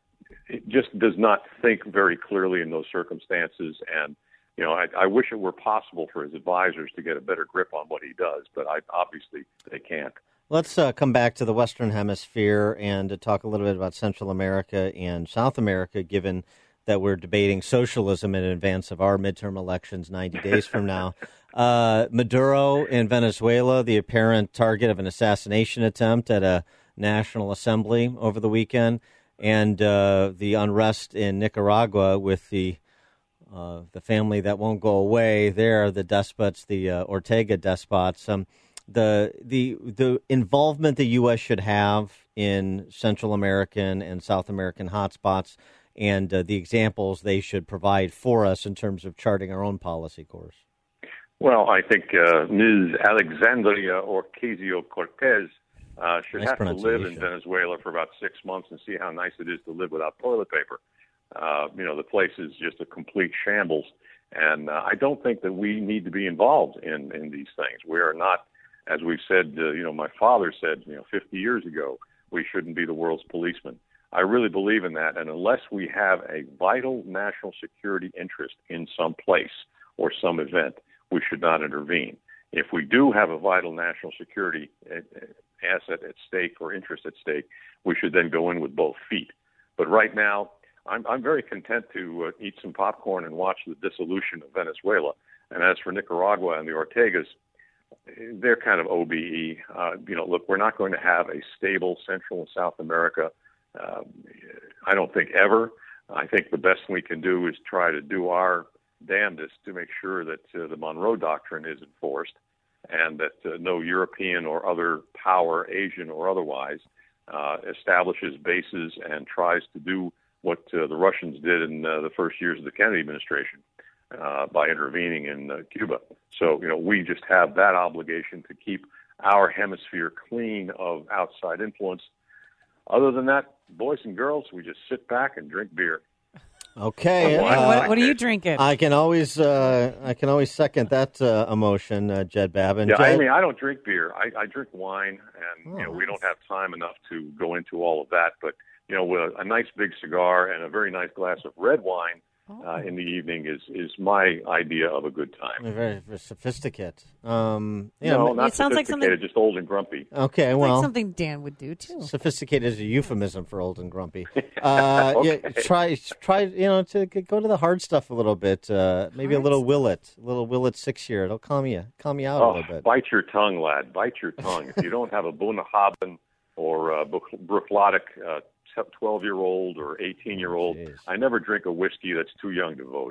F: just does not think very clearly in those circumstances, and you know, I, I wish it were possible for his advisors to get a better grip on what he does, but I, obviously they can't.
A: Let's uh, come back to the Western Hemisphere and to talk a little bit about Central America and South America, given that we're debating socialism in advance of our midterm elections ninety days from now. Uh, Maduro in Venezuela, the apparent target of an assassination attempt at a national assembly over the weekend, and uh, the unrest in Nicaragua with the uh, the family that won't go away there, the despots, the uh, Ortega despots. Um, the the the involvement the U S should have in Central American and South American hotspots, and uh, the examples they should provide for us in terms of charting our own policy course.
F: Well, I think uh, Miz Alexandria Ocasio-Cortez uh, should
A: nice
F: have to live in Venezuela for about six months and see how nice it is to live without toilet paper. Uh, you know, the place is just a complete shambles, and uh, I don't think that we need to be involved in, in these things. We are not, as we've said, uh, you know, my father said, you know, fifty years ago, we shouldn't be the world's policeman. I really believe in that, and unless we have a vital national security interest in some place or some event, we should not intervene. If we do have a vital national security asset at stake or interest at stake, we should then go in with both feet. But right now, I'm, I'm very content to uh, eat some popcorn and watch the dissolution of Venezuela. And as for Nicaragua and the Ortegas, they're kind of O B E. Uh, you know, look, we're not going to have a stable Central and South America, uh, I don't think ever. I think the best we can do is try to do our damnedest to make sure that uh, the Monroe Doctrine is enforced and that uh, no European or other power, Asian or otherwise, uh, establishes bases and tries to do what uh, the Russians did in uh, the first years of the Kennedy administration uh, by intervening in uh, Cuba. So, you know, we just have that obligation to keep our hemisphere clean of outside influence. Other than that, boys and girls, we just sit back and drink beer.
A: Okay.
K: Uh, what, what are you drinking?
A: I can always, uh, I can always second that uh, emotion, uh, Jed Babin.
F: Yeah,
A: Jed?
F: I mean, I don't drink beer. I, I drink wine, and oh, you know, we don't have time enough to go into all of that. But you know, with a, a nice big cigar and a very nice glass of red wine oh. uh, in the evening is is my idea of a good time.
A: Very, very sophisticated. Um, you
F: no,
A: know,
F: not
K: it sounds like
F: sophisticated,
K: something...
F: just old and grumpy.
A: Okay,
K: it's
A: well,
K: like something Dan would do too.
A: Sophisticated is a euphemism for old and grumpy. Uh,
F: okay.
A: yeah, try, try, you know, to go to the hard stuff a little bit. Uh, maybe hard a little Willet, a little Willet six year. It'll calm you, calm you out
F: oh,
A: a little bit.
F: Bite your tongue, lad. Bite your tongue. If you don't have a Bunnahabhain or uh, Bruichladdich uh, twelve-year-old or eighteen-year-old,
A: oh,
F: I never drink a whiskey that's too young to vote.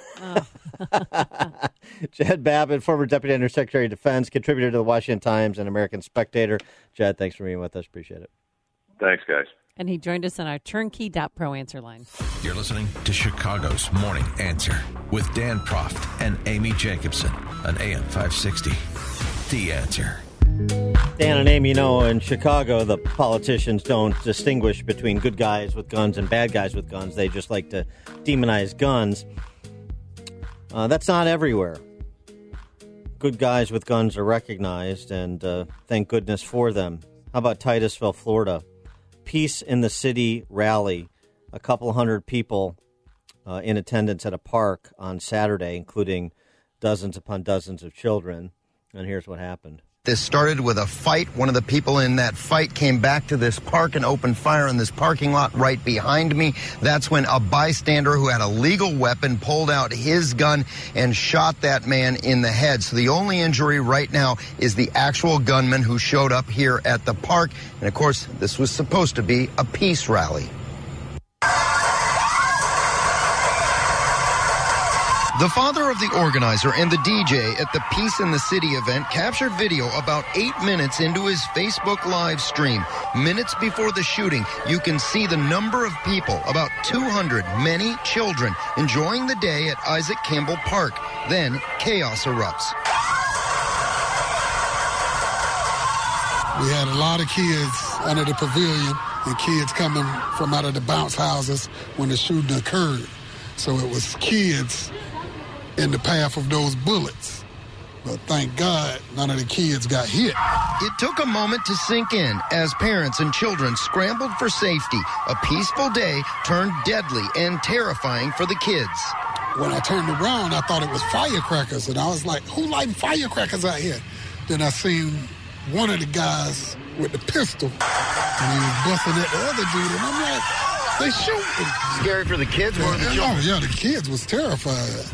A: Jed Babin, former Deputy Undersecretary of Defense, contributor to the Washington Times and American Spectator. Jed, thanks for being with us. Appreciate it.
F: Thanks, guys.
C: And he joined us on our turnkey dot pro answer line.
B: You're listening to Chicago's Morning Answer with Dan Proft and Amy Jacobson on A M five sixty. The Answer.
A: Dan and Amy, you know, in Chicago, the politicians don't distinguish between good guys with guns and bad guys with guns. They just like to demonize guns. Uh, that's not everywhere. Good guys with guns are recognized, and uh, thank goodness for them. How about Titusville, Florida? Peace in the City rally. A couple hundred people uh, in attendance at a park on Saturday, including dozens upon dozens of children. And here's what happened.
G: This started with a fight. One of the people in that fight came back to this park and opened fire in this parking lot right behind me. That's when a bystander who had a legal weapon pulled out his gun and shot that man in the head. So the only injury right now is the actual gunman who showed up here at the park. And of course, this was supposed to be a peace rally. The father of the organizer and the D J at the Peace in the City event captured video about eight minutes into his Facebook live stream. Minutes before the shooting, you can see the number of people, about two hundred, many children, enjoying the day at Isaac Campbell Park. Then chaos erupts.
H: We had a lot of kids under the pavilion and kids coming from out of the bounce houses when the shooting occurred. So it was kids in the path of those bullets. But thank God none of the kids got hit.
G: It took a moment to sink in as parents and children scrambled for safety. A peaceful day turned deadly and terrifying for the kids.
H: When I turned around, I thought it was firecrackers, and I was like, who lighting firecrackers out here? Then I seen one of the guys with the pistol, and he was busting at the other dude, and I'm like, they shooting.
G: Scary for the kids more than the children?
H: Oh, yeah, the kids was terrified.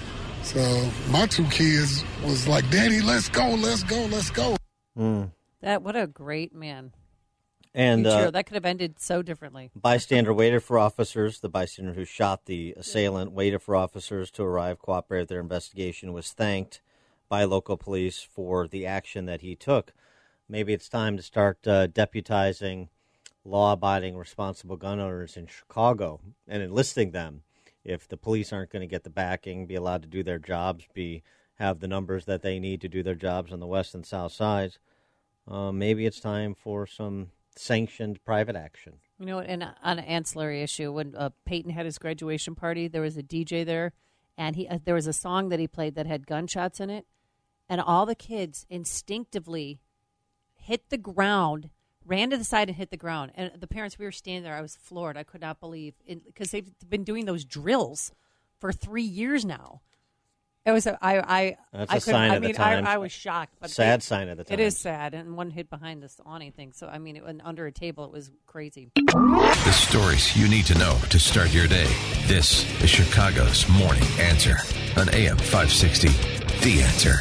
H: So my two kids was like, Daddy, let's go, let's go, let's go.
A: Mm.
C: That what a great man.
A: And uh,
C: that could have ended so differently.
A: Bystander waited for officers. The bystander who shot the assailant waited for officers to arrive, cooperate with their investigation, was thanked by local police for the action that he took. Maybe it's time to start uh, deputizing law-abiding, responsible gun owners in Chicago and enlisting them. If the police aren't going to get the backing, be allowed to do their jobs, be have the numbers that they need to do their jobs on the west and south sides, uh, maybe it's time for some sanctioned private action.
C: You know, and on an ancillary issue, when uh, Peyton had his graduation party, there was a D J there, and he uh, there was a song that he played that had gunshots in it, and all the kids instinctively hit the ground, ran to the side and hit the ground. And the parents, we were standing there, I was floored. I could not believe, because they've been doing those drills for three years now. It was, a, I, I,
A: That's
C: I
A: a sign
C: I
A: of the
C: mean,
A: times.
C: I, I was shocked. But
A: Sad
C: they,
A: sign of the times.
C: It is sad. And one hid behind this awning thing. So, I mean, it went under a table. It was crazy.
B: The stories you need to know to start your day. This is Chicago's Morning Answer on A M five sixty. The Answer.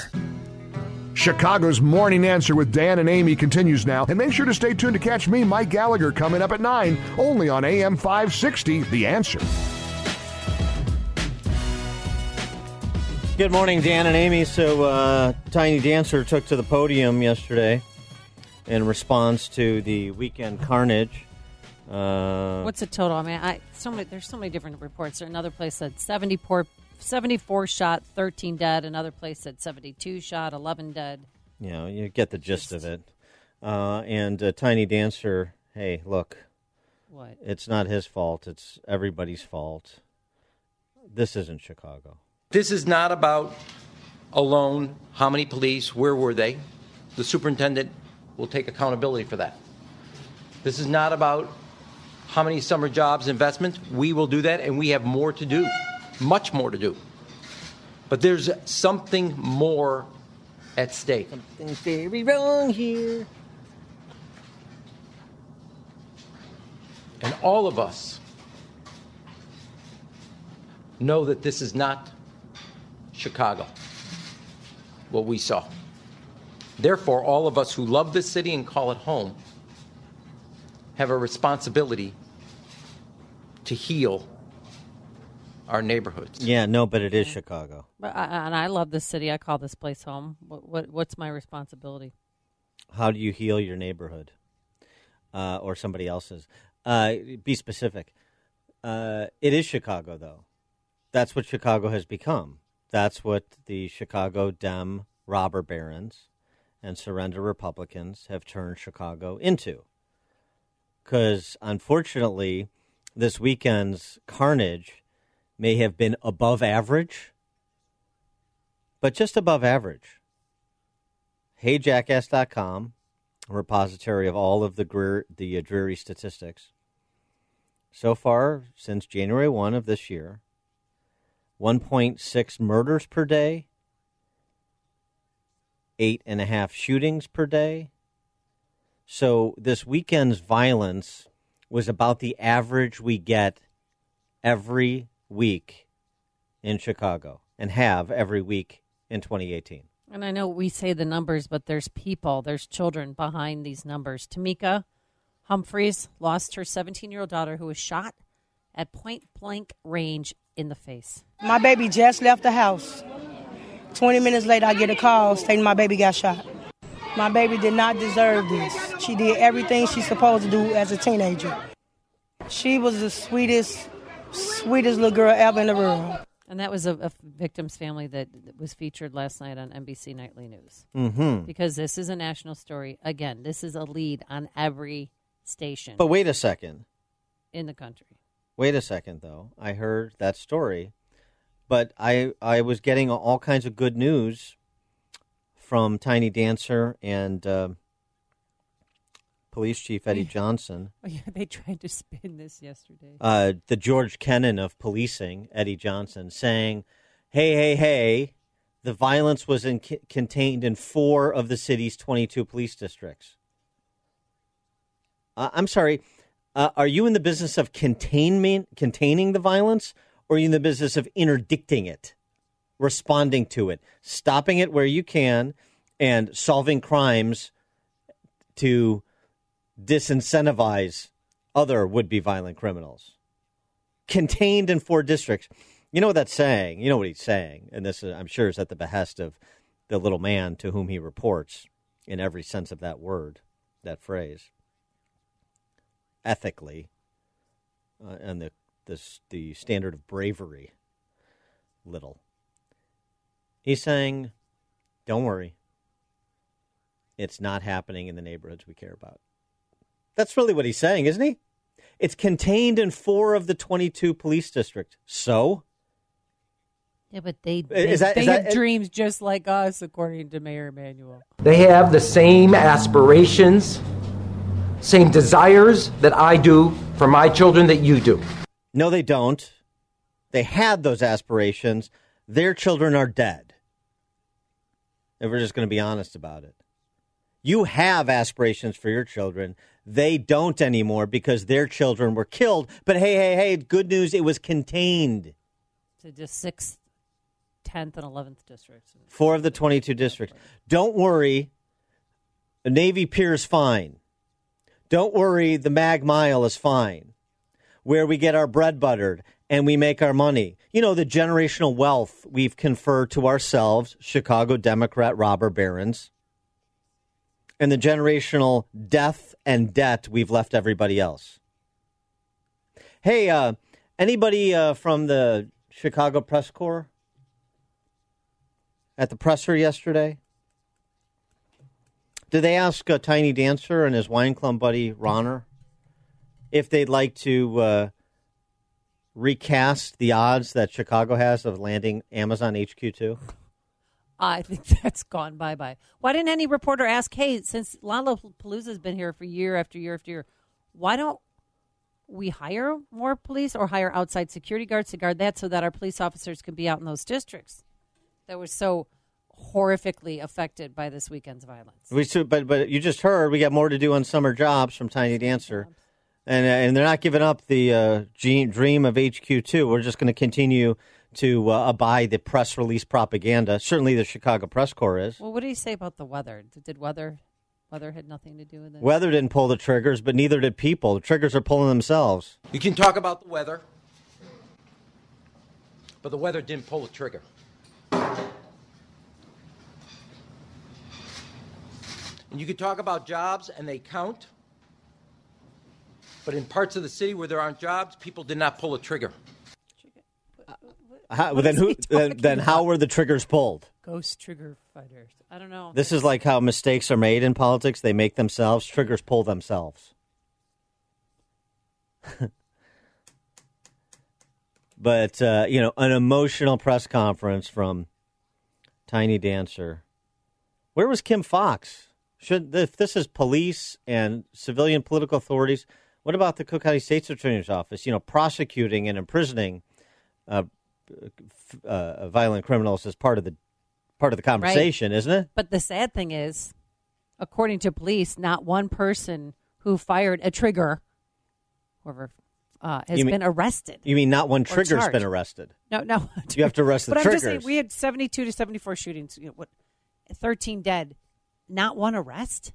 W: Chicago's Morning Answer with Dan and Amy continues now. And make sure to stay tuned to catch me, Mike Gallagher, coming up at nine, only on A M five sixty, The Answer.
A: Good morning, Dan and Amy. So uh, Tiny Dancer took to the podium yesterday in response to the weekend carnage. Uh,
C: What's the total? I mean, I so many. There's so many different reports. There another place said seventy-four, seventy-four shot, thirteen dead. Another place said seventy-two shot, eleven dead.
A: You know, you get the gist of it. Uh, and uh, Tiny Dancer, hey, look.
C: What?
A: It's not his fault. It's everybody's fault. This isn't Chicago.
D: This is not about alone how many police, where were they. The superintendent will take accountability for that. This is not about how many summer jobs, investments. We will do that, and we have more to do, much more to do. But there's something more at stake.
A: Something's very wrong here.
D: And all of us know that this is not Chicago, what we saw. Therefore, all of us who love this city and call it home have a responsibility to heal our neighborhoods.
A: Yeah, no, but it is Chicago.
C: But I, and I love this city. I call this place home. What, what what's my responsibility?
A: How do you heal your neighborhood uh, or somebody else's? Uh, be specific. Uh, it is Chicago, though. That's what Chicago has become. That's what the Chicago Dem robber barons and surrender Republicans have turned Chicago into. Because, unfortunately, this weekend's carnage may have been above average, but just above average. hey jackass dot com, a repository of all of the, Greer, the uh, dreary statistics. So far, since January first of this year, one point six murders per day, eight and a half shootings per day. So this weekend's violence was about the average we get every week in Chicago and have every week in twenty eighteen.
C: And I know we say the numbers, but there's people, there's children behind these numbers. Tamika Humphreys lost her seventeen-year-old daughter who was shot at point-blank range in the face.
I: My baby just left the house. twenty minutes later, I get a call saying my baby got shot. My baby did not deserve this. She did everything she's supposed to do as a teenager. She was the sweetest, sweetest little girl ever in the world.
C: And that was a, a victim's family that was featured last night on N B C Nightly News.
A: Mm-hmm.
C: Because this is a national story. Again, this is a lead on every station.
A: But wait a second.
C: In the country.
A: Wait a second, though. I heard that story, but I I was getting all kinds of good news from Tiny Dancer and uh, Police Chief Eddie Johnson.
C: Oh, yeah, they tried to spin this yesterday.
A: Uh, the George Kennan of policing, Eddie Johnson, saying, hey, hey, hey, the violence was in, c- contained in four of the city's twenty-two police districts. Uh, I'm sorry, uh, are you in the business of containment, containing the violence, or are you in the business of interdicting it, responding to it, stopping it where you can, and solving crimes to disincentivize other would-be violent criminals? Contained in four districts. You know what that's saying? You know what he's saying, and this, I'm sure, is at the behest of the little man to whom he reports in every sense of that word, that phrase. Ethically, uh, and the, the the standard of bravery, little. He's saying, don't worry. It's not happening in the neighborhoods we care about. That's really what he's saying, isn't he? It's contained in four of the twenty-two police districts. So?
C: Yeah, but they, they,
A: is that,
C: they
A: is
C: have
A: that,
C: dreams just like us, according to Mayor Emanuel.
J: They have the same aspirations, same desires that I do for my children that you do.
A: No, they don't. They had those aspirations. Their children are dead. If we're just going to be honest about it. You have aspirations for your children. They don't anymore because their children were killed. But hey, hey, hey, good news, it was contained.
C: To just sixth, tenth, and eleventh districts.
A: Four of the twenty-two districts. Don't worry, the Navy Pier is fine. Don't worry, the Mag Mile is fine. Where we get our bread buttered and we make our money. You know, the generational wealth we've conferred to ourselves, Chicago Democrat robber barons, and the generational death and debt we've left everybody else. Hey, uh, anybody uh, from the Chicago Press Corps at the presser yesterday? Did they ask uh, Tiny Dancer and his wine club buddy Ronner if they'd like to uh, recast the odds that Chicago has of landing Amazon H Q two?
C: I think that's gone bye-bye. Why didn't any reporter ask, hey, since Lollapalooza's been here for year after year after year, why don't we hire more police or hire outside security guards to guard that so that our police officers can be out in those districts that were so horrifically affected by this weekend's violence?
A: We should, but but you just heard we got more to do on summer jobs from Tiny Dancer, and uh, and they're not giving up the uh, dream of H Q two. We're just going to continue to uh, abide the press release propaganda. Certainly, the Chicago Press Corps is.
C: Well, what do you say about the weather? Did weather weather had nothing to do with it?
A: Weather didn't pull the triggers, but neither did people. The triggers are pulling themselves.
D: You can talk about the weather, but the weather didn't pull the trigger. And you can talk about jobs, and they count. But in parts of the city where there aren't jobs, people did not pull a trigger.
A: How, well, then who? Then, then how were the triggers pulled?
C: Ghost trigger fighters. I don't know.
A: This is like how mistakes are made in politics. They make themselves. Triggers pull themselves. But, uh, you know, an emotional press conference from Tiny Dancer. Where was Kim Foxx? Should if this is police and civilian political authorities, what about the Cook County State's Attorney's Office? You know, prosecuting and imprisoning uh, uh, violent criminals as part of the part of the conversation,
C: Right.
A: isn't it?
C: But the sad thing is, according to police, not one person who fired a trigger, whoever, uh, has
A: You mean-
C: been arrested.
A: You mean not one
C: or
A: trigger's
C: charged.
A: been arrested?
C: No, no.
A: You have to arrest the
C: but
A: triggers.
C: I'm just saying, we had seventy-two to seventy-four shootings. You know, what, thirteen dead, not one arrest.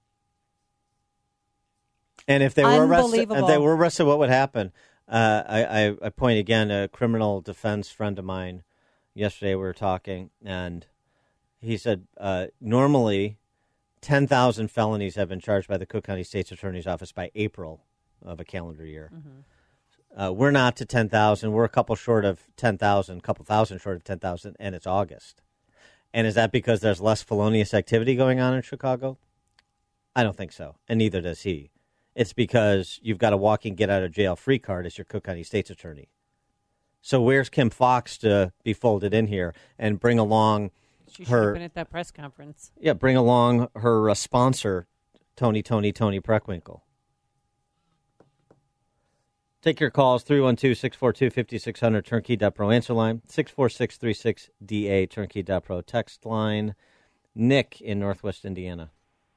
A: And if they were arrested, if
C: Unbelievable.
A: they were arrested, what would happen? Uh, I, I, I point again, a criminal defense friend of mine. Yesterday we were talking, and he said uh, normally ten thousand felonies have been charged by the Cook County State's Attorney's Office by April of a calendar year.
C: Mm-hmm.
A: Uh, we're not to ten thousand. We're a couple short of ten thousand, a couple thousand short of ten thousand, and it's August. And is that because there's less felonious activity going on in Chicago? I don't think so, and neither does he. It's because you've got a walking get-out-of-jail-free card as your Cook County State's Attorney. So where's Kim Fox to be folded in here and bring along
C: She should
A: her...
C: have been at that press conference.
A: Yeah, bring along her uh, sponsor, Tony, Tony, Tony Preckwinkle. Take your calls, three one two, six four two, five six zero zero, turnkey dot pro answer line, six four six three six D A, turnkey dot pro text line. Nick in Northwest Indiana.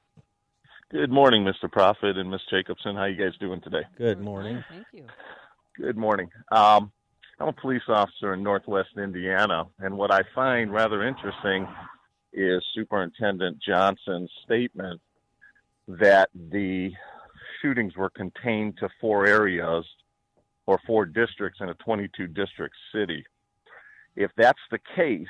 L: Good morning, Mister Prophet and Miss Jacobson. How you guys doing today?
A: Good morning.
C: Thank you.
L: Good morning. Um, I'm a police officer in Northwest Indiana, and what I find rather interesting is Superintendent Johnson's statement that the shootings were contained to four areas or four districts in a twenty-two district city. If that's the case,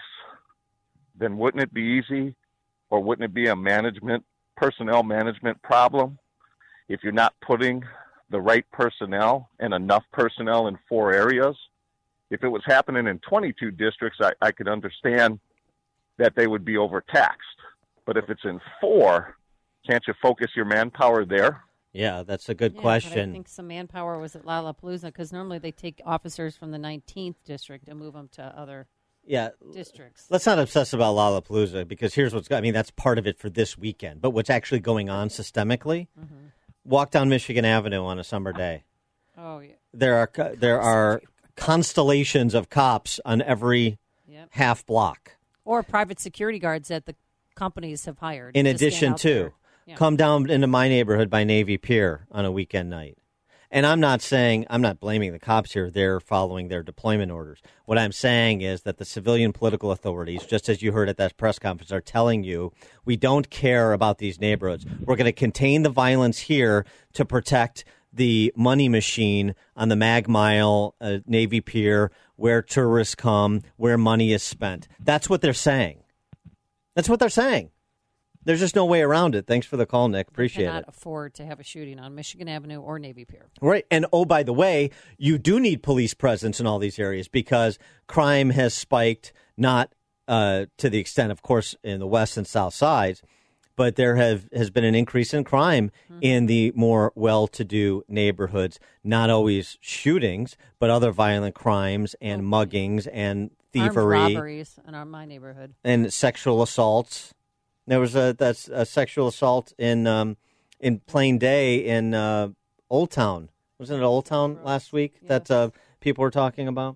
L: then wouldn't it be easy, or wouldn't it be a management personnel management problem if you're not putting the right personnel and enough personnel in four areas? If it was happening in twenty-two districts, I, I could understand that they would be overtaxed. But if it's in four, can't you focus your manpower there?
A: Yeah, that's a good
C: Yeah,
A: question.
C: But I think some manpower was at Lollapalooza because normally they take officers from the nineteenth district and move them to other
A: Yeah,
C: districts.
A: let's not obsess about Lollapalooza because here's what's, I mean, that's part of it for this weekend. But what's actually going on systemically,
C: Mm-hmm.
A: walk down Michigan Avenue on a summer day.
C: Oh, yeah.
A: There are co- there are constellations of cops on every
C: Yep.
A: half block.
C: Or private security guards that the companies have hired.
A: In
C: to stand
A: addition
C: out
A: to,
C: there. Yeah.
A: come down into my neighborhood by Navy Pier on a weekend night. And I'm not saying, I'm not blaming the cops here. They're following their deployment orders. What I'm saying is that the civilian political authorities, just as you heard at that press conference, are telling you, we don't care about these neighborhoods. We're going to contain the violence here to protect the money machine on the Mag Mile, uh, Navy Pier, where tourists come, where money is spent. That's what they're saying. That's what they're saying. There's just no way around it. Thanks for the call, Nick. Appreciate
C: cannot
A: it.
C: afford to have a shooting on Michigan Avenue or Navy Pier.
A: Right. And oh, by the way, you do need police presence in all these areas because crime has spiked, not uh, to the extent, of course, in the west and south sides, but there have has been an increase in crime mm-hmm. in the more well-to-do neighborhoods. Not always shootings, but other violent crimes and oh, muggings and thievery.
C: Armed robberies in our, my neighborhood.
A: And sexual assaults. There was a that's a sexual assault in um, in plain day in uh, Old Town. Wasn't it Old Town last week yes. that uh, people were talking about?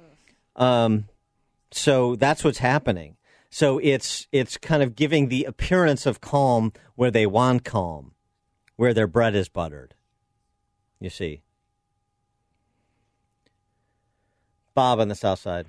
A: Um, so that's what's happening. So it's it's kind of giving the appearance of calm where they want calm, where their bread is buttered. You see, Bob on the south side.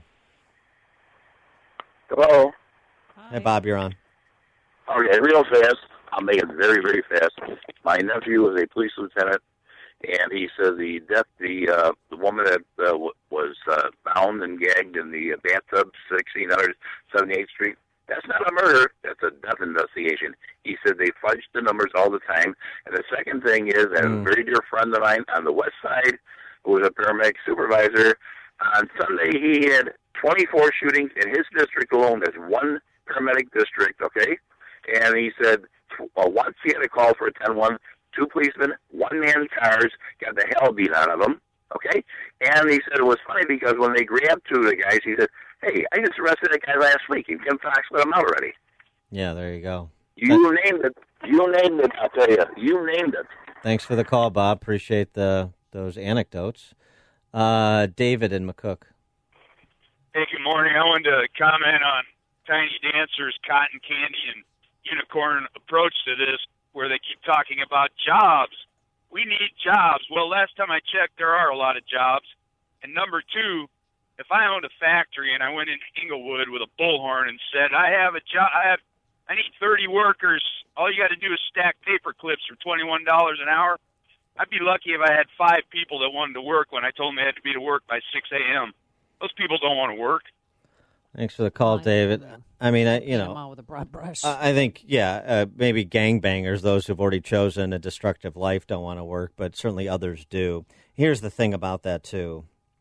M: Hello.
A: Hi. Hey, Bob, you're on.
M: Okay, real fast. I'll make it very, very fast. My nephew was a police lieutenant, and he said the death, the uh, the woman that uh, w- was uh, bound and gagged in the bathtub, sixteen seventy-eighth Street, that's not a murder. That's a death investigation. He said they fudged the numbers all the time. And the second thing is, that mm. a very dear friend of mine on the west side, who was a paramedic supervisor, on Sunday he had twenty-four shootings in his district alone. There's one paramedic district, okay? And he said, well, once he had a call for a ten one, two policemen, one-man cars, got the hell beat out of them, okay? And he said it was funny because when they grabbed two of the guys, he said, hey, I just arrested a guy last week, and Kim Fox let him out already.
A: Yeah, there you go.
M: You That's... named it. You named it, I'll tell you. You named it.
A: Thanks for the call, Bob. Appreciate the those anecdotes. Uh, David in McCook.
N: Hey, good morning. I wanted to comment on Tiny Dancer's cotton candy and unicorn approach to this, where they keep talking about jobs. We need jobs. Well, last time I checked, there are a lot of jobs. And number two, if I owned a factory and I went into Inglewood with a bullhorn and said, I have a job, I have, I need thirty workers. All you got to do is stack paper clips for twenty-one dollars an hour. I'd be lucky if I had five people that wanted to work when I told them they had to be to work by six a.m. Those people don't want to work.
A: Thanks for the call, David. I mean, I, you know,
C: Out with a broad brush.
A: I think, yeah, uh, maybe gangbangers, those who've already chosen a destructive life, don't want to work, but certainly others do. Here's the thing about that, too.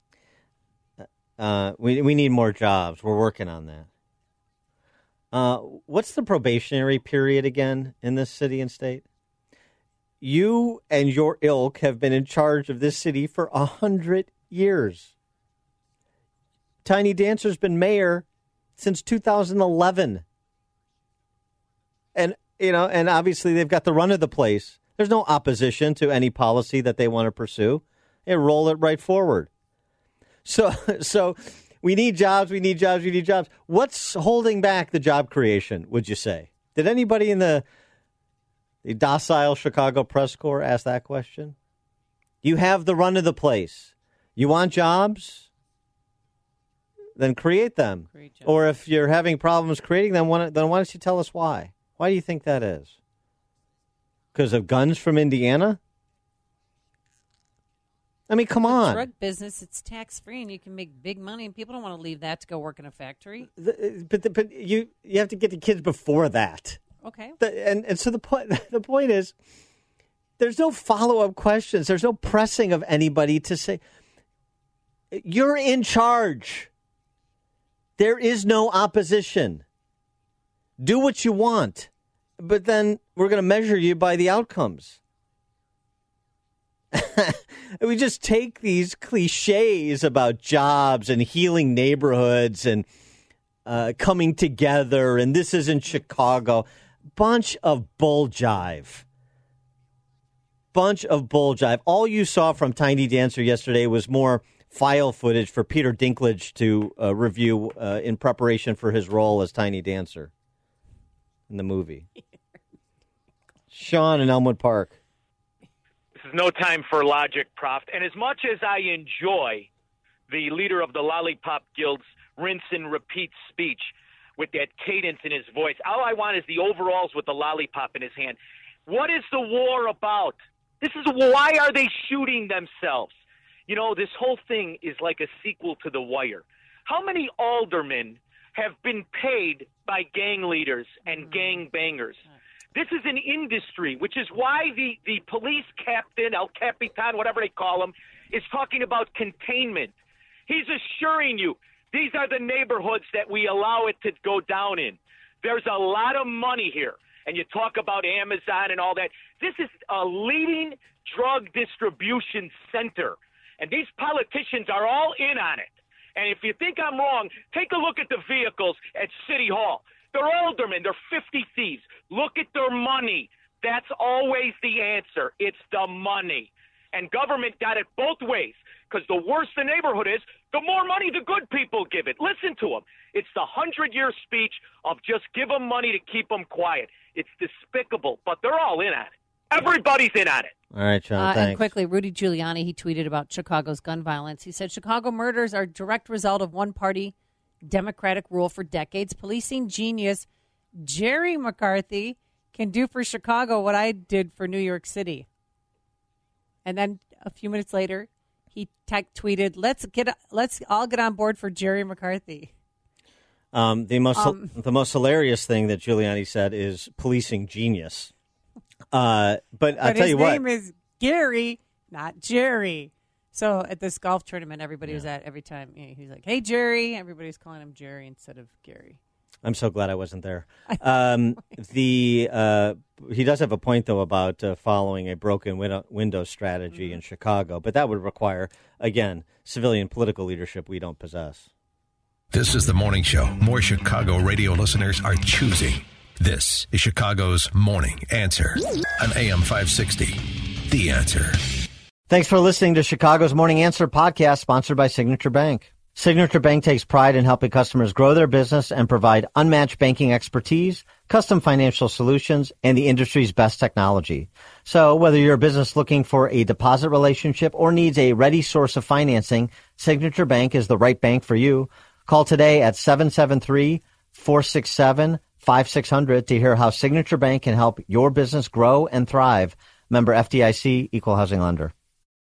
A: Uh, we we need more jobs. We're working on that. Uh, what's the probationary period again in this city and state? You and your ilk have been in charge of this city for a hundred years. Tiny Dancer's been mayor since two thousand eleven. And, you know, and obviously they've got the run of the place. There's no opposition to any policy that they want to pursue. They roll it right forward. So, so we need jobs, we need jobs, we need jobs. What's holding back the job creation, would you say? Did anybody in the, the docile Chicago press corps ask that question? You have the run of the place. You want jobs? Then create them. Or if you're having problems creating them, why, then why don't you tell us why? Why do you think that is? Because of guns from Indiana? I mean, come on.
C: The drug business, it's tax-free, and you can make big money, and people don't want to leave that to go work in a factory.
A: The, but but you you have to get the kids before that.
C: Okay.
A: The, and, and so the point, the point is, there's no follow-up questions. There's no pressing of anybody to say, you're in charge. There is no opposition. Do what you want, but then we're going to measure you by the outcomes. We just take these cliches about jobs and healing neighborhoods and uh, coming together, and this isn't Chicago. Bunch of bull jive. Bunch of bull jive. All you saw from Tiny Dancer yesterday was more file footage for Peter Dinklage to uh, review uh, in preparation for his role as Tiny Dancer in the movie. Sean in Elmwood Park.
O: This is no time for logic, Prof. And as much as I enjoy the leader of the Lollipop Guild's rinse and repeat speech with that cadence in his voice, all I want is the overalls with the lollipop in his hand. What is the war about? This is why are they shooting themselves? You know, this whole thing is like a sequel to The Wire. How many aldermen have been paid by gang leaders and gang bangers? This is an industry, which is why the, the police captain, El Capitan, whatever they call him, is talking about containment. He's assuring you these are the neighborhoods that we allow it to go down in. There's a lot of money here. And you talk about Amazon and all that. This is a leading drug distribution center. And these politicians are all in on it. And if you think I'm wrong, take a look at the vehicles at City Hall. They're aldermen. They're fifty thieves. Look at their money. That's always the answer. It's the money. And government got it both ways. Because the worse the neighborhood is, the more money the good people give it. Listen to them. It's the hundred-year speech of just give them money to keep them quiet. It's despicable, but they're all in on it. Everybody's in on it.
A: All right, Sean,
C: Uh,
A: thanks.
C: and quickly, Rudy Giuliani, he tweeted about Chicago's gun violence. He said, Chicago murders are a direct result of one-party Democratic rule for decades. Policing genius Jerry McCarthy can do for Chicago what I did for New York City. And then a few minutes later, he tech tweeted, "Let's get, let's all get on board for Jerry McCarthy."
A: Um, the most
C: Um,
A: the most hilarious thing that Giuliani said is policing genius. Uh, but I'll
K: But
A: tell
K: his
A: you what.
K: name is Gary, not Jerry. So at this golf tournament, everybody was at every time. You know, he's like, "Hey, Jerry." Everybody's calling him Jerry instead of Gary.
A: I'm so glad I wasn't there. Um, the uh, he does have a point, though, about uh, following a broken window, window strategy
K: Mm-hmm.
A: in Chicago. But that would require, again, civilian political leadership we don't possess.
B: This is the morning show more Chicago radio listeners are choosing. This is Chicago's Morning Answer on A M five sixty. The Answer.
A: Thanks for listening to Chicago's Morning Answer podcast, sponsored by Signature Bank. Signature Bank takes pride in helping customers grow their business and provide unmatched banking expertise, custom financial solutions, and the industry's best technology. So whether you're a business looking for a deposit relationship or needs a ready source of financing, Signature Bank is the right bank for you. Call today at seven seven three, four six seven, five six zero zero to hear how Signature Bank can help your business grow and thrive. Member F D I C, Equal Housing Lender.